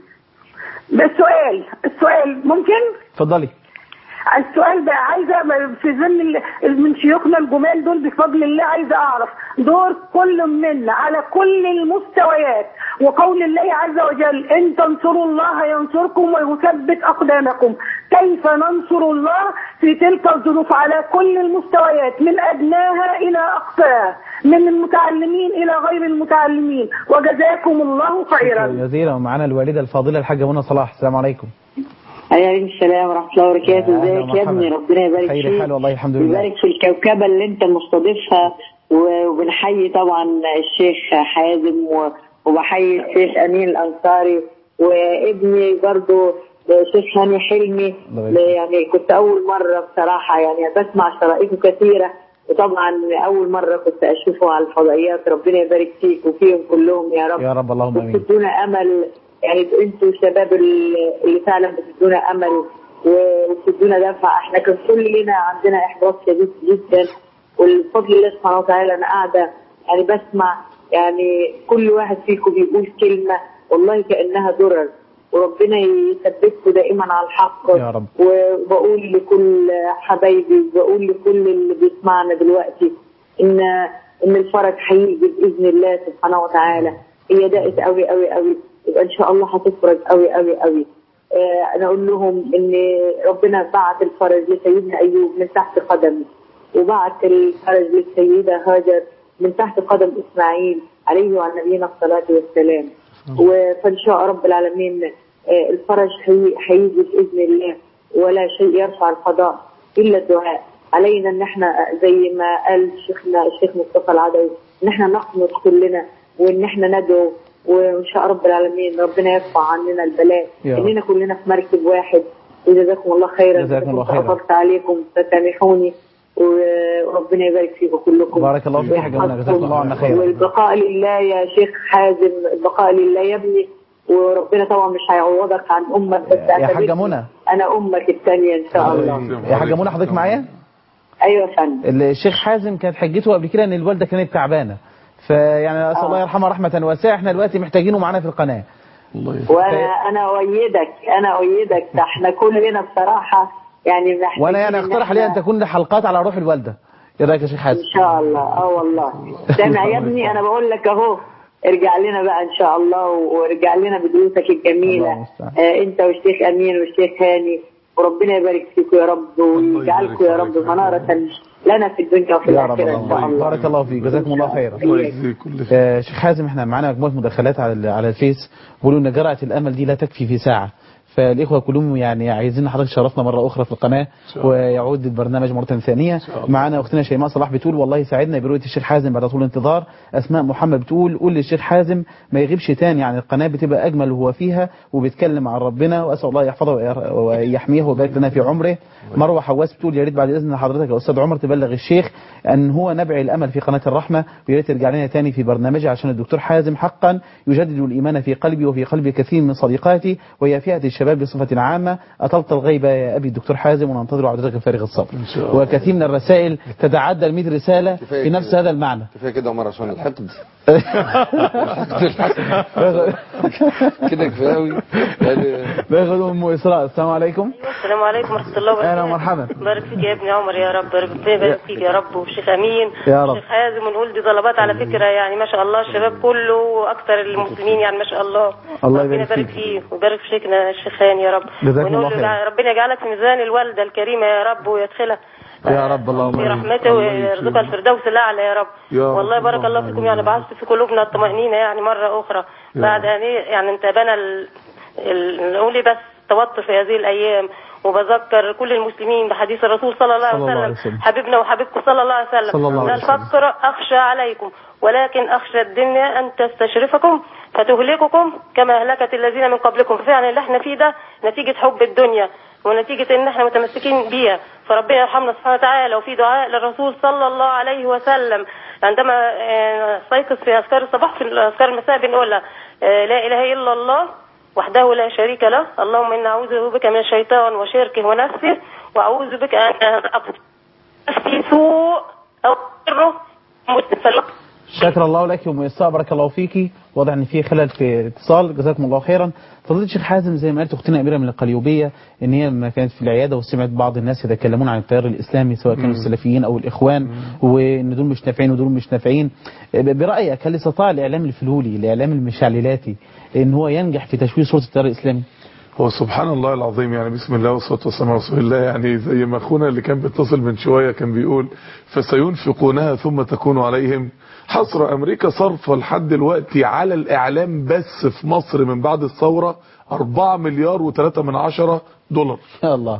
ده السؤال ممكن؟ اتفضلي. السؤال بقى عايزه في ظل من شيوخنا الجمال دول بفضل الله، عايزه اعرف دور كل منا على كل المستويات، وقول الله عز وجل: ان تنصروا الله ينصركم ويثبت اقدامكم. كيف ننصر الله في تلك الظروف على كل المستويات من ادناها الى اقصاها، من المتعلمين الى غير المتعلمين؟ وجزاكم الله خيرا. جزيلا. ومعنا الوالده الفاضله الحاجه منى صلاح. السلام عليكم. عليكم السلام ورحمة الله وبركاته. ازيك يا ابني؟ ربنا يبارك فيك. خير حال والله الحمد لله. يبارك في الكوكبة اللي انت مستضيفها، وبنحيي طبعا الشيخ حازم وبحيي الشيخ أمين الأنصاري، وابني برضو الشيخ هاني حلمي. يعني كنت أول مرة بصراحة يعني بسمع شرائطه كثيرة، وطبعا أول مرة كنت أشوفه على الفضائيات. ربنا يبارك فيك وفيهم كلهم يا رب. يا رب اللهم آمين. بتدونا أمل، يعني انتوا الشباب اللي فعلا بتدونا امل وبتدونا دفع. احنا كان كلنا عندنا احباط شديد جدا، والفضل الله سبحانه وتعالى انا قاعده يعني بسمع يعني كل واحد فيكم بيقول كلمه والله كانها درر، وربنا يثبتكم دائما على الحق يا رب. وبقول لكل حبايبي، بقول لكل اللي بيسمعنا دلوقتي ان الفرج هيجي باذن الله سبحانه وتعالى. هي دقت قوي قوي قوي، يبقى ان شاء الله هتفرج قوي قوي قوي. انا اقول لهم ان ربنا بعت الفرج لسيدنا ايوب من تحت قدمه، وبعت الفرج للسيده هاجر من تحت قدم اسماعيل عليه وعلى نبينا الصلاه والسلام. فان شاء رب العالمين الفرج هيجي باذن الله، ولا شيء يرفع القضاء الا الدعاء. علينا ان احنا زي ما قال شيخنا الشيخ مصطفى العدوي ان احنا نقنط كلنا، وان احنا ندعو، وان شاء رب العالمين ربنا يرفع عننا البلاء، اننا كلنا في مركب واحد. وجزاكم الله خيرا. جزاكم الله خيرا. أطلت عليكم فسامحوني، وربنا يبارك فيكم كلكم. بارك الله فيك يا جماعه، جزاكم الله عنا خيرا. والبقاء لله يا شيخ حازم، البقاء لله يا ابني، وربنا طبعا مش هيعوضك عن امك، بس يا حاجه منى انا امك الثانيه ان شاء الله. يا حاجه منى حضرتك معايا؟ ايوه يا فندم. الشيخ حازم كانت حجته قبل كده ان الوالده كانت تعبانه، فيعني اسال الله يرحمها رحمه واسعه. احنا دلوقتي محتاجينه معانا في القناه. وانا اؤيدك ده احنا كلنا بصراحه يعني محتاجين. وانا يعني اقترح عليها ان تكون حلقات على روح الوالده. ايه رايك يا شيخ حازم؟ ان شاء الله. والله سامع يا ابني، انا بقول لك اهو ارجع لنا بقى ان شاء الله، وارجع لنا بدروسك الجميله انت والشيخ امين والشيخ هاني، وربنا يبارك فيكم يا رب، ويجعلكم يا رب مناره لنا في الدنيا وفي الاخره ان شاء الله. بارك الله فيك، جزاكم الله خيرا. شيخ حازم، احنا معانا مجموعه مداخلات على الفيس بيقولوا ان جرعه الامل دي لا تكفي في ساعه، فالاخوه كلهم يعني عايزين حضرتك تشرفنا مره اخرى في القناه ويعود البرنامج مره ثانيه. معانا اختنا شيماء صلاح بتقول والله ساعدنا برؤيه الشيخ حازم بعد طول انتظار. اسماء محمد بتقول قول للشيخ حازم ما يغيبش تاني عن القناه، بتبقى اجمل وهو فيها وبيتكلم عن ربنا، واسال الله يحفظه ويحميه ويبارك لنا في عمره. مروه حواس بتقول يا ريت بعد اذن حضرتك يا استاذ عمر تبلغ الشيخ ان هو نبع الامل في قناه الرحمه، ويا ريت ترجع لنا تاني في برنامجه عشان الدكتور حازم حقا يجدد الايمان في قلبي وفي قلب كثير من صديقاتي وهي فئه الشباب بصفه عامه. اطلت الغيبه يا ابي الدكتور حازم وننتظر عودتك بفارغ الصبر. وكثير من الرسائل تتعدى 100 رساله في نفس هذا المعنى. كفايه كده عمر عشان الحقد كده كفايه قوي. باخد ام اسراء. السلام عليكم. السلام عليكم ورحمه الله وبركاته. اهلا ومرحبا. بارك فيك يا ابني عمر يا رب، ربنا يبارك فيك يا رب، والشيخ امين والشيخ حازم، ونقول دي طلبات على فكره يعني ما شاء الله الشباب كله واكثر المسلمين يعني ما شاء الله. ربنا يبارك فيه ويبارك في شيخنا الشيخ هاني يا رب، ونقول له ربنا يجعلك في ميزان الوالده الكريمه يا رب، ويدخلها يا رب اللهم في رحمته ويرزقها الفردوس الاعلى يا رب. والله بارك الله فيكم، يعني بعثت في قلوبنا الطمأنينة يعني مرة أخرى بعد يعني انتابنا نقول بس توتر في هذه الأيام. وبذكر كل المسلمين بحديث الرسول صلى الله عليه وسلم حبيبنا وحبيبكم صلى الله عليه وسلم لا الفقر أخشى عليكم ولكن أخشى الدنيا أن تستشرفكم فتهلككم كما أهلكت الذين من قبلكم. فعلا اللي احنا فيه ده نتيجة حب الدنيا ونتيجة ان احنا متمسكين بيها، فربنا يرحمنا سبحانه وتعالى. وفي دعاء للرسول صلى الله عليه وسلم عندما نستيقظ في أذكار الصباح في أذكار المساء بنقولها لا إله إلا الله وحده لا شريك له، اللهم إنا أعوذ بك من الشيطان وشركه ونفسه، وأعوذ بك أن أقتل نفسي سوء أو غيره. شكر الله لك ام اسراء، بارك الله فيكي. واضح ان في خلل في الاتصال، جزاكم الله خيرا. فضيله الشيخ حازم زي ما قالت اختنا اميره من القليوبيه ان هي لما كانت في العياده وسمعت بعض الناس يتكلمون عن التيار الاسلامي سواء كانوا السلفيين او الاخوان وان دول مش نافعين ودول مش نافعين، برايك هل استطاع الاعلام الفلولي الاعلام المشعللاتي ان هو ينجح في تشويه صوره التيار الاسلامي؟ هو سبحان الله العظيم، يعني بسم الله والصلاة والسلام على رسول الله. يعني زي ما اخونا اللي كان بيتصل من شوية كان بيقول فسينفقونها ثم تكون عليهم حصر. أمريكا صرفة لحد دلوقتي على الإعلام بس في مصر من بعد الثورة 4 مليار و3 من عشرة دولار. يا الله،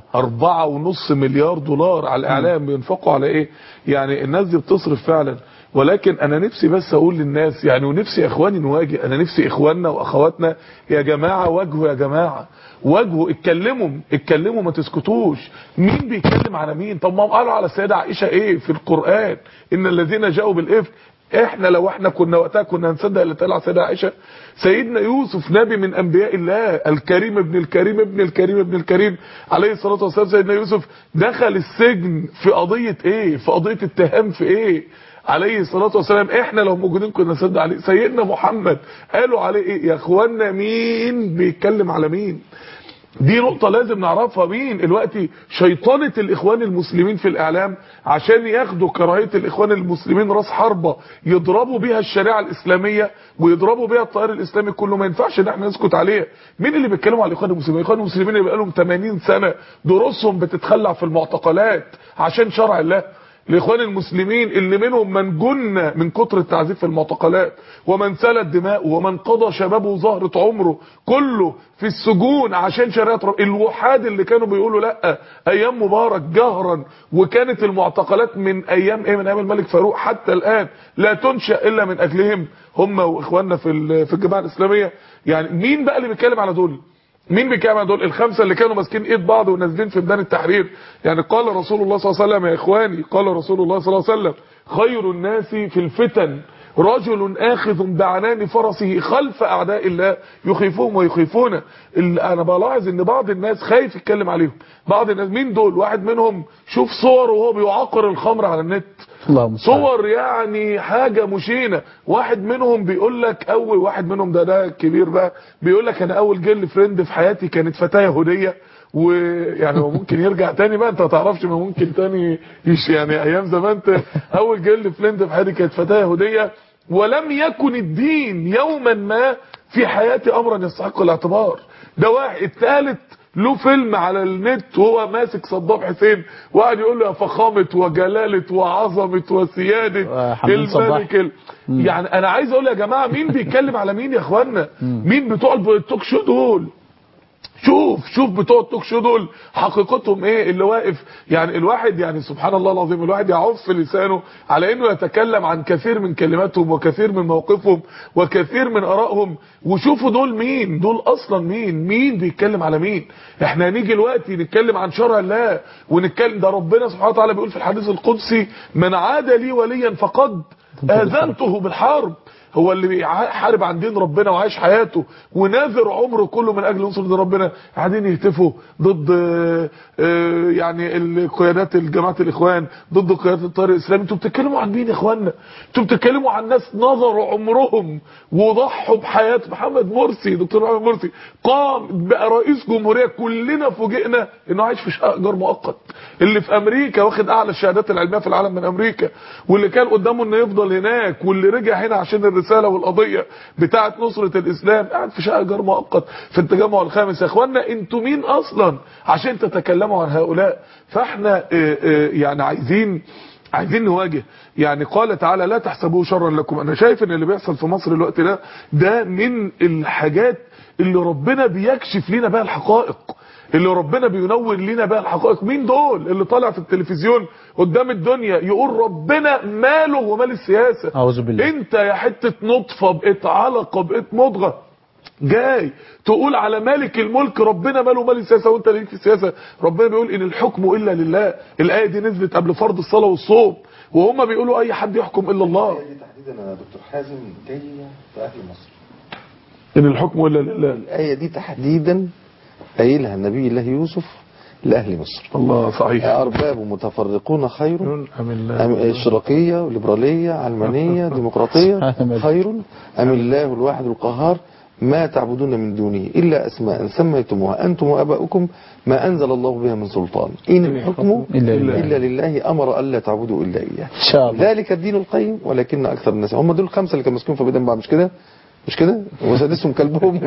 4.5 مليار دولار على الإعلام. بينفقوا على إيه؟ يعني الناس دي بتصرف فعلا. ولكن انا نفسي بس اقول للناس يعني، ونفسي اخواني نواجه، انا نفسي اخواننا واخواتنا يا جماعة واجهوا، يا جماعة واجهوا، اتكلموا ما تسكتوش. مين بيتكلم على مين؟ طب ما قالوا على السيدة عائشة ايه في القرآن؟ ان الذين جاءوا بالإفك. احنا لو احنا كنا وقتها كنا هنصدق اللي طلع سيدة عائشة؟ سيدنا يوسف نبي من انبياء الله، الكريم ابن الكريم ابن الكريم ابن الكريم عليه الصلاة والسلام. سيدنا يوسف دخل السجن في قضية ايه؟ في قضية اتهام في ايه؟ عليه الصلاة والسلام. احنا لو موجودين كنا نصدق عليه. سيدنا محمد قالوا عليه ايه؟ يا اخوانا مين بيتكلم على مين؟ دي نقطة لازم نعرفها. مين دلوقتي شيطانة الاخوان المسلمين في الاعلام عشان ياخدوا كراهية الاخوان المسلمين راس حربة يضربوا بيها الشريعة الاسلامية ويضربوا بيها التيار الاسلامي كله؟ ما ينفعش ان احنا نسكت عليها. مين اللي بيتكلموا على الاخوان المسلمين؟ الاخوان المسلمين اللي بقالهم 80 سنة دروسهم بتتخلع في المعتقلات عشان شرع الله. الاخوان المسلمين اللي منهم من جن من كتر التعذيب في المعتقلات، ومن سلت دماءه، ومن قضى شبابه وزهرة عمره كله في السجون عشان شريعة الوحاد اللي كانوا بيقولوا لا ايام مبارك جهرا، وكانت المعتقلات من ايام ايه؟ من ايام الملك فاروق حتى الان لا تنشأ الا من اجلهم هم واخواننا في الجماعة الاسلامية. يعني مين بقى اللي بيتكلم على دول؟ مين بيتكلم عن دول؟ الخمسه اللي كانوا ماسكين ايد بعض ونازلين في ميدان التحرير. يعني قال رسول الله صلى الله عليه وسلم يا اخواني، قال رسول الله صلى الله عليه وسلم خير الناس في الفتن رجل آخذ بعنان فرسه خلف اعداء الله يخيفهم ويخيفونه. انا بلاحظ ان بعض الناس خايف يتكلم عليهم. بعض الناس مين دول؟ واحد منهم شوف صور وهو بيعقر الخمر على النت، صور يعني حاجة مشينة. واحد منهم بيقول لك اول واحد منهم ده كبير بقى بيقول لك انا اول جيرل فريند في حياتي كانت فتاة يهودية. ويعني هو ممكن يرجع تاني بقى، انت ما تعرفش، ما ممكن تاني يعني ايام زمان اول جيرل فريند في حياتي كانت فتاة يهودية. ولم يكن الدين يوما ما في حياتي امرا يستحق الاعتبار. ده واحد. الثالث له فيلم على النت وهو ماسك صدام حسين وقاعد يقول له يا فخامه وجلاله وعظمه وسياده الملك يعني انا عايز اقول يا جماعه مين بيتكلم على مين يا اخوانا؟ مين بتوع التوك شو دول؟ شوف بتوع التوك شو دول حقيقتهم ايه اللي واقف. يعني الواحد يعني سبحان الله العظيم الواحد يعف لسانه على انه يتكلم عن كثير من كلماتهم وكثير من موقفهم وكثير من ارائهم. وشوفوا دول مين، دول اصلا مين بيتكلم على مين. احنا هنيجي دلوقتي نتكلم عن شرع الله ونتكلم. ده ربنا سبحانه وتعالى بيقول في الحديث القدسي من عاد لي وليا فقد اذنته بالحرب. هو اللي بيحارب عن دين ربنا وعايش حياته وناذر عمره كله من اجل ينصر دين ربنا قاعدين يهتفوا ضد يعني القيادات الجماعه الاخوان، ضد قيادات التيار الاسلامي. انتوا بتتكلموا عن مين يا اخوانا؟ انتوا بتتكلموا عن ناس نظروا عمرهم وضحوا بحياه. محمد مرسي، دكتور محمد مرسي قام بقى رئيس جمهوريه، كلنا فوجئنا انه عايش في شقه ايجار مؤقت، اللي في امريكا واخد اعلى الشهادات العلميه في العالم من امريكا، واللي كان قدامه انه يفضل هناك، واللي رجع هنا عشان الرساله والقضيه بتاعه نصره الاسلام، قاعد في شقه ايجار مؤقت في التجمع الخامس. يا اخوانا انتوا مين اصلا عشان تتكلموا عن هؤلاء؟ فاحنا يعني عايزين نواجه. يعني قال تعالى لا تحسبوه شرا لكم. انا شايف ان اللي بيحصل في مصر الوقت ده من الحاجات اللي ربنا بيكشف لنا بها الحقائق، اللي ربنا بينور لنا بها الحقائق. مين دول اللي طالع في التلفزيون قدام الدنيا يقول ربنا ماله ومال السياسه؟ اعوذ بالله. انت يا حته نطفه بقيت علقه بقيت مضغه جاي تقول على مالك الملك ربنا ماله مال السياسه وانت ليك في السياسه. ربنا بيقول ان الحكم الا لله. الايه دي نزلت قبل فرض الصلاه والصوم، وهم بيقولوا اي حد يحكم الا الله. الايه دي تحديدا يا دكتور حازم جايه في اهل مصر، ان الحكم الا لله. الايه دي تحديدا قايلها النبي الله يوسف لاهل مصر. الله صحيح. ارباب متفرقون خير ام اشراكيه وليبراليه علمانيه ديمقراطيه خير ام الله الواحد القهار ما تعبدون من دونه إلا أسماء سميتموها أنتم وأباؤكم ما أنزل الله بها من سلطان إن الحكم إلا لله أمر ألا تعبدوا إلا إياه إن شاء الله. ذلك الدين القيم ولكن أكثر الناس هم دول الخمسة اللي كانوا مسكين في بيدهم بعض. مش كده وسادسهم كلبهم.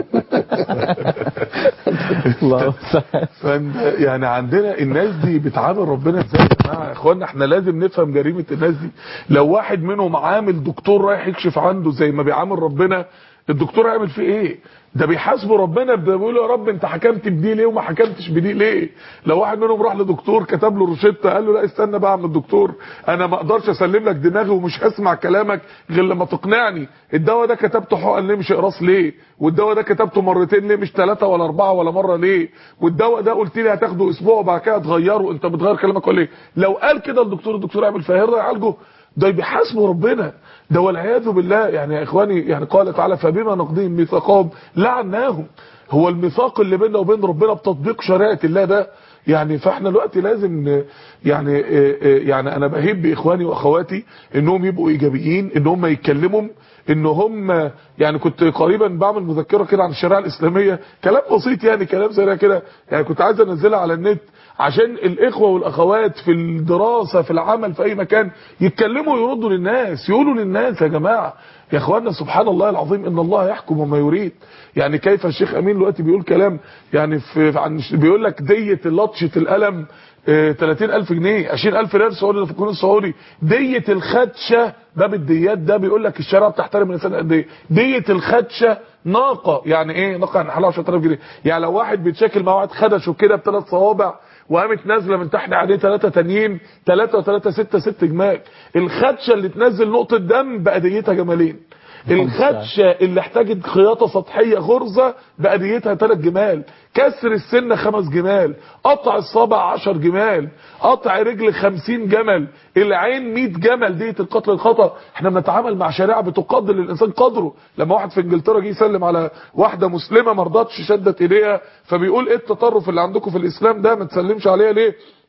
الله يعني عندنا الناس دي بتعامل ربنا ازاي يا جماعه؟ يا اخوانا احنا لازم نفهم جريمه الناس دي. لو واحد منهم عامل دكتور رايح يكشف عنده زي ما بيعامل ربنا، الدكتور هيعمل فيه ايه؟ ده بيحاسبه ربنا، بيقول يا رب انت حكمت بدي ليه وما حكمتش بدي ليه؟ لو واحد منهم راح لدكتور كتب له روشته قال له لا استنى بقى يا عم الدكتور انا ما اقدرش اسلم لك دماغي ومش هسمع كلامك غير لما تقنعني. الدواء ده كتبته حقن ليه مش اقراص ليه؟ والدواء ده كتبته مرتين ليه مش 3 ولا 4 ولا مره ليه؟ والدواء ده قلت لي هتاخده اسبوع وبعد كده تغيره، انت بتغير كلامك ولا ايه؟ لو قال كده الدكتور يعمل فيها يرضى يعالجه؟ ده بيحاسبه ربنا ده والعياذ بالله. يعني يا اخواني يعني قال تعالى فبما نقضيهم ميثاقهم لعناهم. هو الميثاق اللي بيننا وبين ربنا بتطبيق شريعه الله ده. يعني فاحنا دلوقتي لازم يعني انا بهيب باخواني واخواتي انهم يبقوا ايجابيين، ان هم يتكلموا، ان هم يعني كنت قريبا بعمل مذكره كده عن الشريعه الاسلاميه، كلام بسيط يعني كلام زي كده، يعني كنت عايز انزلها على النت عشان الاخوه والاخوات في الدراسه في العمل في اي مكان يتكلموا يردوا للناس، يقولوا للناس يا جماعه يا اخوانا سبحان الله العظيم ان الله يحكم وما يريد. يعني كيف الشيخ امين دلوقتي بيقول كلام يعني بيقول لك ديه لطشه القلم 30,000 جنيه 20,000 ريال سعودي في القانون السعودي. ديه الخدشه باب الديات ده بيقول لك الشريعه بتحترم الانسان قد ايه. ديه الخدشه ناقه، يعني ايه ناقه؟ يعني حوالي 10,000 جنيه. يعني لو واحد بيتشكل مع واحد خدشه كده ب3 صوابع وقامت نازله من تحت عليه 3 تانيين 3 و3 6 جمال. الخدشه اللي تنزل نقطه دم بأديتها جمالين. الخدشه اللي احتاجت خياطه سطحيه غرزه بأديتها 3 جمال. كسر السنه 5 جمال. قطع الصابع 10 جمال. قطع رجل 50 جمل. العين 100 جمل. دية القتل الخطأ. احنا بنتعامل مع شريعه بتقدر للانسان قدره. لما واحد في انجلترا جه يسلم على واحده مسلمه ما رضتش شدت ايديها، فبيقول ايه التطرف اللي عندكم في الاسلام ده ما تسلمش عليها ليه؟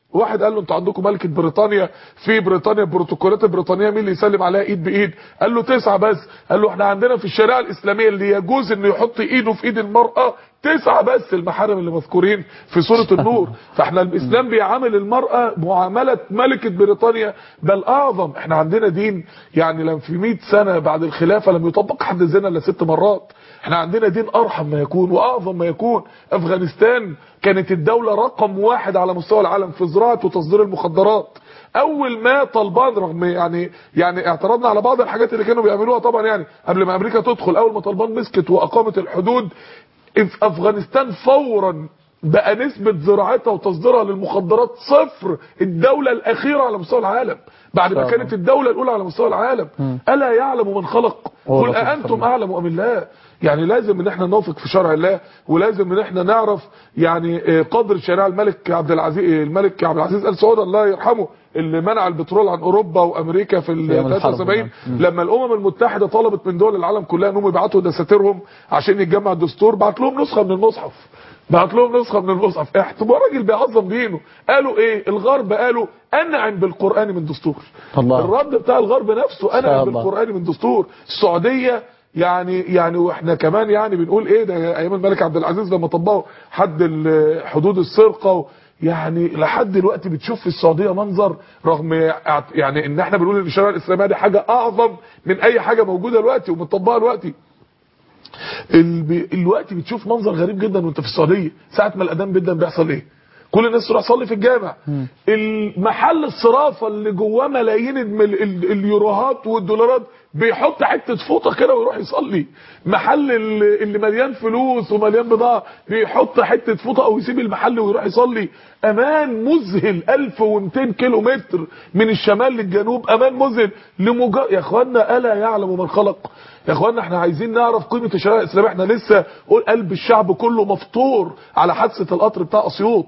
واحد قال له انتوا عندكم ملكة بريطانيا، في بريطانيا البروتوكولات البريطانية مين اللي يسلم عليها ايد بايد؟ قال له 9 بس. قال له احنا عندنا في الشريعة الاسلامية اللي يجوز انه يحط ايده في ايد المرأة 9 بس، المحارم اللي مذكورين في سورة النور. فاحنا الاسلام بيعامل المرأة معاملة ملكة بريطانيا بل اعظم. احنا عندنا دين يعني لم في 100 سنة بعد الخلافة لم يطبق حد الزنا الا 6 مرات. احنا عندنا دين ارحم ما يكون واعظم ما يكون. افغانستان كانت الدولة رقم 1 على مستوى العالم في زراعة وتصدير المخدرات. اول ما طالبان رغم يعني اعترضنا على بعض الحاجات اللي كانوا بيعملوها طبعا يعني قبل ما امريكا تدخل، اول ما طالبان مسكت واقامت الحدود في افغانستان فورا بقى نسبة زراعتها وتصديرها للمخدرات 0، الدولة الاخيرة على مستوى العالم بعد ما كانت الدولة الاولى على مستوى العالم. الا يعلم من خلق قل أأنتم اعلم ام الله. يعني لازم ان احنا نوفق في شرع الله، ولازم ان احنا نعرف يعني قدر شريعة الملك عبد العزيز ال سعود الله يرحمه اللي منع البترول عن اوروبا وامريكا في ال 73 لما الامم المتحدة طلبت من دول العالم كلها انهم يبعتوا دساتيرهم عشان يتجمع الدستور، بعت لهم نسخة من المصحف. احتمال راجل بيعظم دينه. قالوا ايه الغرب؟ قالوا انعم بالقرآن من دستور. الله. الرد بتاع الغرب نفسه انعم بالقرآن من دستور. السعودية يعني واحنا كمان يعني بنقول ايه ده ايام الملك عبد العزيز لما طبقوا حد حدود السرقة يعني لحد دلوقتي بتشوف في السعودية منظر، رغم يعني ان احنا بنقول ان الشريعة الاسلامية دي حاجة اعظم من اي حاجة موجودة دلوقتي ومطبقة دلوقتي. الوقت بتشوف منظر غريب جدا وانت في السعودية ساعة ما الاذان بيحصل ايه؟ كل الناس تروح تصلي في الجامع. المحل الصرافة اللي جواه ملايين اليوروهات والدولارات بيحط حته فوطه كده ويروح يصلي. محل اللي مليان فلوس ومليان بضاعه بيحط حته فوطه او يسيب المحل ويروح يصلي. امان مذهل 1200 كيلو متر من الشمال للجنوب، امان مذهل يا اخوانا الا يعلم من خلق. يا اخوانا احنا عايزين نعرف قيمه الشريعه الاسلاميه. احنا لسه قلب الشعب كله مفطور على حادثه القطر بتاع اسيوط.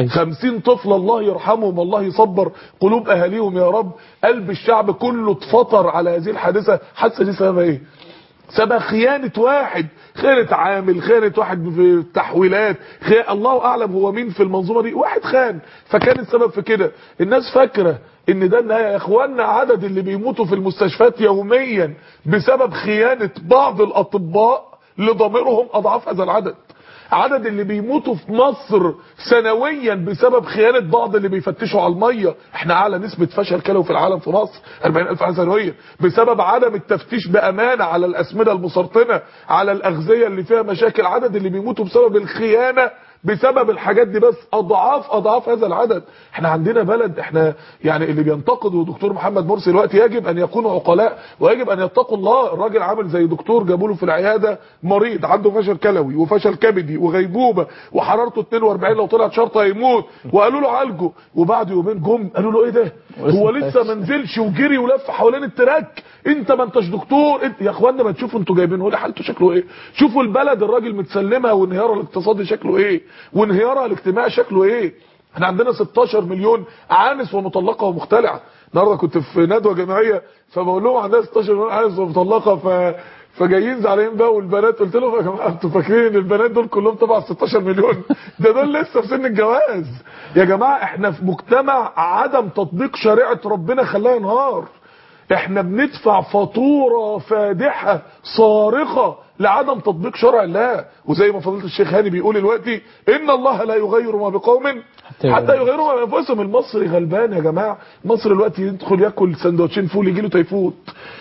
50 طفل الله يرحمهم الله يصبر قلوب اهاليهم يا رب. قلب الشعب كله اتفطر على هذه الحادثه. الحادثه دي سببها ايه؟ سبب خيانه واحد، خيانه عامل، خيانه واحد في التحويلات، الله اعلم هو مين في المنظومه دي. واحد خان فكان السبب في كده. الناس فاكره ان ده النهايه. يا اخوانا عدد اللي بيموتوا في المستشفيات يوميا بسبب خيانه بعض الاطباء لضميرهم اضعاف هذا العدد. عدد اللي بيموتوا في مصر سنويا بسبب خيانة بعض اللي بيفتشوا على المية. احنا اعلى نسبة فشل كلوي في العالم في مصر 40,000 حالة سنويا بسبب عدم التفتيش بامانة على الاسمدة المسرطنة، على الاغذية اللي فيها مشاكل. عدد اللي بيموتوا بسبب الخيانة بسبب الحاجات دي بس اضعاف هذا العدد. احنا عندنا بلد احنا يعني اللي بينتقدوا دكتور محمد مرسي دلوقتي يجب ان يكونوا عقلاء ويجب ان يتقوا الله. الراجل عامل زي دكتور جابوا له في العياده مريض عنده فشل كلوي وفشل كبدي وغيبوبه وحرارته 42 لو طلعت شرطه هيموت، وقالوا له عالجه. وبعد يومين جم قالوا له ايه ده؟ هو لسه ما نزلش وجري ولف حوالين التراك، انت ما انتش دكتور انت. يا اخوانا ما تشوفوا انتوا جايبينه لي حالته شكله ايه. شوفوا البلد الراجل متسلمها وانهيارها الاقتصادي شكله ايه وانهيارها الاجتماعي شكله ايه. احنا عندنا 16 مليون عانس ومطلقه ومختلعه. النهارده كنت في ندوه جماعيه فبقول لهم عندنا 16 مليون عانس ومطلقه فجايين زعلانين بقى والبنات. قلت لهم يا جماعه انتوا فاكرين ان البنات دول كلهم تبع 16 مليون؟ ده دول لسه في سن الجواز. يا جماعه احنا في مجتمع عدم تطبيق شريعه ربنا خلاه ينهار. احنا بندفع فاتوره فادحه صارخه لعدم تطبيق شرع الله. وزي ما فضيله الشيخ هاني بيقول دلوقتي ان الله لا يغير ما بقوم حتى يغيروا ما بانفسهم. المصري غلبان يا جماعه. مصر دلوقتي يدخل ياكل سندوتشين فول يجي له تيفود،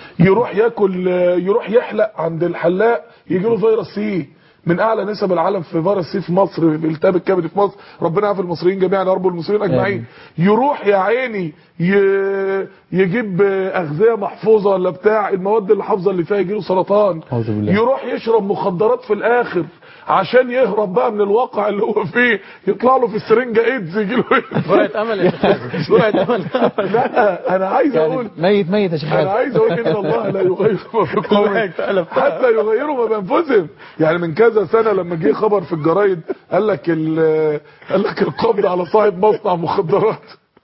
يروح يحلق عند الحلاق يجي له فيروس سي. من اعلى نسب العالم في فيروس سي في مصر، التهاب الكبد في مصر. ربنا يعافي المصريين جميعا يا رب والمصريين اجمعين. يروح يا عيني يجيب اغذيه محفوظه ولا بتاع، المواد اللي حافظه اللي فيها يجي له سرطان. يروح يشرب مخدرات في الاخر عشان يهرب بقى من الواقع اللي هو فيه، يطلع له في السرنجه ايدز يجي له جرعه امل يا شيخ. جرعه امل. لا انا عايز اقول ميت يا شيخ. انا عايز اقول ان الله لا يغير ما بقوم حتى يغيروا ما بانفسهم. يعني من كذا سنه لما جه خبر في الجرايد قال لك القبض على صاحب مصنع مخدرات.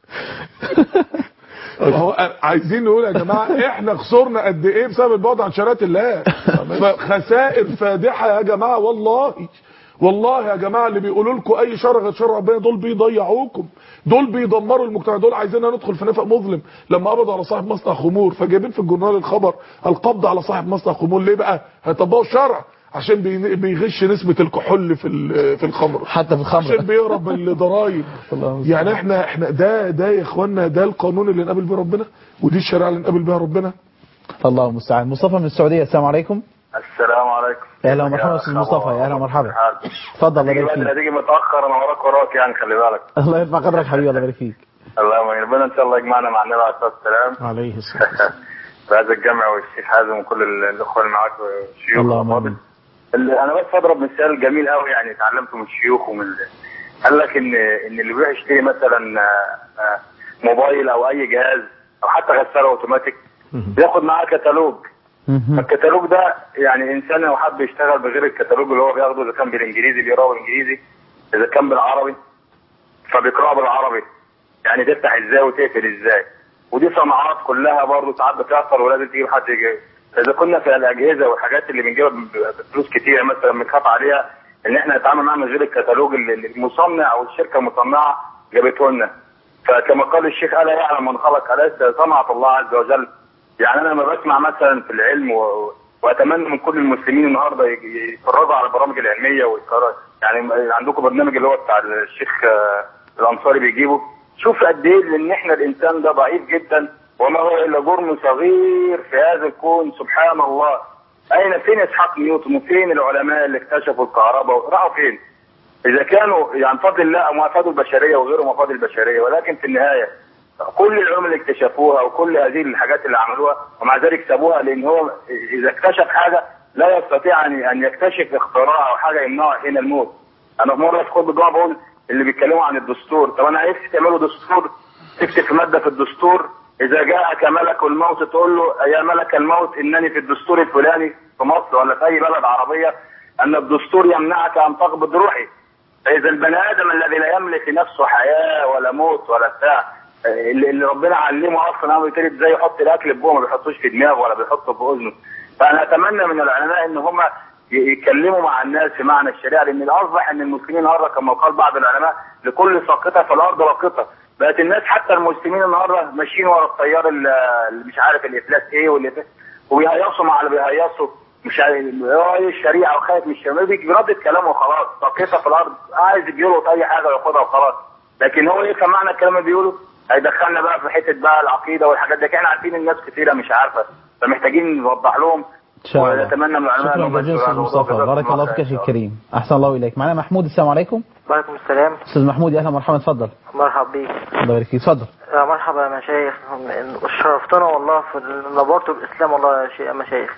عايزين نقول يا جماعه احنا خسرنا قد ايه بسبب البعد عن شريعه الله. خسائر فادحه يا جماعه والله يا جماعه اللي بيقولوا لكم اي شر غير شر ربنا دول بيضيعوكم، دول بيدمروا المجتمع، دول عايزيننا ندخل في نفق مظلم. لما قبضوا على صاحب مصنع خمور فجايبين في الجورنال الخبر القبض على صاحب مصنع خمور. ليه بقى؟ هيطبقوا الشرع عشان بيغش نسبه الكحول في الخمر، حتى في الخمر عشان بيهرب من الضرايب. يعني احنا ده يا اخوانا ده القانون اللي نقابل بيه ربنا، ودي الشريعه اللي نقابل بيها ربنا. الله المستعان. مصطفى من السعوديه، السلام عليكم. السلام عليكم. اهلا ومرحبا استاذ مصطفى، يا اهلا ومرحبا. اتفضل. الله يبارك فيك. هتيجي متاخر، انا وراك يعني، خلي بالك. الله يرفع قدرك حبيبي، الله يبارك فيك. اللهم ربنا ان شاء الله يجمعنا مع النبي عليه الصلاه والسلام عليه الصلاه والسلام في هذا الجمع، والشيخ حازم وكل الاخوه اللي معاك والشيوخ. اللهم امين. انا بس اضرب مثال جميل قوي يعني اتعلمته من الشيوخ قال لك ان اللي بيروح يشتري مثلا موبايل او اي جهاز او حتى غساله اوتوماتيك بياخد معاه كتالوج. الكتالوج ده يعني انسان لو حب يشتغل بغير الكتالوج اللي هو بياخده، اذا كان بالانجليزي بيقراه بالانجليزي، اذا كان بالعربي فبيقراه بالعربي، يعني تفتح ازاي وتقفل ازاي. ودي صناعات كلها برضه ساعات بتحصل ولازم تجيب حد يجي. اذا كنا في الاجهزه والحاجات اللي بنجيبها بفلوس كتير مثلا بنخاف عليها ان احنا نتعامل معاها من غير الكتالوج اللي المصنع او الشركه المصنعه جابته لنا. فكما قال الشيخ الا يعلم من خلق، اليس صنعه الله عز وجل. يعني انا لما بسمع مثلا في العلم واتمنى من كل المسلمين النهارده يتفرجوا على البرامج العلميه يعني عندكم برنامج اللي هو بتاع الشيخ الانصاري بيجيبه، شوف قد ايه ان احنا الانسان ده ضعيف جدا وما هو الا جرم صغير في هذا الكون. سبحان الله. فين اسحاق نيوتن وفين العلماء اللي اكتشفوا الكهرباء؟ راحوا فين؟ اذا كانوا يعني فضل الله ما افادوا البشريه وغيرهم افاد البشريه، ولكن في النهايه كل العلوم اللي اكتشفوها وكل هذه الحاجات اللي عملوها ومع ذلك سابوها، لان هو اذا اكتشف حاجه لا يستطيع ان يكتشف اختراع او حاجه يمنعه حين الموت. انا في مره في خطبه الجمعه بقول اللي بيتكلموا عن الدستور، طب انا عايز تعملوا دستور تكتب في ماده في الدستور اذا جاءك ملك الموت تقول له يا ملك الموت انني في الدستور الفلاني في مصر ولا في اي بلد عربيه ان الدستور يمنعك ان تقبض روحي. فاذا البني ادم الذي لا يملك لنفسه حياه ولا موت ولا بتاع، اللي ربنا علمه اصلا هو يتريد ازاي يحط الاكل في بوقه ما بيحطوش في دماغه ولا بيحطه في اذنه. فانا اتمنى من العلماء ان هم يتكلموا مع الناس في معنى الشريعه، لان اصبح ان المسلمين النهارده كما قال بعض العلماء لكل ساقطه في الارض راقطه. بقت الناس حتى المسلمين النهارده ماشيين ورا التيار اللي مش عارف الافلاس ايه وبيهيصوا مع اللي بيهيصوا، مش عارف الشريعه وخايف من الشريعه، بيردد كلامه وخلاص. ساقطه في الارض عايز يلقط اي حاجه وياخدها وخلاص. لكن هو يفهم معنى الكلام اللي بيقوله هيدخلنا بقى في حته بقى العقيده والحاجات دي. احنا عارفين الناس كثيره مش عارفه، فمحتاجين نوضح لهم. ونتمنى من العلماء شكرا جزيلا استاذ مصطفى، بارك الله فيك يا اخي الكريم، احسن الله اليك. معنا محمود، السلام عليكم. وعليكم السلام. استاذ محمود يا اهلا ومرحبا، اتفضل. مرحبا بيك. الله يبارك فيك، اتفضل. مرحبا يا مشايخ، شرفتنا والله في نبرته بالاسلام والله يا شيخ مشايخ.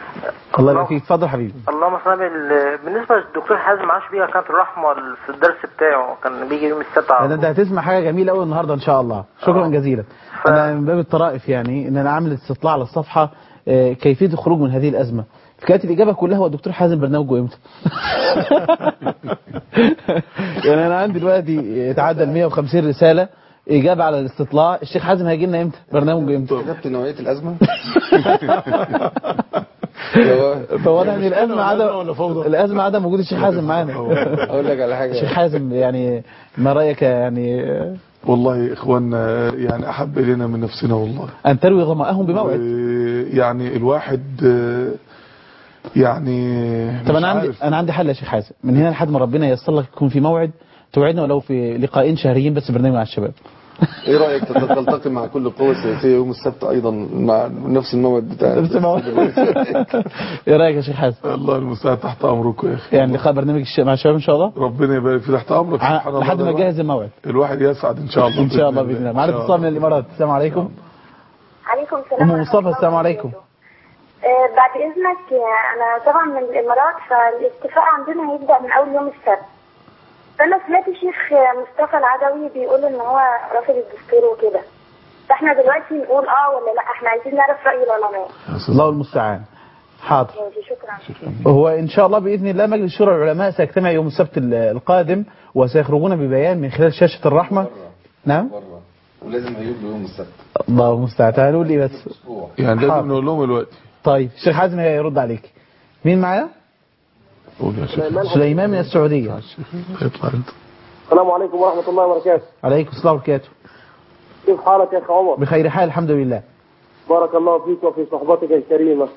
الله يبارك فيك، اتفضل حبيبي. اللهم صل. بالنسبه للدكتور حازم معاش بيها كانت الرحمه في الدرس بتاعه، كان بيجي يوم السبت. انت هتسمع حاجه جميله قوي النهارده ان شاء الله. شكرا جزيلا. انا من باب الطرائف يعني ان انا عامل استطلاع على الصفحه كيفيه الخروج من هذه الازمه، كانت الاجابه كلها هو الدكتور حازم برنامجه امتى. يعني انا عندي دلوقتي يتعدى 150 رساله اجابه على الاستطلاع، الشيخ حازم هيجي لنا امتى، برنامجه امتى. كتبت نوعيه الازمه. فواضح ان الازمه عدم وجود الشيخ حازم معانا. اقول لك على حاجه الشيخ حازم، يعني ما رايك يعني؟ والله اخواننا يعني احب الينا من نفسنا والله ان تروي ظمأهم بموعد. يعني الواحد يعني طب انا عندي حل يا شيخ حازم، من هنا لحد ما ربنا ييسر لك يكون في موعد توعدنا ولو في لقاءين شهريين بس برنامج مع الشباب. ايه رايك تلتقي مع كل القوى السياسيه يوم السبت ايضا مع نفس الموعد بتاع ايه رايك يا شيخ حازم؟ الله المستعان، تحت امركم يا اخي. يعني لقاء برنامج مع الشباب ان شاء الله، ربنا يبارك في تحت امرك سبحان الله لحد ما نجهز الموعد. الواحد يسعد ان شاء الله ان شاء الله باذن الله. معانا اتصال من الامارات، السلام عليكم. عليكم السلام. ام مصطفى، السلام عليكم. بعد اذنك انا طبعا من الامارات، فالاستيفاء عندنا هيبدا من اول يوم السبت. فانا سمعت الشيخ مصطفى العدوي بيقول ان هو رافض الدستور وكده، فاحنا دلوقتي نقول ولا لا؟ احنا عايزين نعرف راي العلماء. الله المستعان. حاضر. شكرا. هو ان شاء الله باذن الله مجلس شورى العلماء سيجتمع يوم السبت القادم وسيخرجون ببيان من خلال شاشه الرحمه. نعم. ولازم هيجوا يوم السبت. الله المستعان. هنقول لي بس يعني لازم نقول لهم دلوقتي. طيب الشيخ حازم هيرد عليك. مين معايا؟ سليمان من السعودية. السلام عليكم ورحمة الله وبركاته. عليكم السلام وبركاته. كيف حالك يا أخي عمر؟ بخير حال الحمد لله. بارك الله فيك وفي صحبتك الكريمة.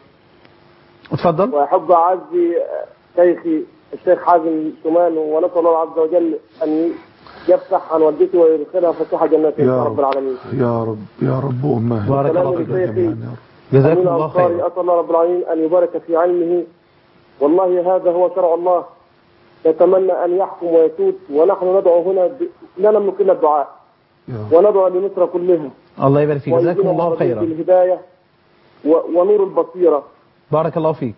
اتفضل. وأحب أعزي شيخي الشيخ حازم شومان، ونسأل الله عز وجل أن يفتح عن والدتي ويدخلها فسيح جنته يا رب العالمين. يا رب يا رب وأمها. بارك الله فيك جميعا. جزاكم الله خير. أسأل الله رب العالمين أن يبارك في علمه. والله هذا هو شرع الله، نتمنى أن يحكم ويسود، ونحن ندعو هنا لا نملك إلا الدعاء، وندعو لمصر كلها. الله يبارك فيك، جزاكم الله خيرا. بالهداية ونور البصيرة. بارك الله فيك.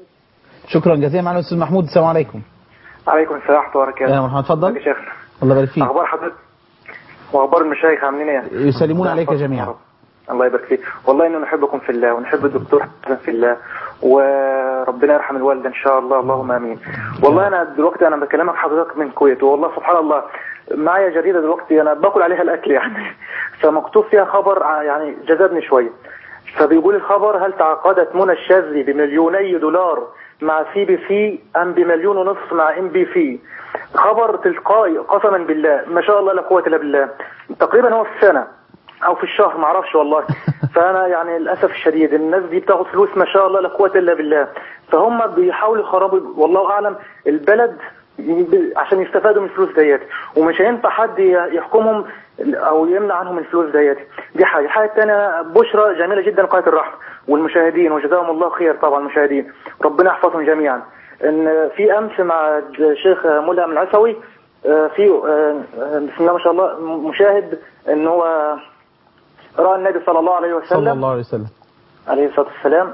شكرا جزيلا. معنا الأستاذ محمود. السلام عليكم. عليكم السلام ورحمة الله وبركاته. يا مرحبا، اتفضل يا شيخنا. الله يبارك فيك. أخبار حضرتك وأخبار المشايخ عاملين إيه؟ يسلمون عليك جميعا. الله يبارك فيك. والله إنه نحبكم في الله ونحب الدكتور حسن في الله، وربنا يرحم الوالدة إن شاء الله، اللهم آمين. والله أنا دلوقتي أنا بكلمك حضرتك من الكويت، والله سبحان الله معايا جريدة دلوقتي أنا باكل عليها الأكل يعني، فمكتوب فيها خبر يعني جذبني شوية. فبيقول الخبر: هل تعاقدت منى الشاذلي بمليوني دولار مع CBC أم بمليون ونصف مع MBC؟ خبر تلقائي قسما بالله، ما شاء الله لا قوة إلا بالله. تقريبا هو في السنة أو في الشهر ما أعرفش والله. فأنا يعني للأسف الشديد الناس دي بتاخد فلوس ما شاء الله لا قوة إلا بالله، فهم بيحاولوا يخربوا والله أعلم البلد عشان يستفادوا من الفلوس ديت، ومش هينفع حد يحكمهم أو يمنع عنهم الفلوس ديت. دي حاجة. الحاجة الثانية بشرى جميلة جدا قناة الرحمة والمشاهدين، وجزاهم الله خير طبعا المشاهدين، ربنا يحفظهم جميعا. إن في أمس مع الشيخ ملهم العسوي في بسم الله ما شاء الله مشاهد إن هو رأى النبي صلى الله عليه وسلم عليه الصلاة والسلام،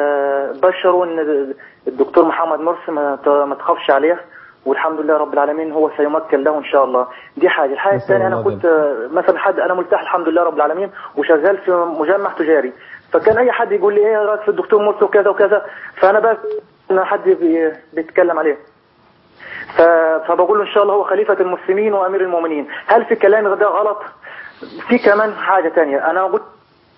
بشروا إن الدكتور محمد مرسي ما تخافش عليه، والحمد لله رب العالمين هو سيمكن له إن شاء الله. دي حاجة. الحاجة الثانية أنا كنت مثلا حد أنا ملتحي الحمد لله رب العالمين وشغال في مجمع تجاري، فكان أي حد يقول لي إيه رأيك في الدكتور مرسي وكذا وكذا، فأنا بس إن حد بيتكلم عليه، فبقول له إن شاء الله هو خليفة المسلمين وأمير المؤمنين. هل في كلامي ده غلط؟ في كمان حاجة تانية أنا قلت.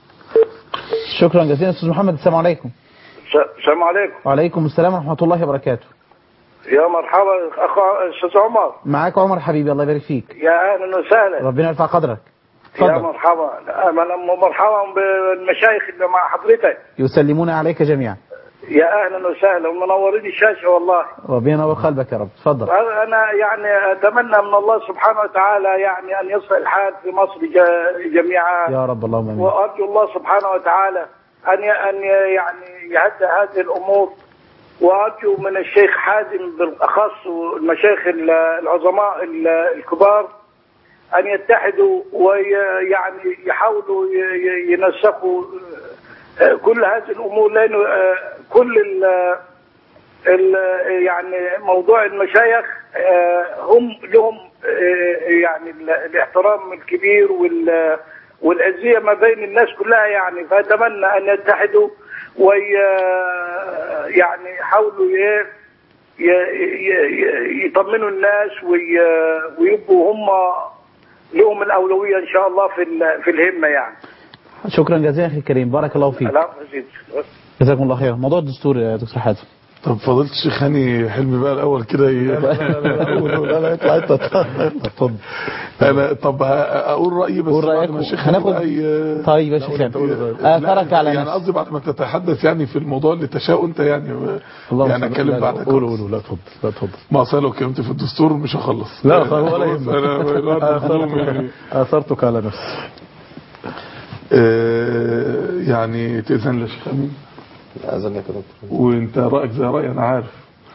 شكرا جزيلا أستاذ محمد. السلام عليكم. السلام عليكم. وعليكم السلام ورحمة الله وبركاته. يا مرحبا أخو أستاذ عمر. معاك عمر حبيبي، الله يبارك فيك. يا أهلا وسهلا. ربنا يرفع قدرك. يا مرحبا. مرحبا بالمشايخ اللي مع حضرتك. يسلمون عليك جميعا. يا أهلا وسهلا ومنورين الشاشة والله. ربنا ينور قلبك يا رب. تفضل. أنا يعني أتمنى من الله سبحانه وتعالى يعني أن يصلح الحال في مصر جميعا يا رب اللهم آمين. وأرجو الله سبحانه وتعالى أن يعني يهدى هذه الأمور، وأرجو من الشيخ حازم بالأخص والمشايخ العظماء الكبار أن يتحدوا ويعني يحاولوا ينسقوا كل هذه الأمور، لأنه كل يعني موضوع المشايخ هم لهم يعني الاحترام الكبير والعزية ما بين الناس كلها يعني، فأتمنى أن يتحدوا يعني يحاولوا يطمنوا الناس ويبقوا هم لهم الأولوية إن شاء الله في الهمة يعني. شكرا جزيلا أخي الكريم، بارك الله فيك. جزاكم الله خير. موضوع الدستور يا دكتور حازم. طب فضلت الشيخ هاني حلمي بقى الاول كده لا اطلع انت. اتفضل. انا طب اقول رايي بس بعد ما الشيخ هناخد. طيب يا شيخ اثرك على يعني قصدي بعد ما تتحدث يعني في الموضوع اللي تشاء انت يعني اتكلم بعدك. قول لا اتفضل لا اتفضل. ما اصل لو كلمت في الدستور مش هخلص. لا ولا يهمك. اثرتك على نفسي. يعني تأذن للشيخ أمين. أذن لك يا دكتور. وانت رأيك زي رأيي انا عارف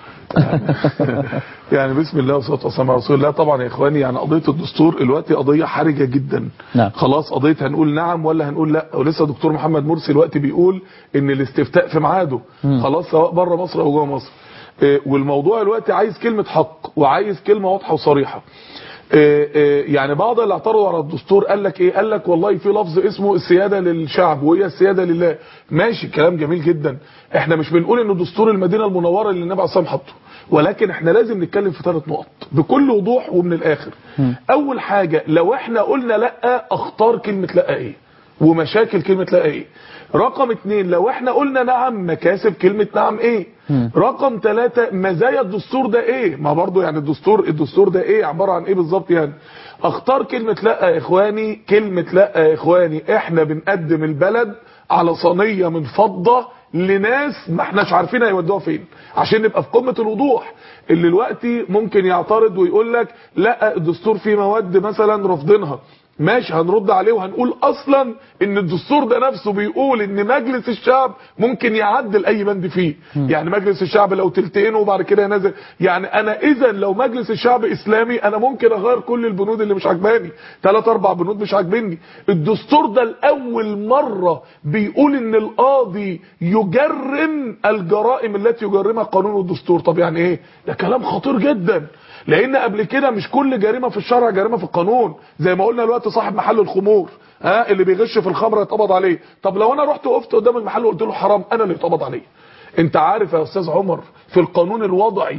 يعني بسم الله والصلاة والسلام على رسول الله. طبعا يا اخواني يعني قضية الدستور دلوقتي قضية حرجة جدا. نعم. خلاص قضية هنقول نعم ولا هنقول لا، ولسه دكتور محمد مرسي الوقت بيقول ان الاستفتاء في ميعاده خلاص سواء بره مصر او جوه مصر. والموضوع الوقت عايز كلمة حق وعايز كلمة واضحة وصريحة. يعني بعض اللي اعترضوا على الدستور قال لك ايه؟ قال لك والله في لفظ اسمه السيادة للشعب وهي السيادة لله. ماشي كلام جميل جدا. احنا مش بنقول انه دستور المدينة المنورة اللي النبي عليه الصلاة والسلام حطه، ولكن احنا لازم نتكلم في 3 نقط بكل وضوح ومن الاخر. اول حاجة لو احنا قلنا لا اختار كلمة لا ايه؟ ومشاكل كلمة لا ايه. رقم 2 لو احنا قلنا نعم مكاسب كلمة نعم ايه. رقم 3 مزايا الدستور ده ايه. ما برضو يعني الدستور ده ايه، عبارة عن ايه بالظبط يعني. اختار كلمة لا يا اخواني. كلمة لا يا اخواني احنا بنقدم البلد على صينية من فضة لناس ما احناش عارفين هيودوها فين، عشان نبقى في قمة الوضوح. اللي دلوقتي ممكن يعترض ويقول لك لا الدستور فيه مواد مثلا رافضينها، ماشي هنرد عليه وهنقول اصلا ان الدستور ده نفسه بيقول ان مجلس الشعب ممكن يعدل اي بند فيه. يعني مجلس الشعب لو تلتقينه وبعد كده ينزل، يعني انا اذا لو مجلس الشعب اسلامي انا ممكن اغير كل البنود اللي مش عجباني، 3-4 بنود مش عاجبني. الدستور ده لاول مره بيقول ان القاضي يجرم الجرائم التي يجرمها قانون الدستور. طب يعني ايه ده؟ كلام خطير جدا، لان قبل كده مش كل جريمه في الشرع جريمه في القانون. زي ما قلنا دلوقتي صاحب محل الخمور اللي بيغش في الخمره يتقبض عليه. طب لو انا رحت وقفت قدام المحل وقلت له حرام انا اللي يتقبض عليه. انت عارف يا استاذ عمر في القانون الوضعي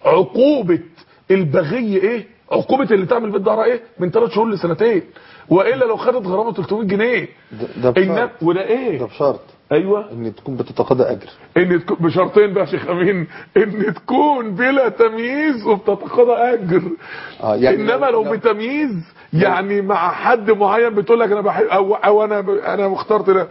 عقوبه البغي ايه؟ عقوبه اللي تعمل بيت ظهرها ايه؟ من 3 شهور ل2 والا لو خدت غرامه 300 جنيه. ده بشرط. وده ايه؟ ده بشرط ايوه ان تكون بتتقاضى اجر. ان تكون بشرطين بقى يا شيخ امين، ان تكون بلا تمييز وبتتقاضى اجر. يعني انما لو بتمييز يعني مع حد معين بتقول لك انا بحب او انا اخترت ده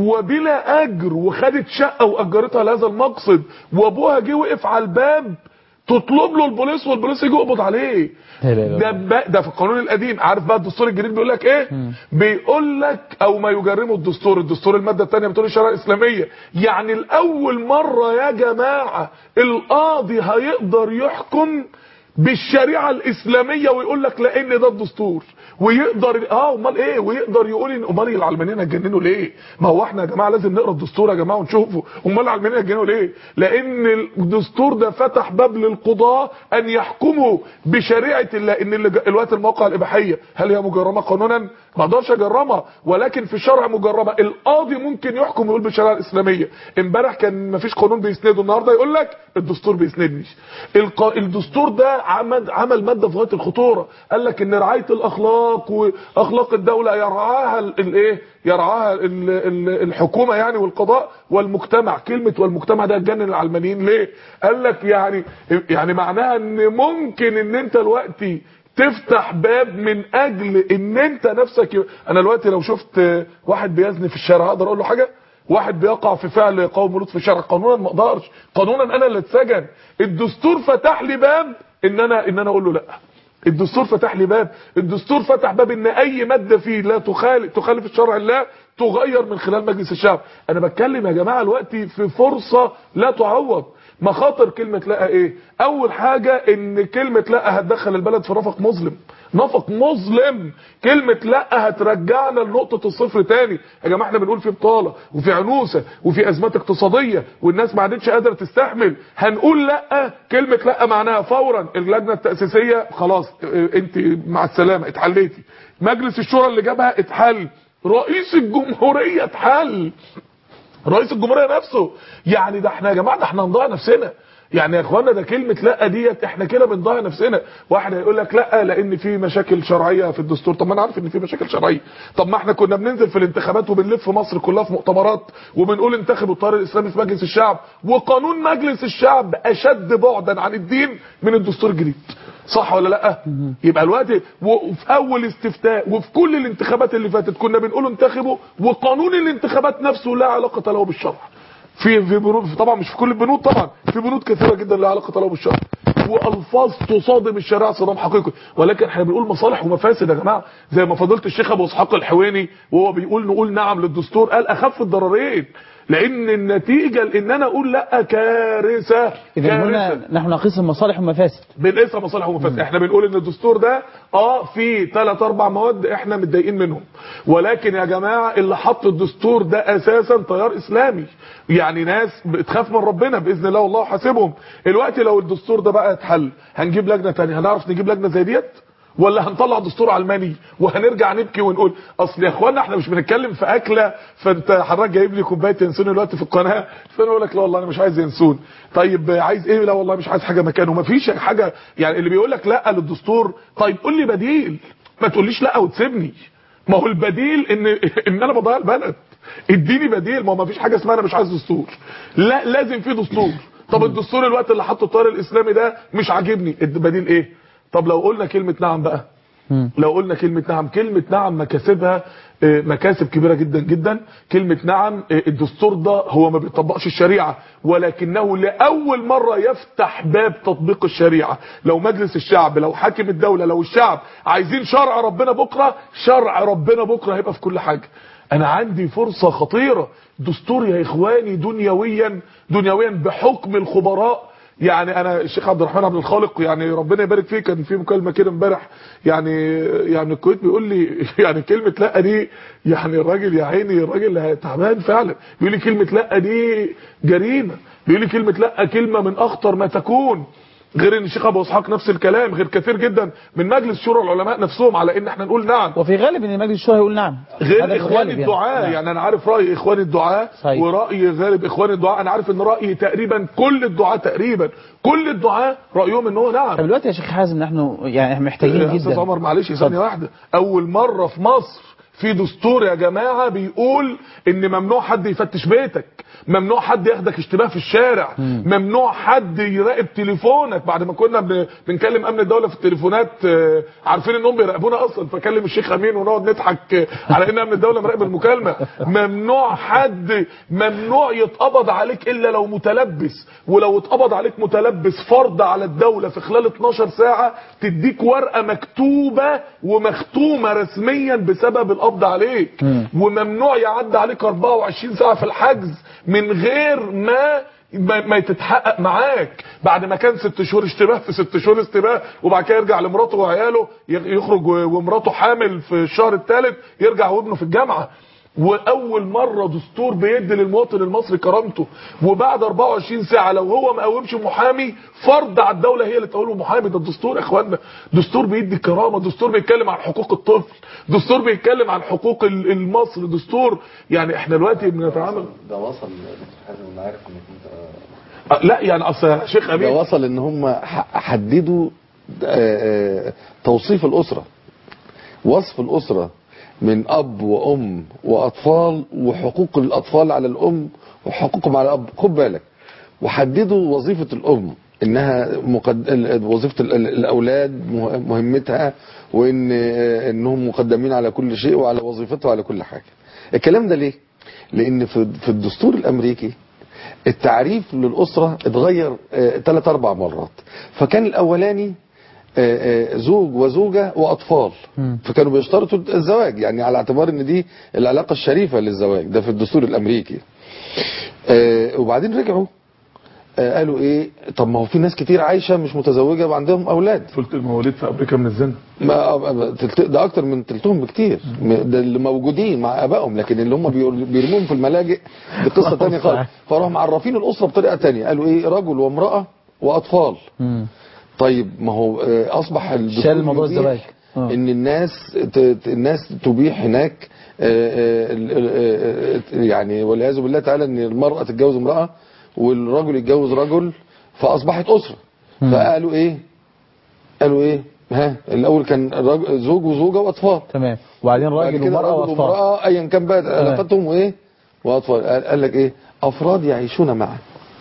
وبلا اجر وخدت شقه واجرتها لهذا المقصد وابوها جه وقف على الباب تطلب له البوليس والبوليس يجي يقبض عليه. ده في القانون القديم. عارف بقى الدستور الجديد بيقول لك ايه؟ بيقول لك او ما يجرمه الدستور الماده الثانيه بتقول الشريعه الاسلاميه. يعني الاول مره يا جماعه القاضي هيقدر يحكم بالشريعه الاسلاميه ويقول لك لان ده الدستور، ويقدر امال ايه، ويقدر يقول ان امال العلمانيين هتجننوا ليه؟ ما هو احنا يا جماعه لازم نقرا الدستور يا جماعه ونشوفه. امال العلمانيين هتجننوا ليه؟ لان الدستور ده فتح باب للقضاه ان يحكموا بشريعه الله. ان الوقت المواقع الاباحيه هل هي مجرمه قانونا؟ ما اقدرش اجرمها، ولكن في الشرع مجرمه. القاضي ممكن يحكم ويقول بالشريعه الاسلاميه. امبارح كان مفيش قانون بيسنده، النهارده يقول لك الدستور بيسندني. الدستور ده عمل ماده في غايه الخطوره. قال لك ان رعايه الاخلاق واخلاق الدوله يرعاها الايه؟ يرعاها الحكومه يعني والقضاء والمجتمع. كلمه والمجتمع ده تجنن العلمانيين ليه؟ قال لك يعني معناها ان ممكن ان انت دلوقتي تفتح باب من اجل ان انت نفسك انا دلوقتي لو شفت واحد بيزني في الشارع اقدر اقول له حاجه؟ واحد بيقع في فعل قوم لوط في الشارع قانونا ما اقدرش، قانونا انا اللي اتسجن. الدستور فتح لي باب ان انا اقول له لا. الدستور فتح لي باب، الدستور فتح باب ان اي ماده فيه لا تخالف الشرع الله تغير من خلال مجلس الشعب. انا بتكلم يا جماعه دلوقتي في فرصه لا تعوض. مخاطر كلمه لا ايه؟ اول حاجه ان كلمه لا هتدخل البلد في نفق مظلم. كلمه لا هترجعنا لنقطه الصفر تاني. يا جماعه احنا بنقول في بطاله وفي عنوسه وفي ازمات اقتصاديه والناس ما عادتش قادره تستحمل. هنقول لا، كلمه لا معناها فورا اللجنه التاسيسيه خلاص انت مع السلامه اتحليتي، مجلس الشورى اللي جابها اتحل، رئيس الجمهوريه اتحل، رئيس الجمهوريه نفسه. يعني ده احنا يا جماعه ده احنا هنضيع نفسنا. يعني يا اخوانا ده كلمه لا ديت احنا كده بنضيع نفسنا. واحد هيقول لك لا لان في مشاكل شرعيه في الدستور. طب ما انا عارف ان في مشاكل شرعيه. طب ما احنا كنا بننزل في الانتخابات وبنلف مصر كلها في مؤتمرات وبنقول انتخبوا التيار الاسلامي في مجلس الشعب، وقانون مجلس الشعب اشد بعدا عن الدين من الدستور الجديد. صح ولا لا؟ يبقى الوقت وفي اول استفتاء وفي كل الانتخابات اللي فاتت كنا بنقول انتخبوا، وقانون الانتخابات نفسه لا علاقه له بالشرع. في بنود طبعا مش في كل البنود، طبعا في بنود كثيره جدا لها علاقه له بالشرع والفاظ تصادم الشريعه صدام حقيقي. ولكن احنا بنقول مصالح ومفاسد يا جماعه. زي ما فضيله الشيخ ابو اسحاق الحويني وهو بيقول نقول نعم للدستور قال اخف الضررين، لان النتيجه لان انا اقول لا كارثه. اذا هنا نحن نقيس المصالح والمفاسد، بنقيسها مصالح ومفاسد. احنا بنقول ان الدستور ده في 3-4 مواد احنا متضايقين منهم، ولكن يا جماعه اللي حط الدستور ده اساسا تيار اسلامي، يعني ناس بتخاف من ربنا باذن الله والله حاسبهم. الوقت لو الدستور ده بقى اتحل هنجيب لجنه ثانيه، هنعرف نجيب لجنه زي ديت؟ ولا هنطلع دستور علماني وهنرجع نبكي ونقول اصل يا اخوانا احنا مش بنتكلم في اكله فانت حضرتك جايب لي كوبايه ينسون دلوقتي في القناه فانا اقول لك لا والله انا مش عايز ينسون. طيب عايز ايه؟ لا والله مش عايز حاجه مكانه. مفيش حاجه. يعني اللي بيقول لك لا للدستور طيب قول لي بديل، ما تقوليش لا وتسيبني. ما هو البديل ان انا بضيع البلد. اديني بديل. ما فيش حاجه اسمها انا مش عايز دستور، لا لازم في دستور. طب الدستور الوقت اللي حطه التيار الاسلامي ده مش عاجبني، البديل ايه؟ طب لو قلنا كلمه نعم بقى، لو قلنا كلمه نعم مكاسبها مكاسب كبيرة جدا جدا. كلمة نعم، الدستور ده هو ما بيطبقش الشريعة، ولكنه لأول مرة يفتح باب تطبيق الشريعة. لو مجلس الشعب، لو حاكم الدولة، لو الشعب عايزين شرع ربنا بكرة، شرع ربنا بكرة هيبقى في كل حاجة. انا عندي فرصة خطيرة. دستور يا اخواني دنيويا بحكم الخبراء. يعني انا الشيخ عبد الرحمن عبد الخالق يعني ربنا يبارك فيه، كان في مكالمه كده امبارح يعني الكويت بيقول لي يعني كلمه لا دي، يعني الراجل يا عيني الراجل تعبان فعلا، بيقول لي كلمه لا دي جريمه، بيقول لي كلمه لا كلمه من اخطر ما تكون. غير ان الشيخ ابو اسحاق نفس الكلام، غير كثير جدا من مجلس شورى العلماء نفسهم على ان احنا نقول نعم. وفي غالب ان مجلس الشورى يقول نعم، غير اخوان الدعاء. يعني انا عارف راي اخوان الدعاء وراي غالب اخوان الدعاء. انا عارف ان راي تقريبا كل الدعاء رايهم ان هو نعم. طب دلوقتي يا شيخ حازم نحن يعني محتاجين جدا. استاذ عمر معلش ثانيه واحده، اول مره في مصر في دستور يا جماعه بيقول ان ممنوع حد يفتش بيتك، ممنوع حد ياخدك اشتباه في الشارع، ممنوع حد يراقب تليفونك. بعد ما كنا بنكلم امن الدوله في التليفونات عارفين انهم بيراقبونا اصلا، فكلم الشيخ امين ونقعد نضحك على ان امن الدوله مراقب المكالمه. ممنوع يتقبض عليك الا لو متلبس، ولو اتقبض عليك متلبس فرض على الدوله في خلال 12 ساعه تديك ورقه مكتوبه ومختومه رسميا بسبب القبض عليك. وممنوع يعدي عليك 24 ساعه في الحجز من غير ما تتحقق معاك. بعد ما كان 6 شهور اشتباه في 6 شهور استباه، وبعد كده يرجع لمراته وعياله، يخرج ومراته حامل في الشهر الثالث، يرجع وابنه في الجامعه. واول مره دستور بيدي للمواطن المصري كرامته. وبعد 24 ساعه لو هو ما قومش محامي، فرض على الدوله هي اللي تقول له محامي. ده الدستور يا اخوانا، دستور بيدي كرامه، دستور بيتكلم عن حقوق الطفل، دستور بيتكلم عن حقوق المصري، دستور يعني احنا دلوقتي بنتعامل. ده وصل انا عارف انك انت لا يعني اصل شيخ امين ده وصل ان هم حددوا توصيف الاسره، وصف الاسره من اب وام واطفال، وحقوق الاطفال على الام وحقوقهم على الاب. خد بالك، وحددوا وظيفه الام انها وظيفه الاولاد مهمتها، انهم مقدمين على كل شيء وعلى وظيفتها وعلى كل حاجه. الكلام ده ليه؟ لان في الدستور الامريكي التعريف للاسره اتغير 3-4 مرات. فكان الاولاني زوج وزوجة وأطفال، فكانوا بيشترطوا الزواج، يعني على اعتبار ان دي العلاقة الشريفة للزواج، ده في الدستور الأمريكي. وبعدين رجعوا قالوا ايه، طب ما هو في ناس كتير عايشة مش متزوجة وعندهم أولاد. ثلث المواليد في أمريكا من الزنا. ده أكتر من ثلثهم بكتير، ده اللي موجودين مع آبائهم، لكن اللي هم بيرموهم في الملاجئ دي قصة تانية خالص. فراحوا معرفين الأسرة بطريقة تانية، قالوا ايه، رجل وامرأة وأطفال. طيب ما هو اصبح الدستور موضوع الزواج ان الناس تبيح هناك يعني والعياذ بالله تعالى ان المرأة تتجوز امرأة والرجل يتجوز رجل، فاصبحت اسرة. فقالوا ايه الاول كان زوج وزوجة واطفال، تمام، وبعدين راجل ومرأة واطفال ايا كان بقى علاقتهم وايه واطفال. قال لك ايه، افراد يعيشون معا.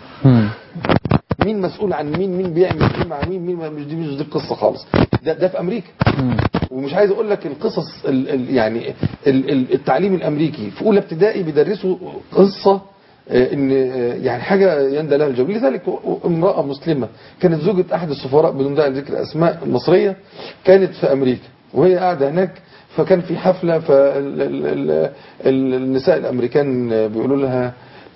مين مسؤول عن مين بيعمل ايه مع مين مش دي القصه خالص. ده في امريكا. ومش عايز اقول لك القصص يعني التعليم الامريكي في اولى ابتدائي بيدرسوا قصه ان يعني حاجه يندى لها الجو. لذلك امراه مسلمه كانت زوجة احد السفراء بدون داعي لذكر اسماء مصريه، كانت في امريكا وهي قاعده هناك، فكان في حفله، فالنساء الامريكان بيقولوا لها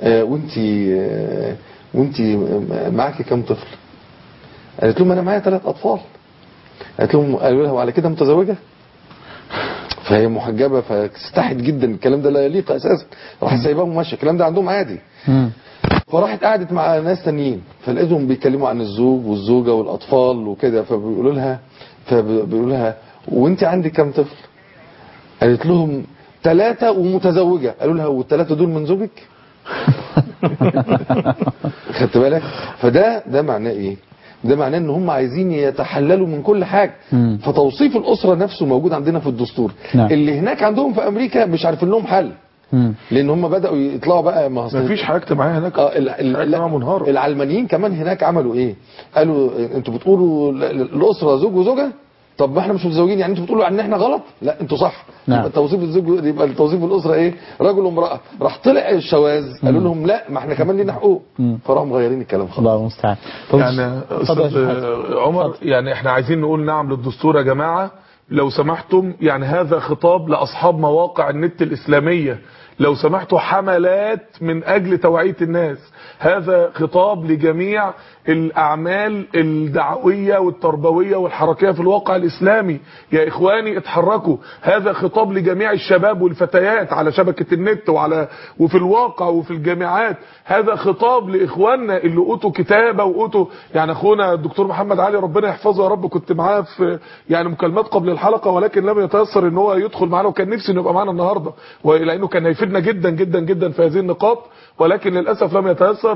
وانتي معاكي كم طفل؟ قالت لهم انا معايا 3 اطفال. قالوا لها وعلى كده متزوجه؟ فهي محجبه فاستحت جدا، الكلام ده لا يليق اساسا، راح سايباهم وماشيه، الكلام ده عندهم عادي. فراحت قعدت مع ناس تانيين، فلقيتهم بيتكلموا عن الزوج والزوجه والاطفال وكده، فبيقولوا لها وانت عندك كم طفل؟ قالت لهم 3 ومتزوجه. قالوا لها وال3 دول من زوجك؟ خدت بالك؟ فده معناه ايه؟ ده معناه ان هم عايزين يتحللوا من كل حاجه. فتوصيف الاسره نفسه موجود عندنا في الدستور. اللي هناك عندهم في امريكا مش عارفين لهم حل، لان هم بداوا يطلعوا بقى مفيش حاجه اجتماعيه هناك. العلمانيين كمان هناك عملوا ايه؟ قالوا انتوا بتقولوا الاسره زوج وزوجه، طب ما احنا مش متزوجين، يعني انتوا بتقولوا ان احنا غلط؟ لا انتوا صح. يبقى توصيف الزوج، يبقى توصيف الاسره ايه؟ رجل وامراه. راح طلع الشواذ قالوا لهم لا ما احنا كمان لينا حقوق، فراحوا مغيرين الكلام خلاص. الله المستعان. يعني استاذ عمر، يعني احنا عايزين نقول نعم للدستور يا جماعه لو سمحتم. يعني هذا خطاب لاصحاب مواقع النت الاسلاميه، لو سمحتوا حملات من اجل توعية الناس. هذا خطاب لجميع الاعمال الدعوية والتربوية والحركية في الواقع الاسلامي. يا اخواني اتحركوا. هذا خطاب لجميع الشباب والفتيات على شبكة النت وفي الواقع وفي الجامعات. هذا خطاب لاخواننا اللي اوتوا كتابة واوتوا، يعني اخونا الدكتور محمد علي ربنا يحفظه يا رب، كنت معاه في يعني مكالمات قبل الحلقة ولكن لم يتيسر ان هو يدخل معنا، وكان نفسي انه يبقى معنا النهارده لانه كان هيفيدنا جدا جدا جدا في هذه النقاط، ولكن للاسف لم يتيسر.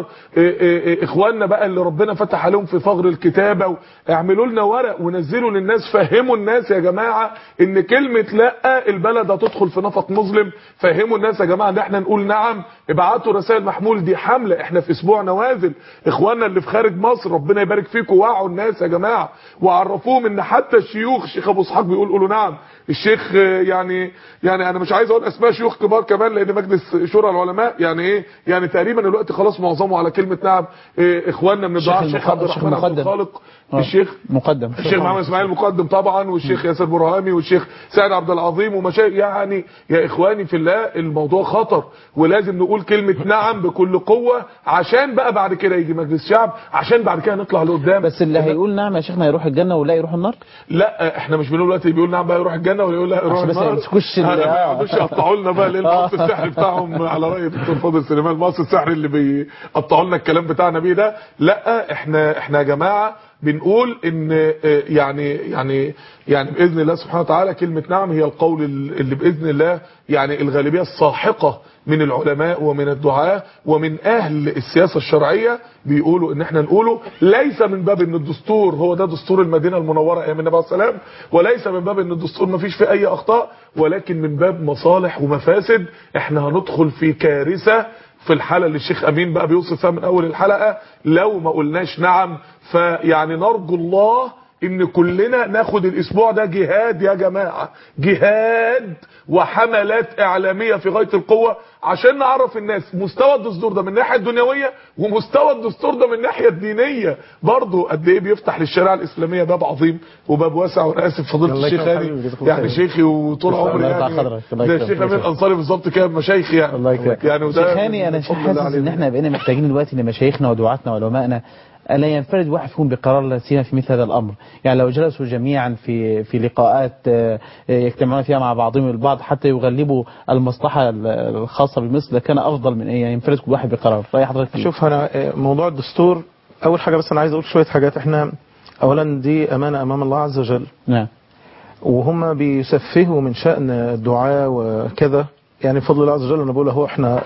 اخواننا بقى اللي ربنا فتح عليهم في فغر الكتابه، اعملوا لنا ورق ونزلوا للناس، فهموا الناس يا جماعه ان كلمه لا البلد هتدخل في نفق مظلم. فهموا الناس يا جماعه ان احنا نقول نعم. ابعتوا رسائل محمول، دي حمله، احنا في اسبوع نوازل. اخواننا اللي في خارج مصر ربنا يبارك فيكم، وعوا الناس يا جماعه وعرفوهم ان حتى الشيوخ، الشيخ ابو اسحاق بيقول قولوا نعم، الشيخ يعني انا مش عايز اقول اسماء شيوخ كبار كمان لان مجلس شورى العلماء يعني ايه، يعني تقريبا الوقت خلاص معظمه على كلمه نعم. اخواننا من الدعاء الشيخ عبد الرحمن عبد الخالق، الشيخ مقدم، الشيخ محمد اسماعيل مقدم طبعا، والشيخ ياسر برهامي، والشيخ سعد عبد العظيم ومشايخ. يعني يا اخواني في الله الموضوع خطر، ولازم نقول كلمه نعم بكل قوه عشان بقى بعد كده يجي مجلس شعب، عشان بعد كده نطلع لقدام. بس اللي هيقول نعم يا شيخنا يروح الجنه ولا يروح النار؟ لا احنا مش بنقول دلوقتي بيقول نعم بقى يروح الجنه ولا يقول لا يروح النار، بس ما يمسكوش مش يقطعوا لنا بقى الماس السحري بتاعهم على راي الدكتور فاضل سليمان، الماس السحري اللي بيقطعوا لنا الكلام بتاعنا بيه ده. لا احنا يا جماعه بنقول ان يعني باذن الله سبحانه وتعالى كلمه نعم هي القول اللي باذن الله يعني الغالبيه الساحقه من العلماء ومن الدعاة ومن اهل السياسه الشرعيه بيقولوا ان احنا نقوله، ليس من باب ان الدستور هو ده دستور المدينه المنوره ايام النبي عليه السلام، وليس من باب ان الدستور ما فيش فيه اي اخطاء، ولكن من باب مصالح ومفاسد. احنا هندخل في كارثه في الحالة اللي الشيخ أمين بقى بيوصف فيها من أول الحلقة لو ما قلناش نعم. فيعني نرجو الله إن كلنا ناخد الأسبوع ده جهاد يا جماعة، جهاد وحملات إعلامية في غاية القوة عشان نعرف الناس مستوى الدستور ده من الناحية الدنيوية ومستوى الدستور ده من الناحية الدينية برضه قد ايه بيفتح للشريعة الإسلامية باب عظيم وباب واسع. وانا اسف فضيلة الشيخ يعني شيخي وطول عمري يعني ده الشيخ أمين الأنصاري بالظبط كده مشايخي يعني. الله يكرمك يعني. وده شيخاني انا حاسس ان احنا بقينا محتاجين دلوقتي لمشايخنا ودعاتنا وعلمائنا ألا ينفرد واحد فيهم بقرار لا سيما في مثل هذا الأمر. يعني لو جلسوا جميعا في لقاءات يجتمعون فيها مع بعضهم البعض حتى يغلبوا المصلحة الخاصة بمصر لكان أفضل من أن ينفرد كل واحد بقرار. رأي حضرتك؟ شوف أنا موضوع الدستور أول حاجة بس أنا عايز أقول شوية حاجات. إحنا أولا دي أمانة أمام الله عز وجل. نعم. وهم بيسفهوا من شأن الدعاء وكذا. يعني بفضل الله عز وجل انا بقول اهو احنا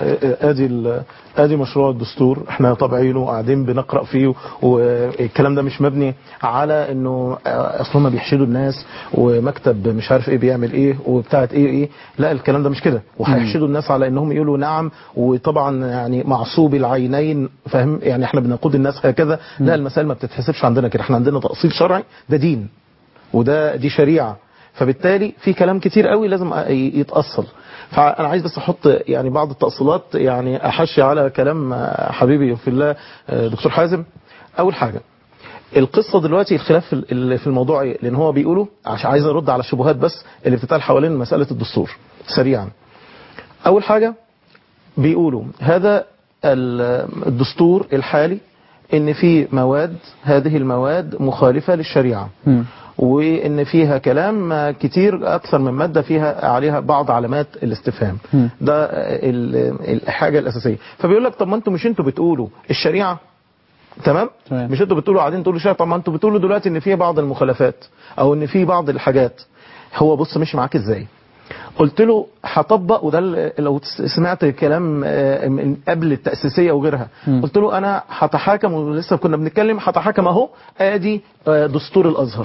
ادي مشروع الدستور احنا طابعينه وقاعدين بنقرا فيه، والكلام ده مش مبني على انه اصلا ما بيحشدوا الناس ومكتب مش عارف ايه بيعمل ايه وبتاعت ايه. لا الكلام ده مش كده، وهيحشدوا الناس على انهم يقولوا نعم، وطبعا يعني معصوب العينين فاهم، يعني احنا بنقود الناس هكذا. لا المسائل ما بتتحسبش عندنا كده، احنا عندنا تأصيل شرعي، ده دين دي شريعه، فبالتالي في كلام كتير قوي لازم يتأصل. فأنا عايز بس أحط يعني بعض التأصيلات، يعني أحشي على كلام حبيبي في الله دكتور حازم. أول حاجة القصة دلوقتي الخلاف في الموضوع إيه؟ لأن هو بيقولوا عشان عايز أرد على الشبهات بس اللي بتتقال حوالين مسألة الدستور سريعا. أول حاجة بيقولوا هذا الدستور الحالي إن في مواد، هذه المواد مخالفة للشريعة، وإن فيها كلام كتير أكثر من مادة فيها عليها بعض علامات الاستفهام. ده الحاجة الأساسية. فبيقول لك طب ما انتوا مش انتوا بتقولوا الشريعة تمام؟ مش انتوا بتقولوا قاعدين تقولوا الشريعة، طب ما انتوا بتقولوا دلوقتي ان في بعض المخالفات او ان في بعض الحاجات. هو بص مش معاك ازاي، قلت له هطبق، وده لو سمعت كلام من قبل التأسيسية وغيرها، قلت له انا هتحاكم، ولسه كنا بنتكلم هتحاكم اهو، ادي دستور الازهر،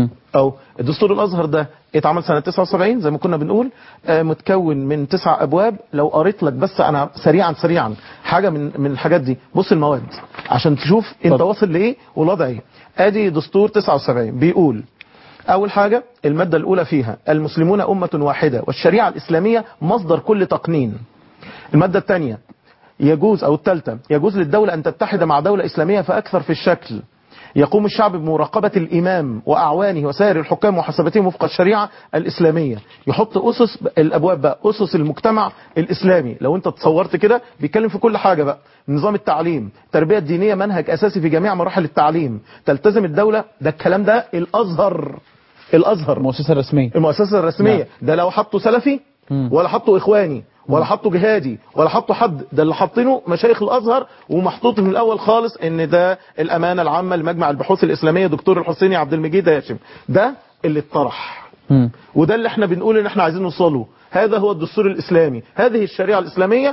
او دستور الازهر ده اتعمل سنة 79 زي ما كنا بنقول، متكون من 9 ابواب. لو قريت لك بس انا سريعا حاجة من الحاجات دي، بص المواد عشان تشوف انت واصل لايه والوضع ايه. ادي دستور 79 بيقول اول حاجة المادة الاولى فيها المسلمون امة واحدة والشريعة الاسلامية مصدر كل تقنين. المادة الثانية يجوز، او الثالثة يجوز للدولة ان تتحد مع دولة اسلامية فاكثر في الشكل. يقوم الشعب بمراقبة الإمام وأعوانه وسائر الحكام ومحاسبتهم وفق الشريعة الإسلامية. يحط أسس الأبواب بقى، أسس المجتمع الإسلامي. لو أنت تصورت كده بيتكلم في كل حاجة بقى، نظام التعليم، التربية الدينية منهج أساسي في جميع مراحل التعليم. تلتزم الدولة، ده الكلام ده الأزهر المؤسسة الرسمية، المؤسسة الرسمية. ده لو حطوا سلفي ولا حطوا إخواني ولا حطوا جهادي ولا حطوا حد، ده اللي حاطينه مشايخ الازهر، ومحطوط من الاول خالص ان ده الامانه العامه لمجمع البحوث الاسلاميه دكتور الحسيني عبد المجيد هاشم. ده اللي اتطرح، وده اللي احنا بنقول ان احنا عايزين نوصله. هذا هو الدستور الاسلامي، هذه الشريعه الاسلاميه،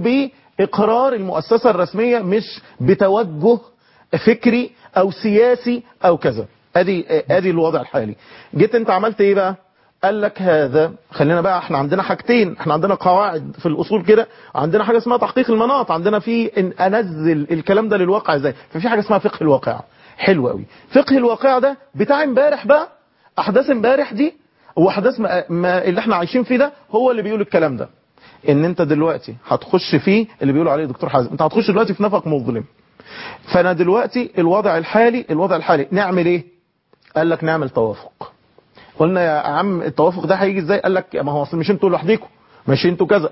وباقرار المؤسسه الرسميه، مش بتوجه فكري او سياسي او كذا. ادي الوضع الحالي. جيت انت عملت ايه بقى؟ قال لك هذا، خلينا بقى، احنا عندنا حاجتين، احنا عندنا قواعد في الاصول كده، عندنا حاجه اسمها تحقيق المناط، عندنا في ان انزل الكلام ده للواقع ازاي، ففي حاجه اسمها فقه الواقع. حلو قوي. فقه الواقع ده بتاع امبارح بقى، احداث امبارح دي واحداث ما اللي احنا عايشين فيه ده، هو اللي بيقول الكلام ده. ان انت دلوقتي هتخش فيه اللي بيقول عليه دكتور حازم، انت هتخش دلوقتي في نفق مظلم. فانا دلوقتي الوضع الحالي نعمل ايه؟ قال لك نعمل توافق. قلنا يا عم التوافق ده هيجي ازاي؟ قال لك ما هو اصل مش انتوا لوحديكم، مش انتوا كذا،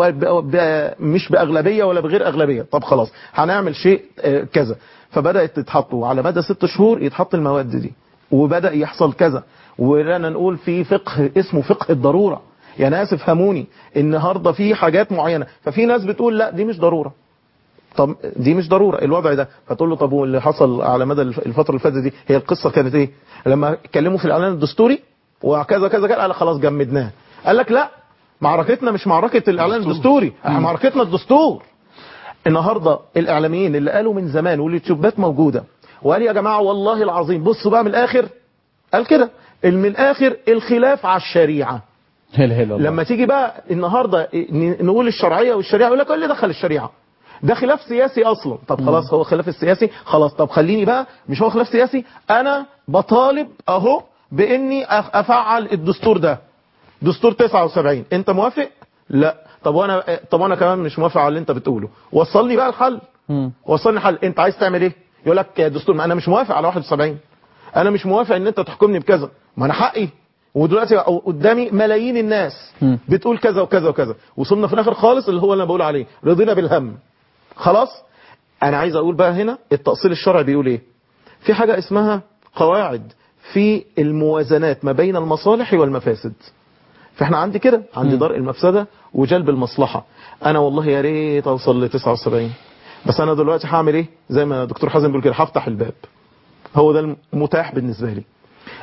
مش باغلبيه ولا بغير اغلبيه. طب خلاص هنعمل شيء كذا. فبدات تتحطوا على مدى 6 شهور يتحط المواد دي، وبدا يحصل كذا. ولنا نقول في فقه اسمه فقه الضروره. يا ناس افهموني، النهارده في حاجات معينه، ففي ناس بتقول لا دي مش ضروره. طب دي مش ضروره الوضع ده، فتقول له طب واللي حصل على مدى الفتره اللي فاتت دي، هي القصه كانت ايه؟ لما اتكلموا في الاعلان الدستوري وكذا كذا كذا، قال خلاص جمدناه. قال لك لا، معركتنا مش معركه الاعلان الدستوري، احنا معركتنا الدستور. النهارده الاعلاميين اللي قالوا من زمان واليوتيوبات موجوده، وقال يا جماعه والله العظيم بصوا بقى من الاخر، قال كده من الاخر الخلاف على الشريعه. لما تيجي بقى النهارده نقول الشرعيه والشريعه، يقول لك ايه اللي دخل الشريعه؟ ده خلاف سياسي اصلا. طب خلاص هو خلاف السياسي، خلاص طب خليني بقى، مش هو خلاف سياسي، انا بطالب اهو باني افعل الدستور ده، دستور 79. انت موافق؟ لا. طب وانا كمان مش موافق على اللي انت بتقوله. وصلني بقى الحل، وصلني حل. انت عايز تعمل ايه؟ يقول لك يا دستور، ما انا مش موافق على 71، انا مش موافق ان انت تحكمني بكذا، ما انا حقي، ودلوقتي قدامي ملايين الناس بتقول كذا وكذا وكذا. وصلنا في الاخر خالص اللي هو اللي انا بقول عليه، رضينا بالهم. خلاص. انا عايز اقول بقى هنا التأصيل الشرعي بيقول ايه؟ في حاجة اسمها قواعد في الموازنات ما بين المصالح والمفاسد. فاحنا عندي كده، عندي درء المفسدة وجلب المصلحة. انا والله يا ريت اوصل ل 79، بس انا دلوقتي هعمل ايه؟ زي ما دكتور حازم بيقول كده، هفتح الباب. هو ده المتاح بالنسبة لي.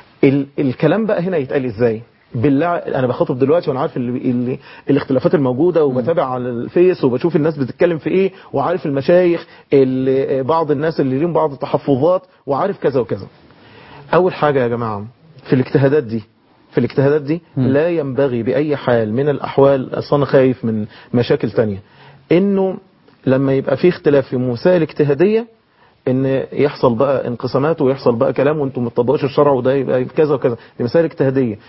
الكلام بقى هنا يتقال ازاي؟ بالله انا بخاطب دلوقتي وانا عارف الاختلافات الموجوده، وبتابع على الفيس وبشوف الناس بتتكلم في ايه، وعارف المشايخ بعض الناس اللي ليهم بعض التحفظات، وعارف كذا وكذا. اول حاجه يا جماعه في الاجتهادات دي لا ينبغي باي حال من الاحوال، اصلا خايف من مشاكل تانية، انه لما يبقى في اختلاف في مسائل اجتهاديه ان يحصل بقى انقسامات ويحصل بقى كلام وانتم ما تطبقوش الشرع وده يبقى كذا وكذا. دي مسائل اجتهاديه،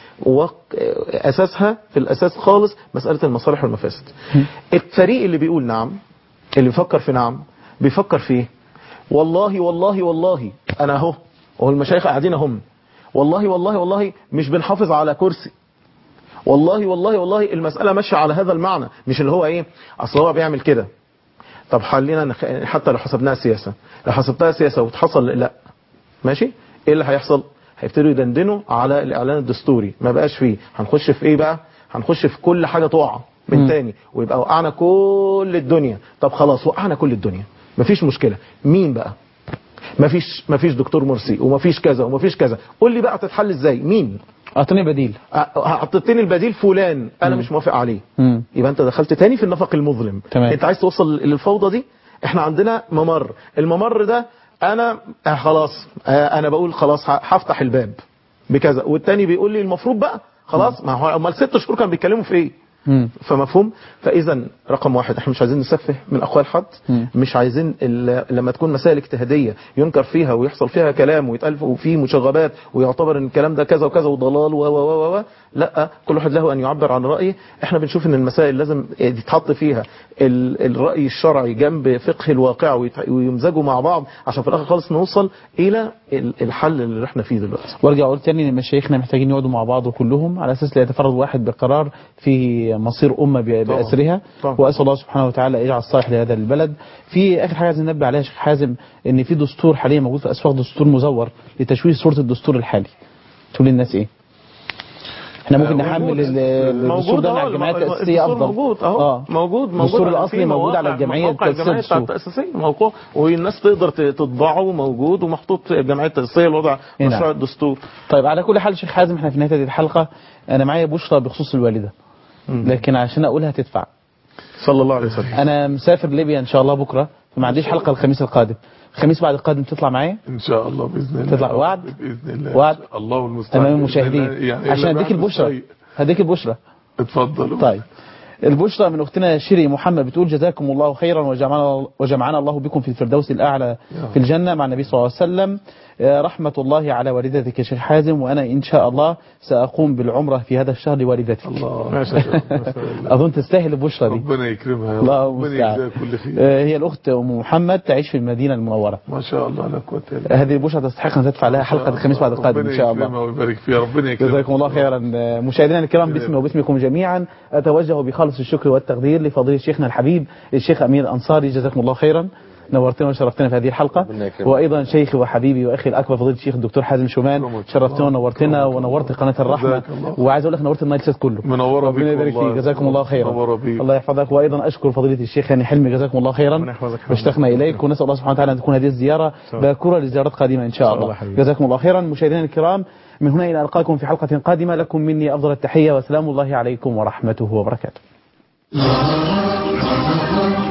واساسها في الاساس خالص مساله المصالح والمفاسد. الفريق اللي بيقول نعم، اللي بيفكر في نعم، بيفكر فيه والله والله والله انا اهو، والمشايخ قاعدين هم، والله والله والله مش بنحافظ على كرسي، والله والله والله المساله ماشيه على هذا المعنى، مش اللي هو ايه اصل هو بيعمل كده. طب خلينا حتى لو حسبناها سياسة، لو حسبتها سياسة وتحصل لا ماشي، ايه اللي هيحصل؟ هيبتدوا يدندنوا على الاعلان الدستوري، ما بقاش فيه. هنخش في ايه بقى؟ هنخش في كل حاجة تقع من تاني، ويبقى وقعنا كل الدنيا. طب خلاص وقعنا كل الدنيا، مفيش مشكلة. مين بقى؟ مفيش دكتور مرسي ومفيش كذا ومفيش كذا. قول لي بقى تتحل ازاي؟ مين؟ اعطيني بديل. حطيتني البديل فلان انا مش موافق عليه، يبقى انت دخلت تاني في النفق المظلم. تمام. انت عايز توصل للفوضى دي. احنا عندنا ممر، الممر ده انا خلاص انا بقول خلاص هفتح الباب بكذا، والتاني بيقول لي المفروض بقى خلاص. ما هو امال 6 شهور كانوا بيتكلموا في ايه؟ فمفهوم. فاذا رقم واحد احنا مش عايزين نسفه من اقوال حد، مش عايزين لما تكون مسائل اجتهاديه ينكر فيها ويحصل فيها كلام ويتقال فيه مشاغبات ويعتبر ان الكلام ده كذا وكذا وضلال و لا، كل واحد له ان يعبر عن رايه. احنا بنشوف ان المسائل لازم يتحط فيها الراي الشرعي جنب فقه الواقع ويمزجوا مع بعض عشان في الاخر خالص نوصل الى الحل اللي احنا فيه دلوقتي. وارجع اقول تاني ان مشايخنا محتاجين يقعدوا مع بعض كلهم على اساس لا يتفرد واحد بقرار في مصير امه باسرها. واسال الله سبحانه وتعالى يجعل الصالح لهذا البلد. في اخر حاجه عايزين ننبه عليها يا شيخ حازم، ان في دستور حاليا موجود في الاسواق، دستور مزور لتشويه صوره الدستور الحالي. تقول للناس ايه؟ احنا ممكن نحمل الدستور ده على الجمعيه التاسيسيه افضل. موجود اهو، موجود الدستور الاصلي موجود على الجمعيه التاسيسيه موقوع، والناس تقدر تطبعه، موجود ومحطوط في الجمعيه التاسيسيه لوضع مشروع الدستور. طيب على كل حال شيخ حازم، احنا في نهايه هذه الحلقه انا معايا بشرى بخصوص الوالده، لكن عشان اقولها تدفع. صلى الله عليه وسلم. انا مسافر ليبيا ان شاء الله بكره، فما عنديش حلقه الخميس القادم. الخميس بعد القادم تطلع معايا ان شاء الله باذن الله. تطلع وعد باذن الله. وعد الله المستعان امام المشاهدين يعني عشان اديك البشرى. هديك البشرى. اتفضلوا. طيب البشرى من اختنا شيري محمد بتقول جزاكم الله خيرا وجمعنا الله بكم في الفردوس الاعلى في الجنه مع النبي صلى الله عليه وسلم. رحمه الله على والدتك يا شيخ حازم، وانا ان شاء الله ساقوم بالعمره في هذا الشهر لوالدتك. الله ما شاء الله. اظن تستاهل البشرى دي. ربنا يكرمها. الله ربنا يجزاها كل خير. هي الاخت ام محمد تعيش في المدينه المنوره. ما شاء الله لا قوه الا بالله. هذه البشرى تستحق ان تدفع لها حلقه الخميس بعد القادم ان شاء الله. ربنا يكرمها ويبارك فيها. ربنا يكرمها. جزاكم الله خيرا. مشاهدينا الكرام، باسمي وباسمكم جميعا اتوجه بخالص الشكر والتقدير لفضيله شيخنا الحبيب الشيخ امين الانصاري، جزاكم الله خيرا. نورتنا وشرفتنا في هذه الحلقة. وأيضا شيخي وحبيبي وأخي الأكبر فضيلة الشيخ الدكتور حازم شومان، شرفتنا ونورتنا ونورت قناة الرحمة، وعايز أقول لك نورت النايل سات كله. منورة بك. ربنا يبارك فيك، جزاكم الله خيرا. الله يحفظك. وأيضا أشكر فضيلة الشيخ هاني حلمي، جزاكم الله خيرا. واشتقنا إليك، ونسأل الله سبحانه وتعالى أن تكون هذه الزيارة باكورة لزيارات قادمة إن شاء الله. جزاكم الله خيرا. مشاهدينا الكرام، من هنا إلى ألقاكم في حلقة قادمة، لكم مني أفضل التحية وسلام الله عليكم ورحمته وبركاته.